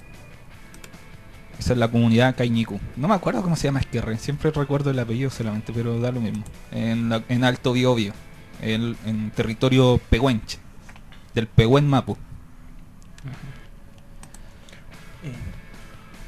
Esa es la comunidad Cañicú. No me acuerdo cómo se llama Esquerré, siempre recuerdo el apellido solamente, pero da lo mismo. En Alto Biobío. En territorio pehuenche, del Pehuen Mapu.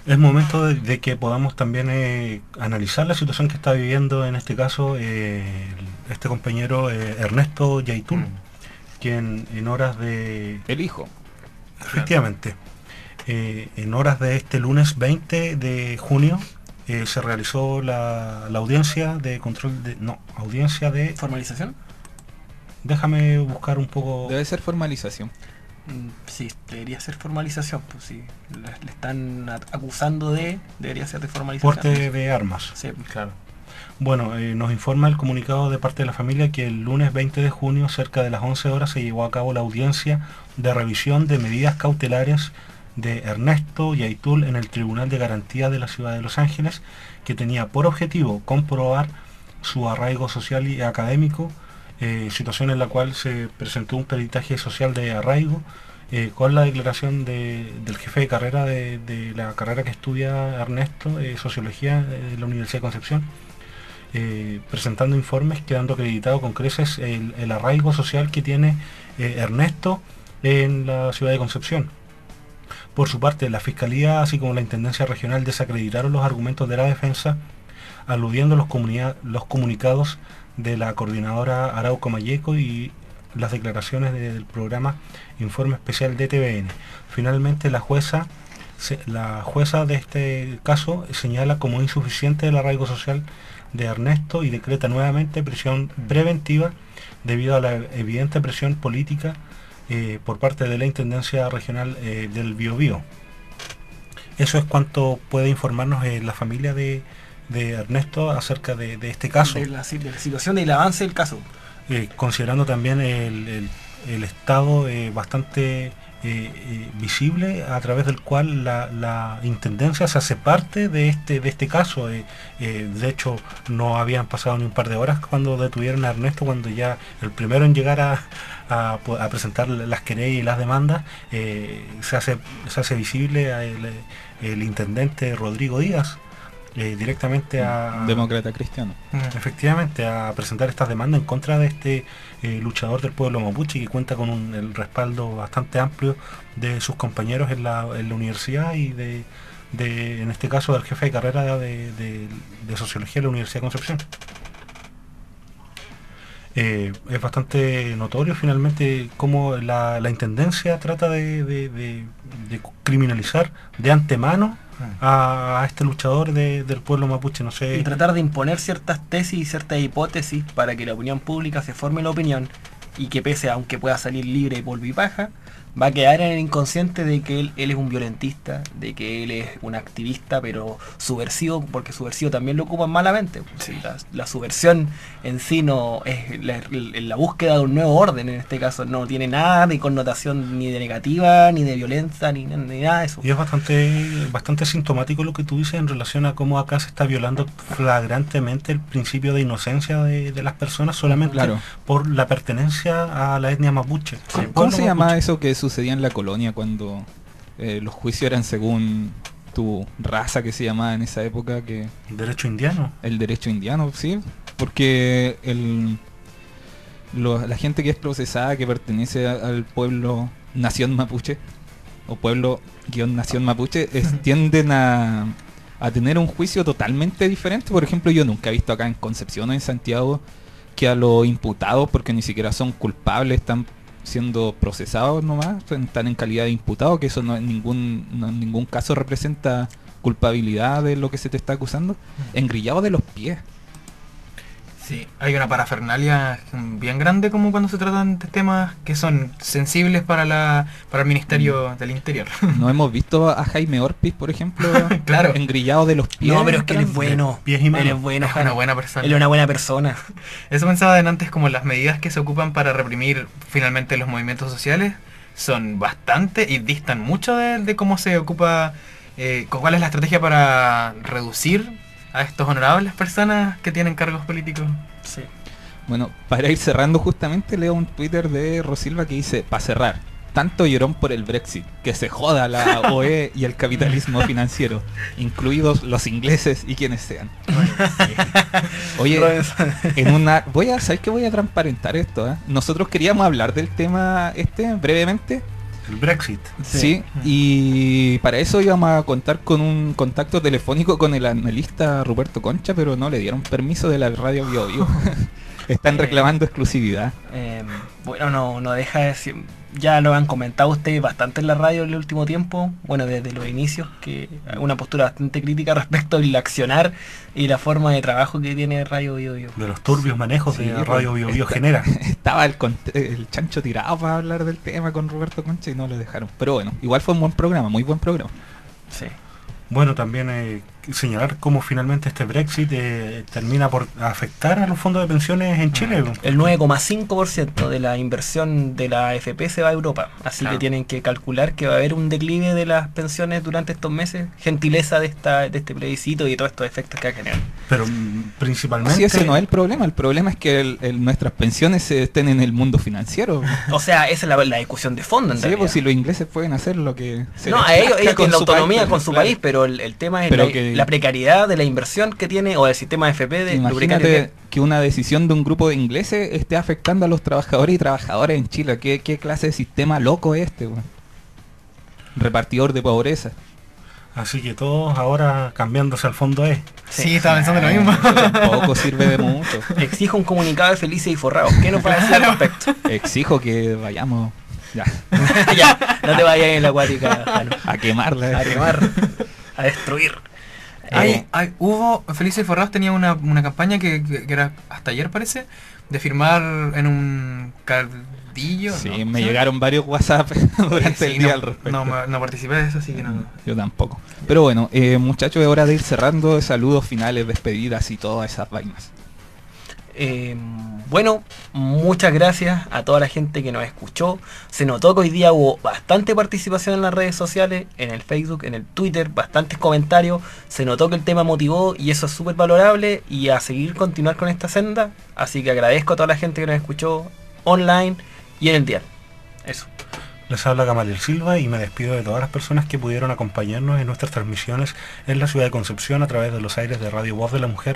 Es momento de que podamos también analizar la situación que está viviendo en este caso este compañero Ernesto Yaitul, quien en horas de... El hijo. Efectivamente. En horas de este lunes 20 de junio se realizó la audiencia de control de... No, audiencia de... ¿Formalización? Déjame buscar un poco... Debe ser formalización. Sí, debería ser formalización, pues sí. Le están acusando de... Debería ser de formalización. Porte de armas. Sí, claro. Bueno, nos informa el comunicado de parte de la familia que el lunes 20 de junio, cerca de las 11 horas, se llevó a cabo la audiencia de revisión de medidas cautelares de Ernesto Yaitul en el Tribunal de Garantía de la Ciudad de Los Ángeles, que tenía por objetivo comprobar su arraigo social y académico, situación en la cual se presentó un peritaje social de arraigo con la declaración del jefe de carrera de la carrera que estudia Ernesto, Sociología de la Universidad de Concepción, presentando informes, quedando acreditado con creces el arraigo social que tiene Ernesto en la ciudad de Concepción. Por su parte, la Fiscalía, así como la Intendencia Regional, desacreditaron los argumentos de la defensa, aludiendo los comunicados de la coordinadora Arauco Mayeco y las declaraciones del programa Informe Especial de TVN. Finalmente, la jueza de este caso señala como insuficiente el arraigo social de Ernesto y decreta nuevamente prisión preventiva debido a la evidente presión política por parte de la Intendencia Regional del Biobío. Eso es cuanto puede informarnos la familia de Ernesto acerca de este caso. De la situación y el avance del caso. Considerando también el estado bastante visible a través del cual la Intendencia se hace parte de este caso. De hecho, no habían pasado ni un par de horas cuando detuvieron a Ernesto, cuando ya el primero en llegar a presentar las querellas y las demandas, se hace visible el intendente Rodrigo Díaz, directamente a... Demócrata cristiano. Efectivamente, a presentar estas demandas en contra de este luchador del pueblo mapuche, que cuenta con el respaldo bastante amplio de sus compañeros en la universidad y en este caso del jefe de carrera de Sociología de la Universidad de Concepción. Es bastante notorio finalmente cómo la Intendencia trata de criminalizar de antemano a este luchador del pueblo mapuche, no sé. Y tratar de imponer ciertas tesis y ciertas hipótesis para que la opinión pública se forme la opinión, y que pese, aunque pueda salir libre de polvo y paja, va a quedar en el inconsciente de que él es un violentista, de que él es un activista, pero subversivo, porque subversivo también lo ocupan malamente. Sí. La subversión en sí no es la búsqueda de un nuevo orden. En este caso no tiene nada de connotación ni de negativa, ni de violencia, ni nada de eso. Y es bastante sintomático lo que tú dices en relación a cómo acá se está violando flagrantemente el principio de inocencia de las personas solamente por la pertenencia a la etnia mapuche. Sí. ¿Cómo se llama eso que sucedía en la colonia cuando los juicios eran según tu raza, que se llamaba en esa época? ¿Derecho indiano? El derecho indiano, sí, porque la gente que es procesada, que pertenece al pueblo nación mapuche, o pueblo-nación mapuche, tienden a tener un juicio totalmente diferente. Por ejemplo, yo nunca he visto acá en Concepción o en Santiago que a los imputados, porque ni siquiera son culpables, están siendo procesados nomás, están en calidad de imputados, que eso no en ningún caso representa culpabilidad de lo que se te está acusando, engrillado de los pies. Sí, hay una parafernalia bien grande como cuando se tratan de temas que son sensibles para el Ministerio del Interior. No hemos visto a Jaime Orpiz, por ejemplo, claro, engrillado de los pies. No, pero es que él es bueno. Pies y manos. Él es bueno, es una buena persona. Él es una buena persona. Eso pensaba antes, como las medidas que se ocupan para reprimir finalmente los movimientos sociales son bastante y distan mucho de cómo se ocupa, cuál es la estrategia para reducir a estos honorables personas que tienen cargos políticos. Sí. Bueno, para ir cerrando, justamente leo un Twitter de Rosilva que dice: para cerrar, tanto llorón por el Brexit, que se joda la OE y el capitalismo financiero, incluidos los ingleses y quienes sean. Oye, ¿sabes qué? Voy a transparentar esto, ¿eh? Nosotros queríamos hablar del tema brevemente, el Brexit. Sí, y para eso íbamos a contar con un contacto telefónico con el analista Ruperto Concha, pero no le dieron permiso de la radio Bio Bio. Están reclamando exclusividad. Bueno, no deja de decir, ya lo han comentado ustedes bastante en la radio en el último tiempo, bueno, desde los inicios, que una postura bastante crítica respecto al accionar y la forma de trabajo que tiene Radio Bio Bio. De los turbios manejos de Radio Bio Bio genera. Estaba el chancho tirado para hablar del tema con Roberto Concha y no lo dejaron. Pero bueno, igual fue un buen programa, muy buen programa. Sí. Bueno, también señalar cómo finalmente este Brexit termina por afectar a los fondos de pensiones en Chile. El 9,5% de la inversión de la AFP se va a Europa, así que tienen que calcular que va a haber un declive de las pensiones durante estos meses, gentileza de este plebiscito y todos estos efectos que ha generado. Pero principalmente... Sí, ese no es el problema es que nuestras pensiones estén en el mundo financiero. O sea, esa es la discusión de fondo en realidad. Pues si los ingleses pueden hacer lo que... No, a ellos tienen la autonomía con su país, pero el tema es la precariedad de la inversión que tiene, o del sistema AFP de imagínate que una decisión de un grupo de ingleses esté afectando a los trabajadores y trabajadoras en Chile. ¿Qué clase de sistema loco es este, güey? Repartidor de pobreza. Así que todos ahora cambiándose al fondo E. Sí, estaba pensando lo mismo. Tampoco sirve de mucho. Exijo un comunicado de Felices y Forrados. ¿Qué nos va a decir al respecto? Exijo que vayamos... Ya. Ya, no te vayas en la acuática, Jano. A quemarla. A quemar. A destruir. Hubo, Felices y Forrados tenía una campaña que era hasta ayer parece, de firmar en un cardillo. Sí, me llegaron varios WhatsApp durante el día al respecto. No participé de eso, así que no. Yo tampoco. Pero bueno, muchachos, es hora de ir cerrando. Saludos finales, despedidas y todas esas vainas. Bueno, muchas gracias a toda la gente que nos escuchó. Se notó que hoy día hubo bastante participación en las redes sociales, en el Facebook, en el Twitter, bastantes comentarios. Se notó que el tema motivó y eso es súper valorable, y a continuar con esta senda. Así que agradezco a toda la gente que nos escuchó online y en el dial. Eso. Les habla Gamaliel Silva y me despido de todas las personas que pudieron acompañarnos en nuestras transmisiones en la ciudad de Concepción a través de los aires de Radio Voz de la Mujer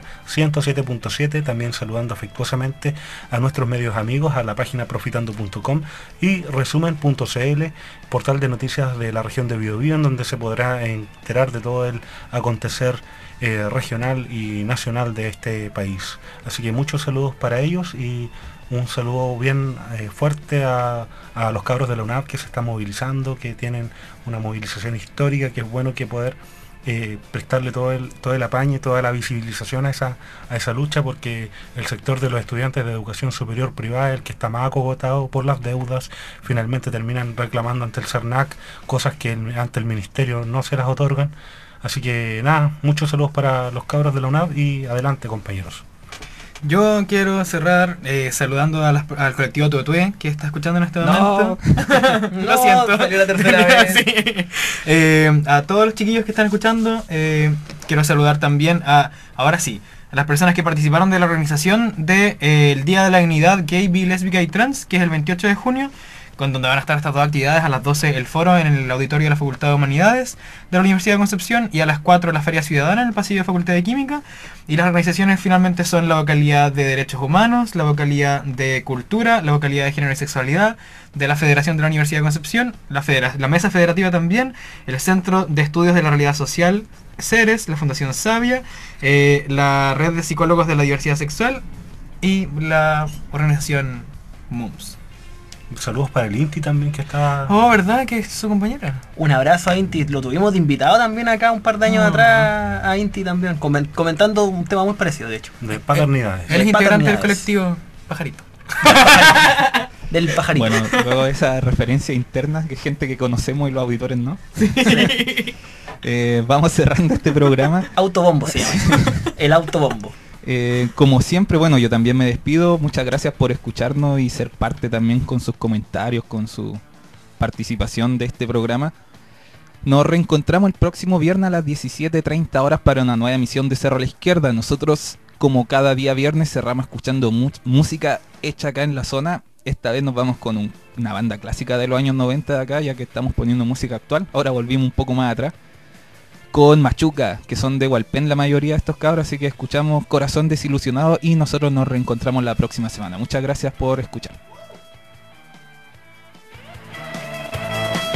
107.7, también saludando afectuosamente a nuestros medios amigos, a la página profitando.com y resumen.cl, portal de noticias de la región de Biobío, en donde se podrá enterar de todo el acontecer regional y nacional de este país. Así que muchos saludos para ellos y un saludo bien fuerte a los cabros de la UNAV que se están movilizando, que tienen una movilización histórica, que es bueno que poder prestarle todo el apaño y toda la visibilización a esa lucha, porque el sector de los estudiantes de educación superior privada, el que está más acogotado por las deudas, finalmente terminan reclamando ante el CERNAC cosas que ante el ministerio no se las otorgan. Así que nada, muchos saludos para los cabros de la UNAV y adelante, compañeros. Yo quiero cerrar saludando al colectivo Tuetue que está escuchando en este momento. Lo siento. Salió la tercera vez. Sí. A todos los chiquillos que están escuchando, quiero saludar también a las personas que participaron de la organización del Día de la Dignidad Gay, Bi, Lésbica y Trans, que es el 28 de junio. Donde van a estar estas dos actividades: a las 12 el foro en el auditorio de la Facultad de Humanidades de la Universidad de Concepción, y a las 4 la Feria Ciudadana en el pasillo de Facultad de Química. Y las organizaciones finalmente son la Vocalía de Derechos Humanos, la Vocalía de Cultura, la Vocalía de Género y Sexualidad, de la Federación de la Universidad de Concepción, la Mesa Federativa también, el Centro de Estudios de la Realidad Social, CERES, la Fundación Sabia, la Red de Psicólogos de la Diversidad Sexual y la organización MUMS. Saludos para el Inti también, que está... Oh, ¿verdad? Que es su compañera. Un abrazo a Inti. Lo tuvimos de invitado también acá un par de años atrás a Inti también, comentando un tema muy parecido, de hecho. De paternidades. Él es integrante del colectivo Pajarito. Del Pajarito. Bueno, luego de esa referencia interna, que gente que conocemos y los auditores no. Sí. Vamos cerrando este programa. Autobombo se llama. El autobombo. Como siempre, bueno, yo también me despido. Muchas gracias por escucharnos y ser parte también con sus comentarios, con su participación de este programa. Nos reencontramos el próximo viernes a las 17:30 horas para una nueva emisión de Cerro a la Izquierda. Nosotros, como cada día viernes, cerramos escuchando música hecha acá en la zona. Esta vez nos vamos con una banda clásica de los años 90 de acá, ya que estamos poniendo música actual. Ahora volvimos un poco más atrás, con Machuca, que son de Hualpén la mayoría de estos cabros, así que escuchamos Corazón Desilusionado y nosotros nos reencontramos la próxima semana. Muchas gracias por escuchar.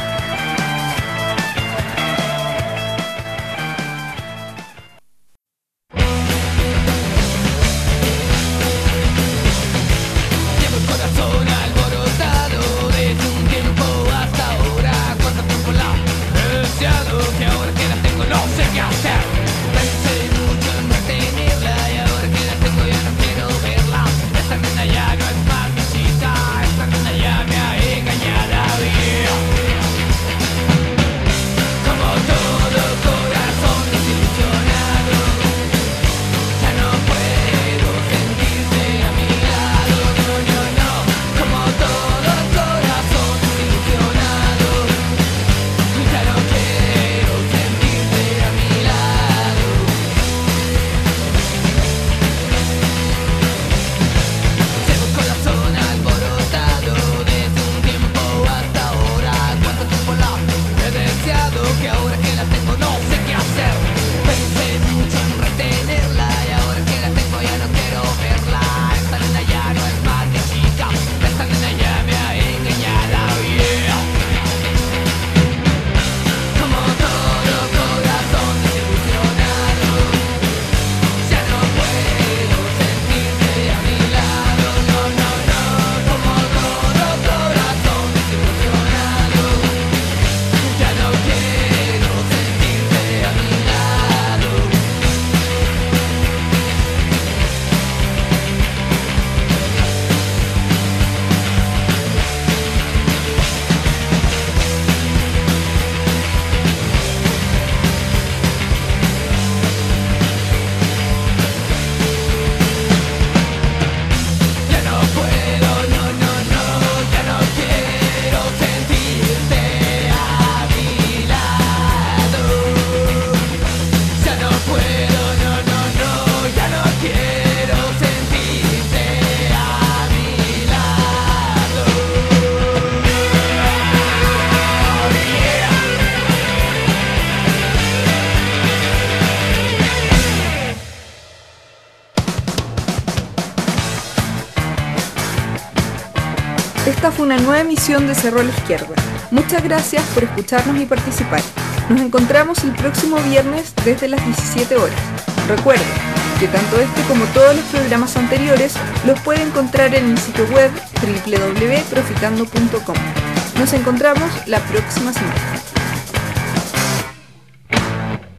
Esta fue una nueva emisión de Cerro a la Izquierda. Muchas gracias por escucharnos y participar. Nos encontramos el próximo viernes desde las 17 horas. Recuerden que tanto este como todos los programas anteriores los puede encontrar en el sitio web www.profitando.com. Nos encontramos la próxima semana.